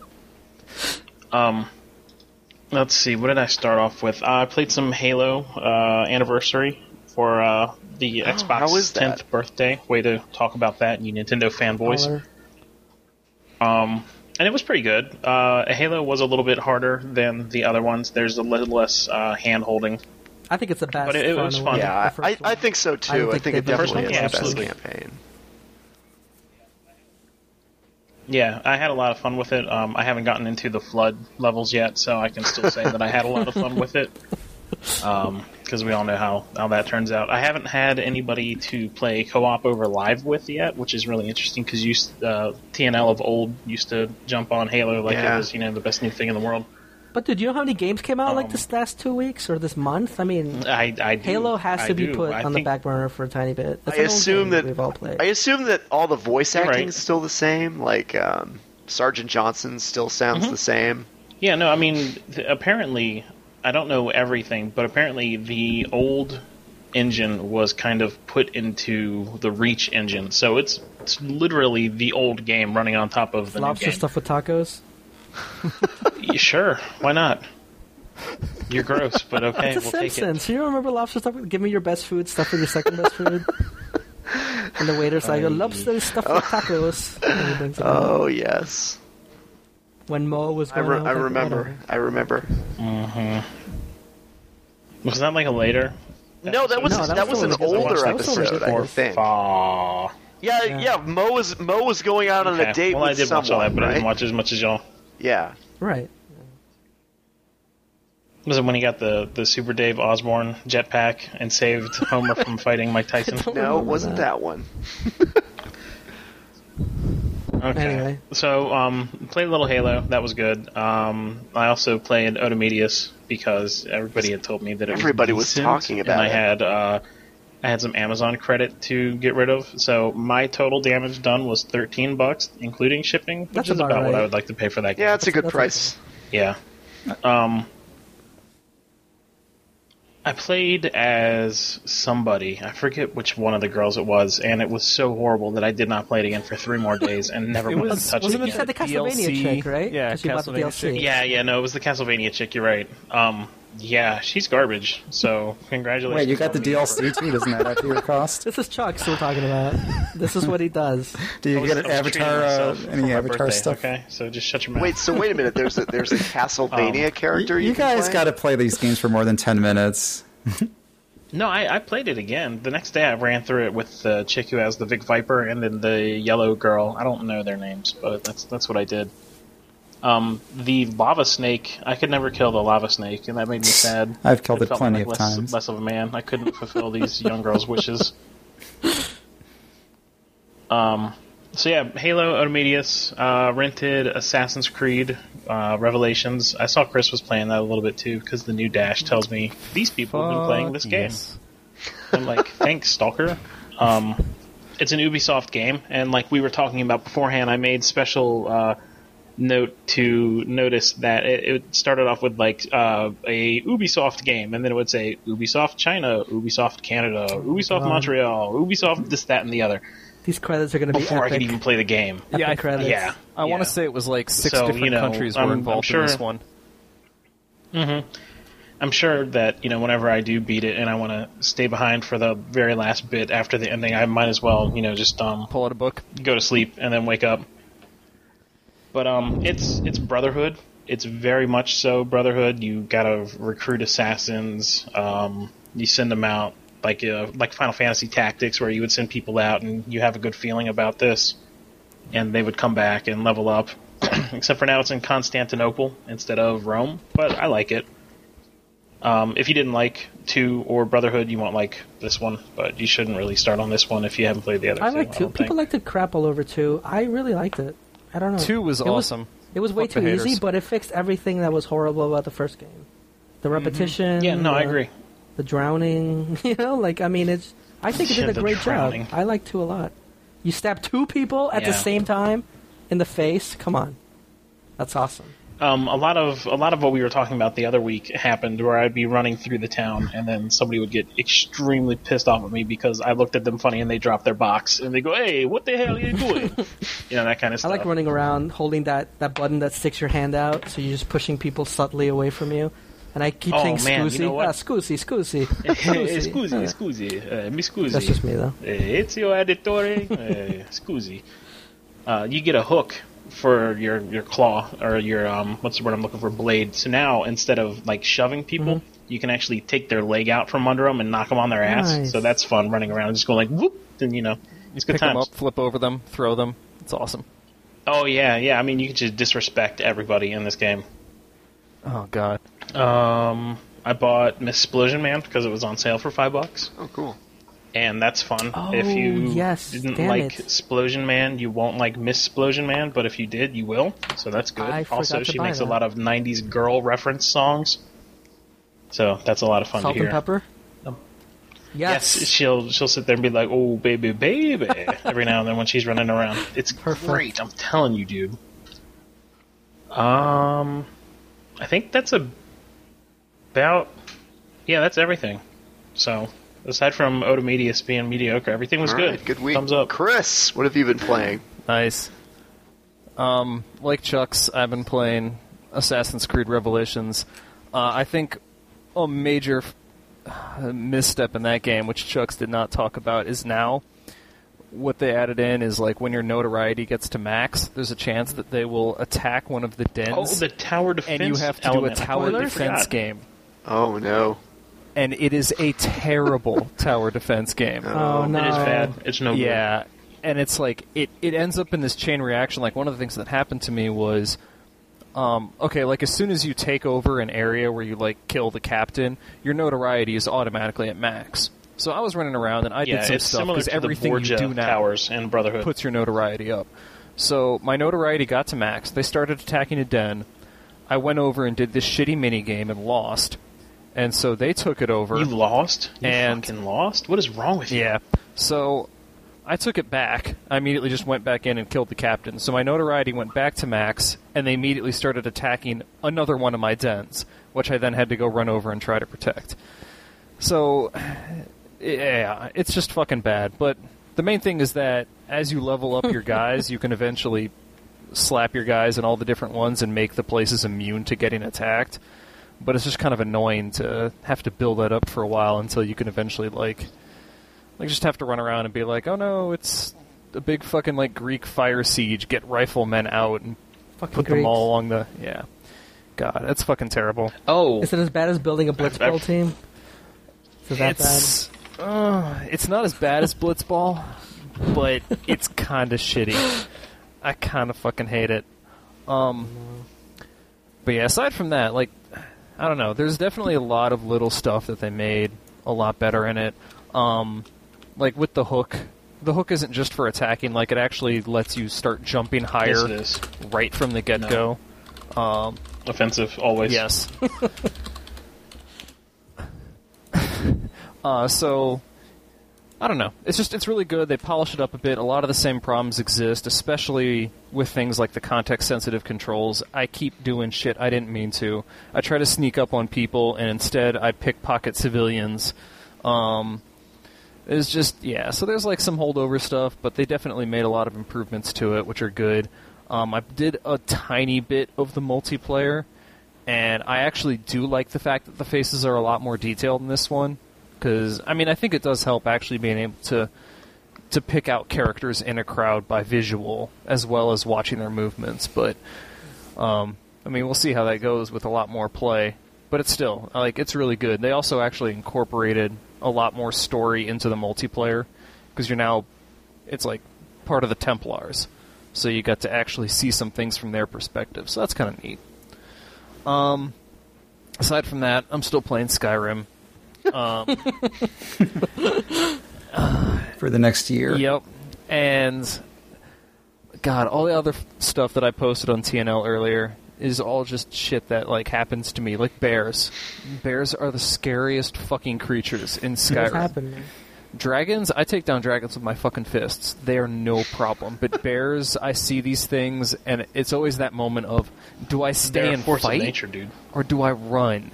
Um, let's see, what did I start off with? Uh, I played some Halo uh, Anniversary for uh, the Xbox how is that? tenth birthday. Way to talk about that, you Nintendo fanboys. Caller. Um, and it was pretty good. Uh, Halo was a little bit harder than the other ones. There's a little less uh, hand-holding. I think it's the best. But it- it far was and fun. away, Yeah, the I, first I, one. I think so I too. don't I think think it they've ever definitely done is the it. best Absolutely. campaign. Yeah, I had a lot of fun with it. Um, I haven't gotten into the flood levels yet, so I can still say that I had a lot of fun with it. Because we all know how, how that turns out. I haven't had anybody to play co-op over live with yet, which is really interesting because uh, T N L of old used to jump on Halo like Yeah. it was, you know, the best new thing in the world. But dude, you know how many games came out like Um, this last two weeks or this month? I mean, I, I do. Halo has I to be do. put I on the think- back burner for a tiny bit. That's I an old assume game that we've all played. I assume that all the voice You're acting right. is still the same. Like um, Sergeant Johnson still sounds Mhm. the same. Yeah, no, I mean, th- apparently, I don't know everything, but apparently the old engine was kind of put into the Reach engine, so it's it's literally the old game running on top of the Lobster new game. stuff with tacos. Yeah, sure, why not? You're gross, but okay, It's a we'll take Simpsons. You don't remember lobster stuff? Give me your best food, stuff with your second best food. And the waiter's like, Aye. lobster stuff with tacos. And he brings it out. Oh yes. when Mo was I, going re- on I with it, remember. whatever. I remember. Mm-hmm. Was that like a later? No, that was No, that that was was an still- I watched older that was episode, I before think. Fall. Yeah, Yeah. yeah. Mo was Mo was going out on Okay. a date well, with I did someone, watch all that, but right? I didn't watch as much as y'all. Yeah. Right. Was it when he got the, the Super Dave Osborne jetpack and saved Homer from fighting Mike Tyson? don't No, it remember wasn't that. that one. Okay. Anyway. So, um, played a little Halo. That was good. Um, I also played Odomedius because everybody had told me that it was Everybody was decent, talking about and I it. had uh, I had some Amazon credit to get rid of. So my total damage done was thirteen bucks, including shipping, which That's is about about what right. I would like to pay for that game. Yeah, it's a good That's price. Yeah. Um, I played as somebody. I forget which one of the girls it was, and it was so horrible that I did not play it again for three more days and never It wanted was- to touch wasn't it it You again. said the D L C? Castlevania chick, right? Yeah, 'Cause you bought the Castlevania D L C. chick. Yeah, yeah, no, it was the Castlevania chick. You're right. Um, yeah, she's garbage. So congratulations. Wait, you got on the me D L C for- too? Doesn't that have to your cost? This is Chuck's we're talking about. This is what he does. Do you I was- get an I was treating avatar? Uh, myself for any my avatar birthday, stuff? Okay, so just shut your mouth. Wait, so wait a minute. There's a there's a Castlevania Um, character You, you, can guys play? got to play these games for more than ten minutes. No, I, I played it again. The next day I ran through it with the chick who has the Vic Viper and then the yellow girl. I don't know their names, but that's that's what I did. Um, the lava snake, I could never kill the lava snake, and that made me sad. I've killed it felt plenty like of less, times. Less of a man. I couldn't fulfill these young girls' wishes. Um, so yeah, Halo, Odomedius, uh, rented Assassin's Creed, uh, Revelations. I saw Chris was playing that a little bit too, because the new Dash tells me these people have been playing this Fuck game. yes. I'm like, thanks, Stalker. Um, it's an Ubisoft game, and like we were talking about beforehand, I made special uh, note to notice that it, it started off with like uh, a Ubisoft game, and then it would say Ubisoft China, Ubisoft Canada, Ubisoft God. Montreal, Ubisoft this, that, and the other. These credits are going to be Before I epic. could even play the game. Epic Yeah, I- credits. Yeah. I want Yeah. to say it was like six So, different you know, countries I'm- were I'm involved sure- in this one. I'm sure that, you know, whenever I do beat it and I want to stay behind for the very last bit after the ending, I might as well, you know, just um, Pull out a book. go to sleep and then wake up. But um, it's it's Brotherhood. It's very much so Brotherhood. You gotta recruit assassins. Um, you send them out like uh, like Final Fantasy Tactics, where you would send people out and you have a good feeling about this, and they would come back and level up. Except for now, it's in Constantinople instead of Rome. But I like it. Um, if you didn't like two or Brotherhood, you won't like this one. But you shouldn't really start on this one if you haven't played the other I two. like two. don't People think. like to crap all over two. I really liked it. I don't know. Two was It awesome. It was way Fuck the too easy, haters. but it fixed everything that was horrible about the first game. The repetition. Yeah, no, I the- agree. The drowning. You know, like I mean, it's. I think it Yeah, did a the great drowning. job. I like two a lot. You stab two people at the Yeah. same time in the face. Come on, that's awesome. Um, a lot of a lot of what we were talking about the other week happened where I'd be running through the town and then somebody would get extremely pissed off at me because I looked at them funny and they dropped their box and they go, "Hey, what the hell are you doing?" You know, that kind of I stuff. like running around holding that, that button that sticks your hand out, so you're just pushing people subtly away from you. And I keep Oh, saying man, you "scusi," know what? ah, "scusi, scusi, Eh, scusi." scusi, scusi, uh, mi scusi. That's just me, though. Eh, Ezio Auditore, eh, scusi. Uh, you get a hook for your, your claw, or your, um, what's the word I'm looking for, blade. So now, instead of, like, shoving people, Mm-hmm. you can actually take their leg out from under them and knock them on their ass. Nice. So that's fun, running around and just going like, whoop, and, you know, it's good Pick them times. up, flip over them, throw them. It's awesome. Oh, yeah, yeah, I mean, you can just disrespect everybody in this game. Oh god. Um, I bought Miss Explosion Man because it was on sale for five bucks. Oh, cool. And that's fun. Oh, if you yes, didn't damn like it. Explosion Man, you won't like Miss Explosion Man, but if you did, you will. So that's good. I forgot Also, to she buy makes that. a lot of nineties girl reference songs. So that's a lot of fun Salt to hear. and pepper. Um, Yes. Yes, she'll she'll sit there and be like, "Oh, baby, baby," every now and then when she's running around. It's Perfect. great. I'm telling you, dude. Um, I think that's a about yeah, that's everything. So aside from Odomedius being mediocre, everything was All good. right, good week. Thumbs up. Chris, what have you been playing? Nice. Um, like Chuck's, I've been playing Assassin's Creed Revelations. Uh, I think a major f- misstep in that game, which Chuck's did not talk about, is now what they added in is like when your notoriety gets to max, there's a chance that they will attack one of the dens. Oh, the tower defense and you have to element. do a tower I defense forgot. game. Oh no. And it is a terrible tower defense game. Oh, no. It is bad. It's no Yeah, and it's like it, it ends up in this chain reaction. Like one of the things that happened to me was, um, okay, like as soon as you take over an area where you like kill the captain, your notoriety is automatically at max. So I was running around and I good. Yeah, did some it's stuff similar because to everything the you Borgia do now towers and Brotherhood. puts your notoriety up. So my notoriety got to max. They started attacking a den. I went over and did this shitty mini game and lost. And so they took it over. You lost? You And- fucking lost? What is wrong with you? Yeah. So I took it back. I immediately just went back in and killed the captain. So my notoriety went back to max, and they immediately started attacking another one of my dens, which I then had to go run over and try to protect. So, yeah, it's just fucking bad. But the main thing is that as you level up your guys, you can eventually slap your guys in all the different ones and make the places immune to getting attacked. But it's just kind of annoying to have to build that up for a while until you can eventually, like, like just have to run around and be like, oh no, it's a big fucking, like, Greek fire siege, get riflemen out and Fucking put Greeks. them all along the, yeah. God, that's fucking terrible. Oh, Is it as bad as building a Blitzball I've- team? Is it that It's, uh, it's not as bad as Blitzball, but it's kind of shitty. I kind of fucking hate it. Um, but yeah, aside from that, like, I don't know. There's definitely a lot of little stuff that they made a lot better in it. Um, like with the hook, the hook isn't just for attacking. Like it actually lets you start jumping yes, higher it is. right from the get-go. Um, Offensive, always. yes. uh, so I don't know. It's just it's really good. They polish it up a bit. A lot of the same problems exist, especially with things like the context-sensitive controls. I keep doing shit I didn't mean to. I try to sneak up on people, and instead I pickpocket civilians. Um, it's just, yeah, so there's like some holdover stuff, but they definitely made a lot of improvements to it, which are good. Um, I did a tiny bit of the multiplayer, and I actually do like the fact that the faces are a lot more detailed in this one. Because, I mean, I think it does help actually being able to to pick out characters in a crowd by visual as well as watching their movements. But, um, I mean, we'll see how that goes with a lot more play. But it's still, like, it's really good. They also actually incorporated a lot more story into the multiplayer. Because you're now, it's like part of the Templars. So you got to actually see some things from their perspective. So that's kind of neat. Um, aside from that, I'm still playing Skyrim. Um, for the next year. Yep. And, God, all the other f- stuff that I posted on T N L earlier is all just shit that, like, happens to me. Like bears. Bears are the scariest fucking creatures in What's Skyrim. happened, man? Dragons, I take down dragons with my fucking fists. They are no problem. But bears, I see these things, and it's always that moment of, do I stay They're a and force fight, of nature, dude. or do I run?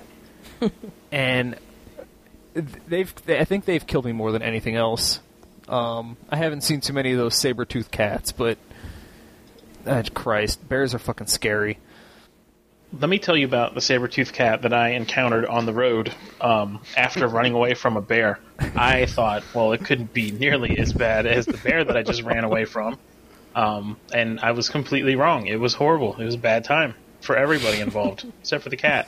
And they've, they, I think they've killed me more than anything else. Um, I haven't seen too many of those saber-toothed cats, but, uh, Christ, bears are fucking scary. Let me tell you about the saber-toothed cat that I encountered on the road um, after running away from a bear. I thought, well, it couldn't be nearly as bad as the bear that I just ran away from. Um, and I was completely wrong. It was horrible. It was a bad time for everybody involved, except for the cat.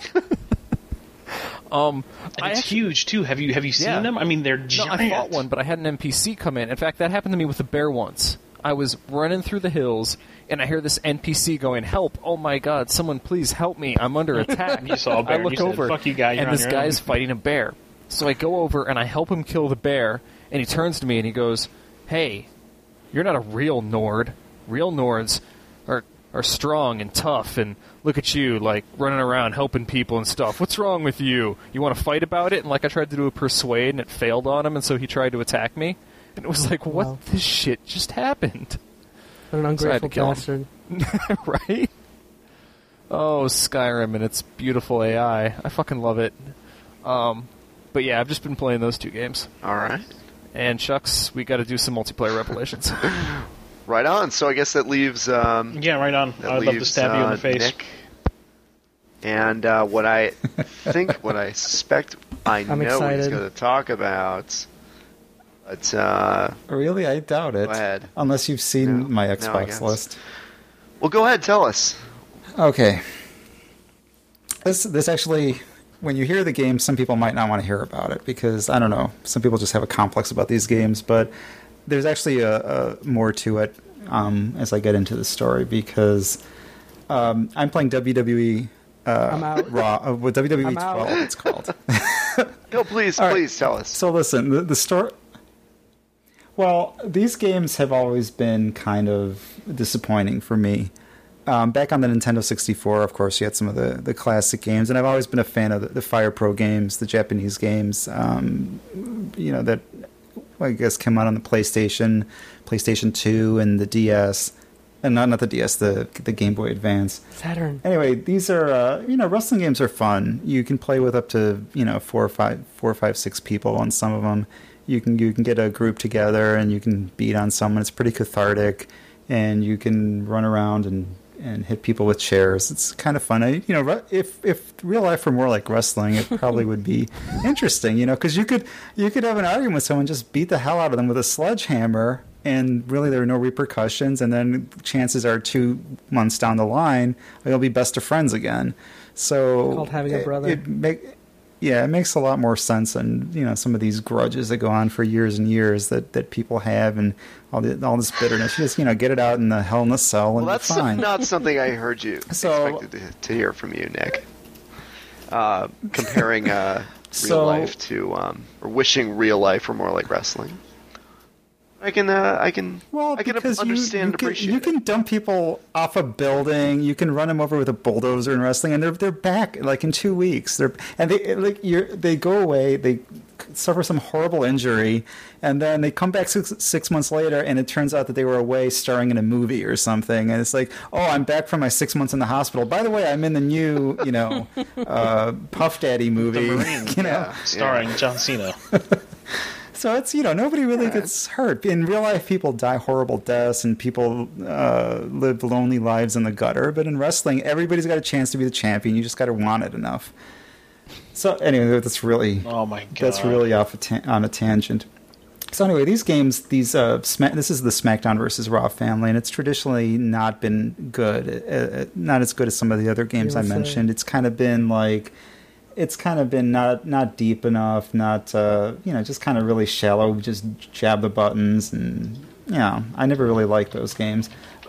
Um, And I it's actually- huge, too. Have you have you seen Yeah. them? I mean, they're No, giant. I fought one, but I had an N P C come in. In fact, that happened to me with a bear once. I was running through the hills, and I hear this N P C going, "Help! Oh my God! Someone please help me! I'm under attack!" You saw a bear I and look you said, over, "Fuck you, guy, you're and on this your guy's own." fighting a bear. So I go over and I help him kill the bear, and he turns to me and he goes, "Hey, you're not a real Nord. Real Nords are are strong and tough, and look at you, like, running around helping people and stuff. What's wrong with you? You want to fight about it?" And, like, I tried to do a persuade, and it failed on him, and so he tried to attack me. And it was like, what Wow. this shit just happened? What an So I had to ungrateful kill him. bastard. Right? Oh, Skyrim and its beautiful A I. I fucking love it. Um, but yeah, I've just been playing those two games. All right. And shucks, we got to do some multiplayer revelations. Right on. So I guess that leaves. Um, Yeah, right on. that I'd love to leaves, stab you in uh, the face. Nick. And uh, what I think, what I suspect, I I'm know he's excited. going to talk about But uh, Really, I doubt it. Go ahead. Unless you've seen No, my no, I Xbox guess. list. well, go ahead, tell us. Okay. This this actually, when you hear the game, some people might not want to hear about it because I don't know. Some people just have a complex about these games, but there's actually a, a more to it um, as I get into the story because um, I'm playing W W E. Uh, I'm out. Raw. Uh, with W W E I'm out. twelve, it's called. No, please, All right. please tell us. So listen, the, the story. Well, these games have always been kind of disappointing for me. Um, back on the Nintendo sixty-four, of course, you had some of the, the classic games, and I've always been a fan of the, the Fire Pro games, the Japanese games. Um, you know that I guess came out on the PlayStation, PlayStation two, and the D S, and not not the D S, the the Game Boy Advance. Saturn. Anyway, these are uh, you know wrestling games are fun. You can play with up to you know four or five, four or five, six people on some of them. You can you can get a group together and you can beat on someone. It's pretty cathartic, and you can run around and, and hit people with chairs. It's kind of fun. I, you know, re- if if real life were more like wrestling, it probably would be interesting. You know, because you could you could have an argument with someone, just beat the hell out of them with a sledgehammer, and really there are no repercussions. And then chances are two months down the line, you'll be best of friends again. So Called having a brother. It, it make, yeah, it makes a lot more sense than you know some of these grudges that go on for years and years that, that people have, and all the, all this bitterness. You just you know get it out in the Hell in a Cell and Well, that's be fine. not something I heard you So- expected to, to hear from you, Nick. Uh, comparing uh, real So- life to, um, or wishing real life were more like wrestling. I can, uh, I can, Well, I can because understand you, you and can, appreciate you it. can dump people off a building. You can run them over with a bulldozer in wrestling, and they're they're back like in two weeks. They're and they like you're, they go away. They suffer some horrible injury, and then they come back six, six months later, and it turns out that they were away starring in a movie or something. And it's like, oh, I'm back from my six months in the hospital. By the way, I'm in the new, you know, uh, Puff Daddy The movie. Marine, you know, Yeah. starring John Cena. so it's, you know, nobody really gets hurt. In real life, people die horrible deaths and people uh, live lonely lives in the gutter. But in wrestling, everybody's got a chance to be the champion. You just got to want it enough. So anyway, that's really Oh my god, that's really off a ta- on a tangent. So anyway, these games, these uh, Smack, this is the SmackDown versus Raw family, and it's traditionally not been good. Uh, uh, not as good as some of the other games I You'll say. mentioned. It's kind of been like, it's kind of been not not deep enough, not uh, you know, just kind of really shallow. Just jab the buttons, and you know, I never really liked those games.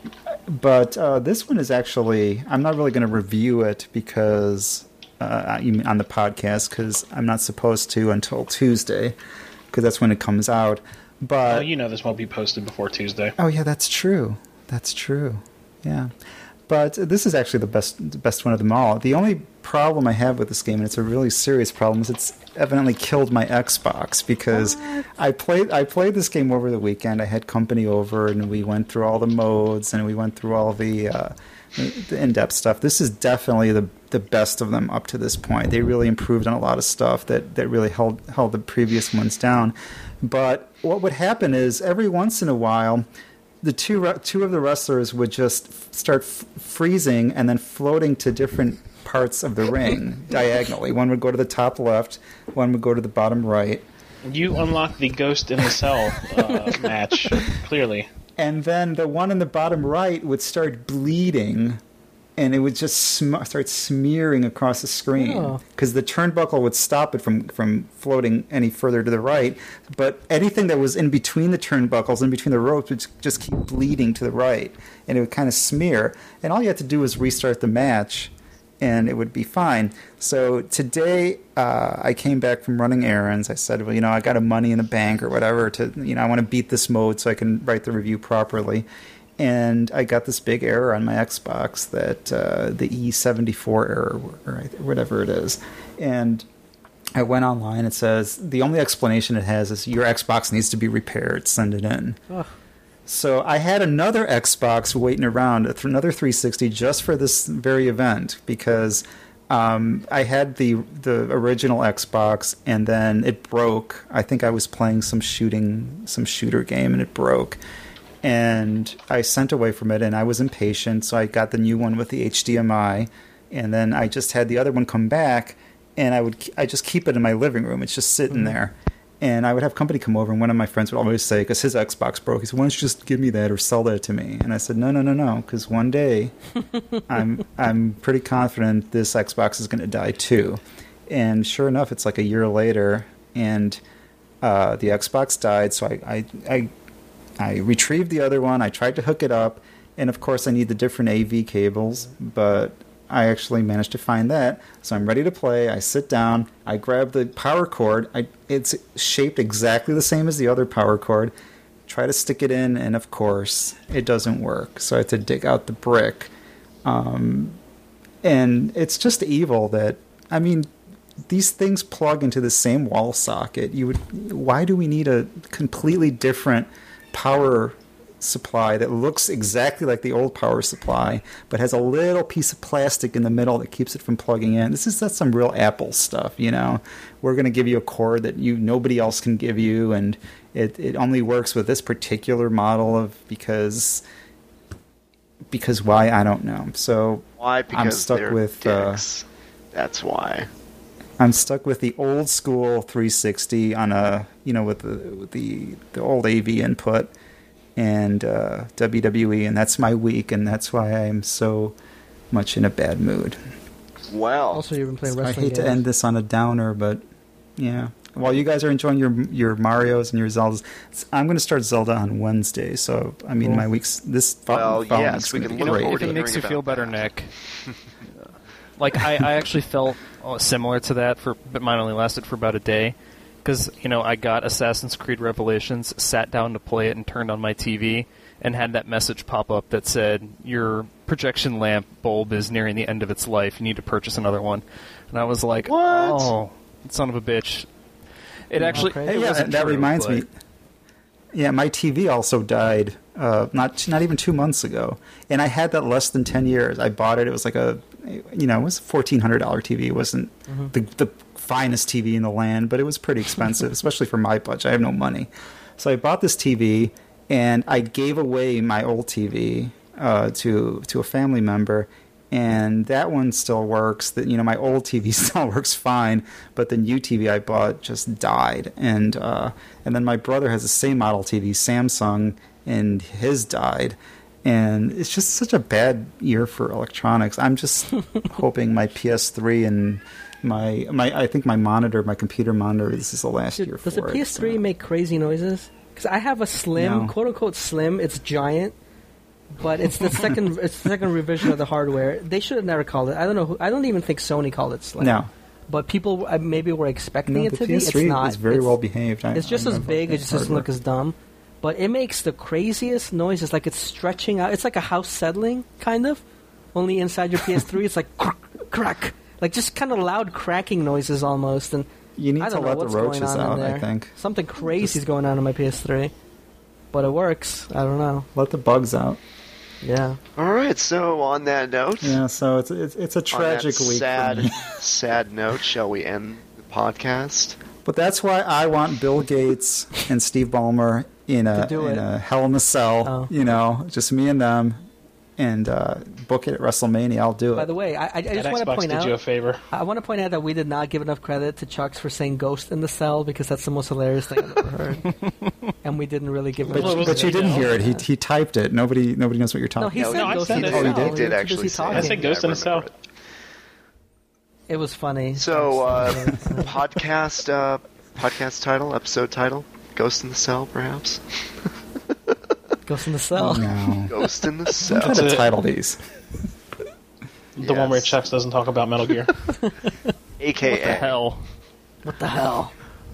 But uh, this one is actually, I'm not really going to review it because uh, on the podcast because I'm not supposed to until Tuesday because that's when it comes out. But Oh, you know this won't be posted before Tuesday. oh yeah, that's true. That's true. Yeah. But this is actually the best the best one of them all. The only problem I have with this game, and it's a really serious problem, is it's evidently killed my Xbox because I played I played this game over the weekend. I had company over, and we went through all the modes, and we went through all the uh, the in-depth stuff. This is definitely the the best of them up to this point. They really improved on a lot of stuff that, that really held held the previous ones down. But what would happen is every once in a while, the two re- two of the wrestlers would just f- start f- freezing and then floating to different parts of the ring diagonally. One would go to the top left, one would go to the bottom right, You unlocked the Ghost in the Cell uh, match, clearly. and then the one in the bottom right would start bleeding, and it would just sm- start smearing across the screen Oh. because the turnbuckle would stop it from, from floating any further to the right. But anything that was in between the turnbuckles, in between the ropes, would just keep bleeding to the right, and it would kind of smear. And all you had to do was restart the match, and it would be fine. So today, uh, I came back from running errands. I said, well, you know, I got a money in the bank or whatever to, you know, I want to beat this mode so I can write the review properly. And I got this big error on my Xbox that uh, the E seventy-four error, or whatever it is. And I went online. It says the only explanation it has is your Xbox needs to be repaired. Send it in. Ugh. So I had another Xbox waiting around, another three sixty, just for this very event because um, I had the the original Xbox and then it broke. I think I was playing some shooting, some shooter game, and it broke. And I sent away from it, and I was impatient, so I got the new one with the H D M I, and then I just had the other one come back, and I would I just keep it in my living room. It's just sitting Mm-hmm. there. And I would have company come over, and one of my friends would always say, because his Xbox broke, he said, "Why don't you just give me that or sell that to me?" And I said, "No, no, no, no, because one day, I'm I'm pretty confident this Xbox is going to die too." And sure enough, it's like a year later, and uh, the Xbox died. So I, I I I retrieved the other one. I tried to hook it up, and of course, I need the different A V cables, but I actually managed to find that, so I'm ready to play. I sit down, I grab the power cord. I, it's shaped exactly the same as the other power cord. Try to stick it in, and of course, it doesn't work. So I have to dig out the brick. Um, and it's just evil that, I mean, these things plug into the same wall socket. You would, why do we need a completely different power supply that looks exactly like the old power supply, but has a little piece of plastic in the middle that keeps it from plugging in? This is that's some real Apple stuff, you know. We're going to give you a cord that you nobody else can give you, and it, it only works with this particular model of because because why, I don't know. So why? Because I'm stuck they're with dicks. Uh, that's why. I'm stuck with the old school three sixty on a you know with the with the the old A V input. And uh, W W E, and that's my week, and that's why I'm so much in a bad mood. Well, also you've been playing I wrestling hate games. to end this on a downer, but yeah. While you guys are enjoying your your Marios and your Zeldas, I'm going to start Zelda on Wednesday. So I mean, Cool. my week's this. Well, following yes, week's we gonna can be look great. forward If to it makes you hearing feel about better, that. Nick. Like I, I actually felt uh, similar to that, for but mine only lasted for about a day. Because, you know, I got Assassin's Creed Revelations, sat down to play it, and turned on my T V, and had that message pop up that said, your projection lamp bulb is nearing the end of its life, you need to purchase another one. And I was like, What? oh, son of a bitch. It actually, okay. it Hey, yeah, wasn't that true, reminds but- me. Yeah, my T V also died uh, not not even two months ago, and I had that less than ten years. I bought it. It was like a, you know, it was a fourteen hundred dollar T V. It wasn't Mm-hmm. the the finest T V in the land, but it was pretty expensive, especially for my budget. I have no money, so I bought this T V, and I gave away my old T V uh, to to a family member. And that one still works. That you know, my old T V still works fine, but the new T V I bought just died. And uh, and then my brother has the same model T V, Samsung, and his died. And it's just such a bad year for electronics. I'm just hoping my P S three and my my I think my monitor, my computer monitor, this is the last Dude, year for does the it. P S three so. make crazy noises? Because I have a slim, No. quote unquote slim. It's giant, but it's the second. It's the second revision of the hardware. They should have never called it. I don't know. Who, I don't even think Sony called it slim. No, But people uh, maybe were expecting no, it the to P S be. three It's not. is very it's, well behaved. I, It's just I as love big. It the just doesn't hardware. look as dumb. But it makes the craziest noises. Like it's stretching out. It's like a house settling, kind of. Only inside your P S three, it's like crack, crack, like just kind of loud cracking noises almost. And You need I to don't know let the what's going roaches on in out. there. I think Something crazy is going on in my P S three, but it works. I don't know. let the bugs out. Yeah. All right. So on that note, Yeah, so it's it's, it's a on that tragic week. sad, For me. sad note, shall we end the podcast? But that's why I want Bill Gates and Steve Ballmer in a To do in it. a Hell in a Cell. Oh. You know, just me and them, and uh, book it at WrestleMania. I'll do it. By the way, I, I just That want to Xbox point did out. you a favor. I want to point out that we did not give enough credit to Chucks for saying "Ghost in the Cell" because that's the most hilarious thing I've ever heard, and we didn't really give him. but Well, it was but you a didn't no. hear it. He he typed it. Nobody nobody knows what you're No, talking he No, said no, I "Ghost said in the it. Cell." Oh, he did. We He did were too actually busy say talking. I said Ghost in the Cell. remember it. It was funny. So, uh, podcast, uh, podcast title, episode title, Ghost in the Cell, perhaps? Ghost in the Cell. about. No. Ghost in the I'm Cell. trying to That's it. title these. The one where Yes. Chucks doesn't talk about Metal Gear. A K A. What the hell? What the hell?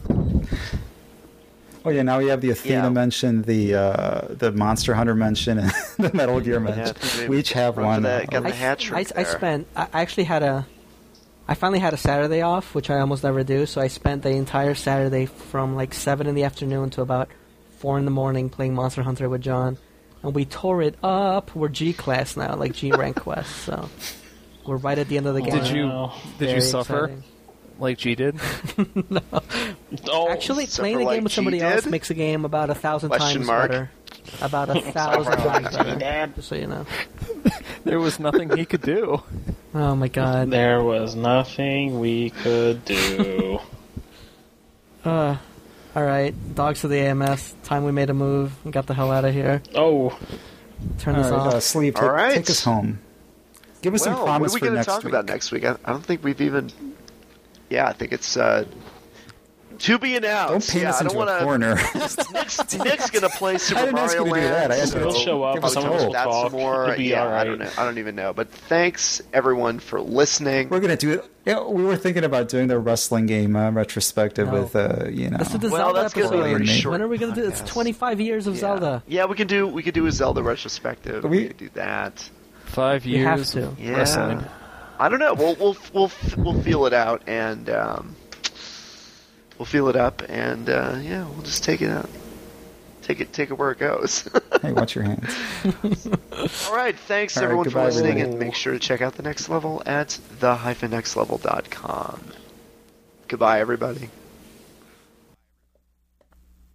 Oh yeah, now we have the Athena Yeah. mention, the uh, the Monster Hunter mention, and the Metal Gear Yeah, mention. maybe we each have run for one. that, get uh, the hat trick I, I there. spent. I I actually had a. I finally had a Saturday off, which I almost never do. So I spent the entire Saturday from like seven in the afternoon to about four in the morning playing Monster Hunter with John, and we tore it up. We're G class now, like G rank quest. So we're right at the end of the game. Did you Wow. did Very you suffer exciting. like G did? Oh, Actually, Suffer playing a like game with G somebody else did? makes a game about a thousand Question times mark. better. About a thousand Suffer like times G, better. Dad. Just so you know. There was nothing he could do. Oh my god. There was nothing we could do. Uh, All right, dogs to the A M S. Time we made a move and got the hell out of here. Oh, Turn All this right, off. uh, Sleeve, take, All right. take us home. Give us well, some promise what are we for gonna next talk week. about next week? I, I don't think we've even. Yeah, I think it's uh, to be announced. Don't paint yeah, us I don't into a wanna... corner. Nick's, Nick's gonna play Super I didn't ask Mario you to do Land. that. I asked so you to He'll show up. give us Some a of us toll. will that's talk. more. It'll be Yeah, all right. I don't know. I don't even know. But thanks everyone for listening. We're gonna do it. Yeah, we were thinking about doing the wrestling game uh, retrospective No. with, uh, you know. Let's do the Well, Zelda that's gonna be a episode. pretty short When are we gonna do? It's podcast. twenty-five years of yeah. Zelda. Yeah, we can do. We could do a Zelda retrospective. We, We- could do that. Five You have years to. of Yeah. wrestling. I don't know. We'll we'll we'll we'll feel it out and um, we'll feel it up and uh, yeah, we'll just take it out. Take it take it where it goes. Hey, watch your hands. All right, thanks All right, everyone for goodbye, listening, everyone. and make sure to check out the next level at the hyphen next level dot com. Goodbye, everybody.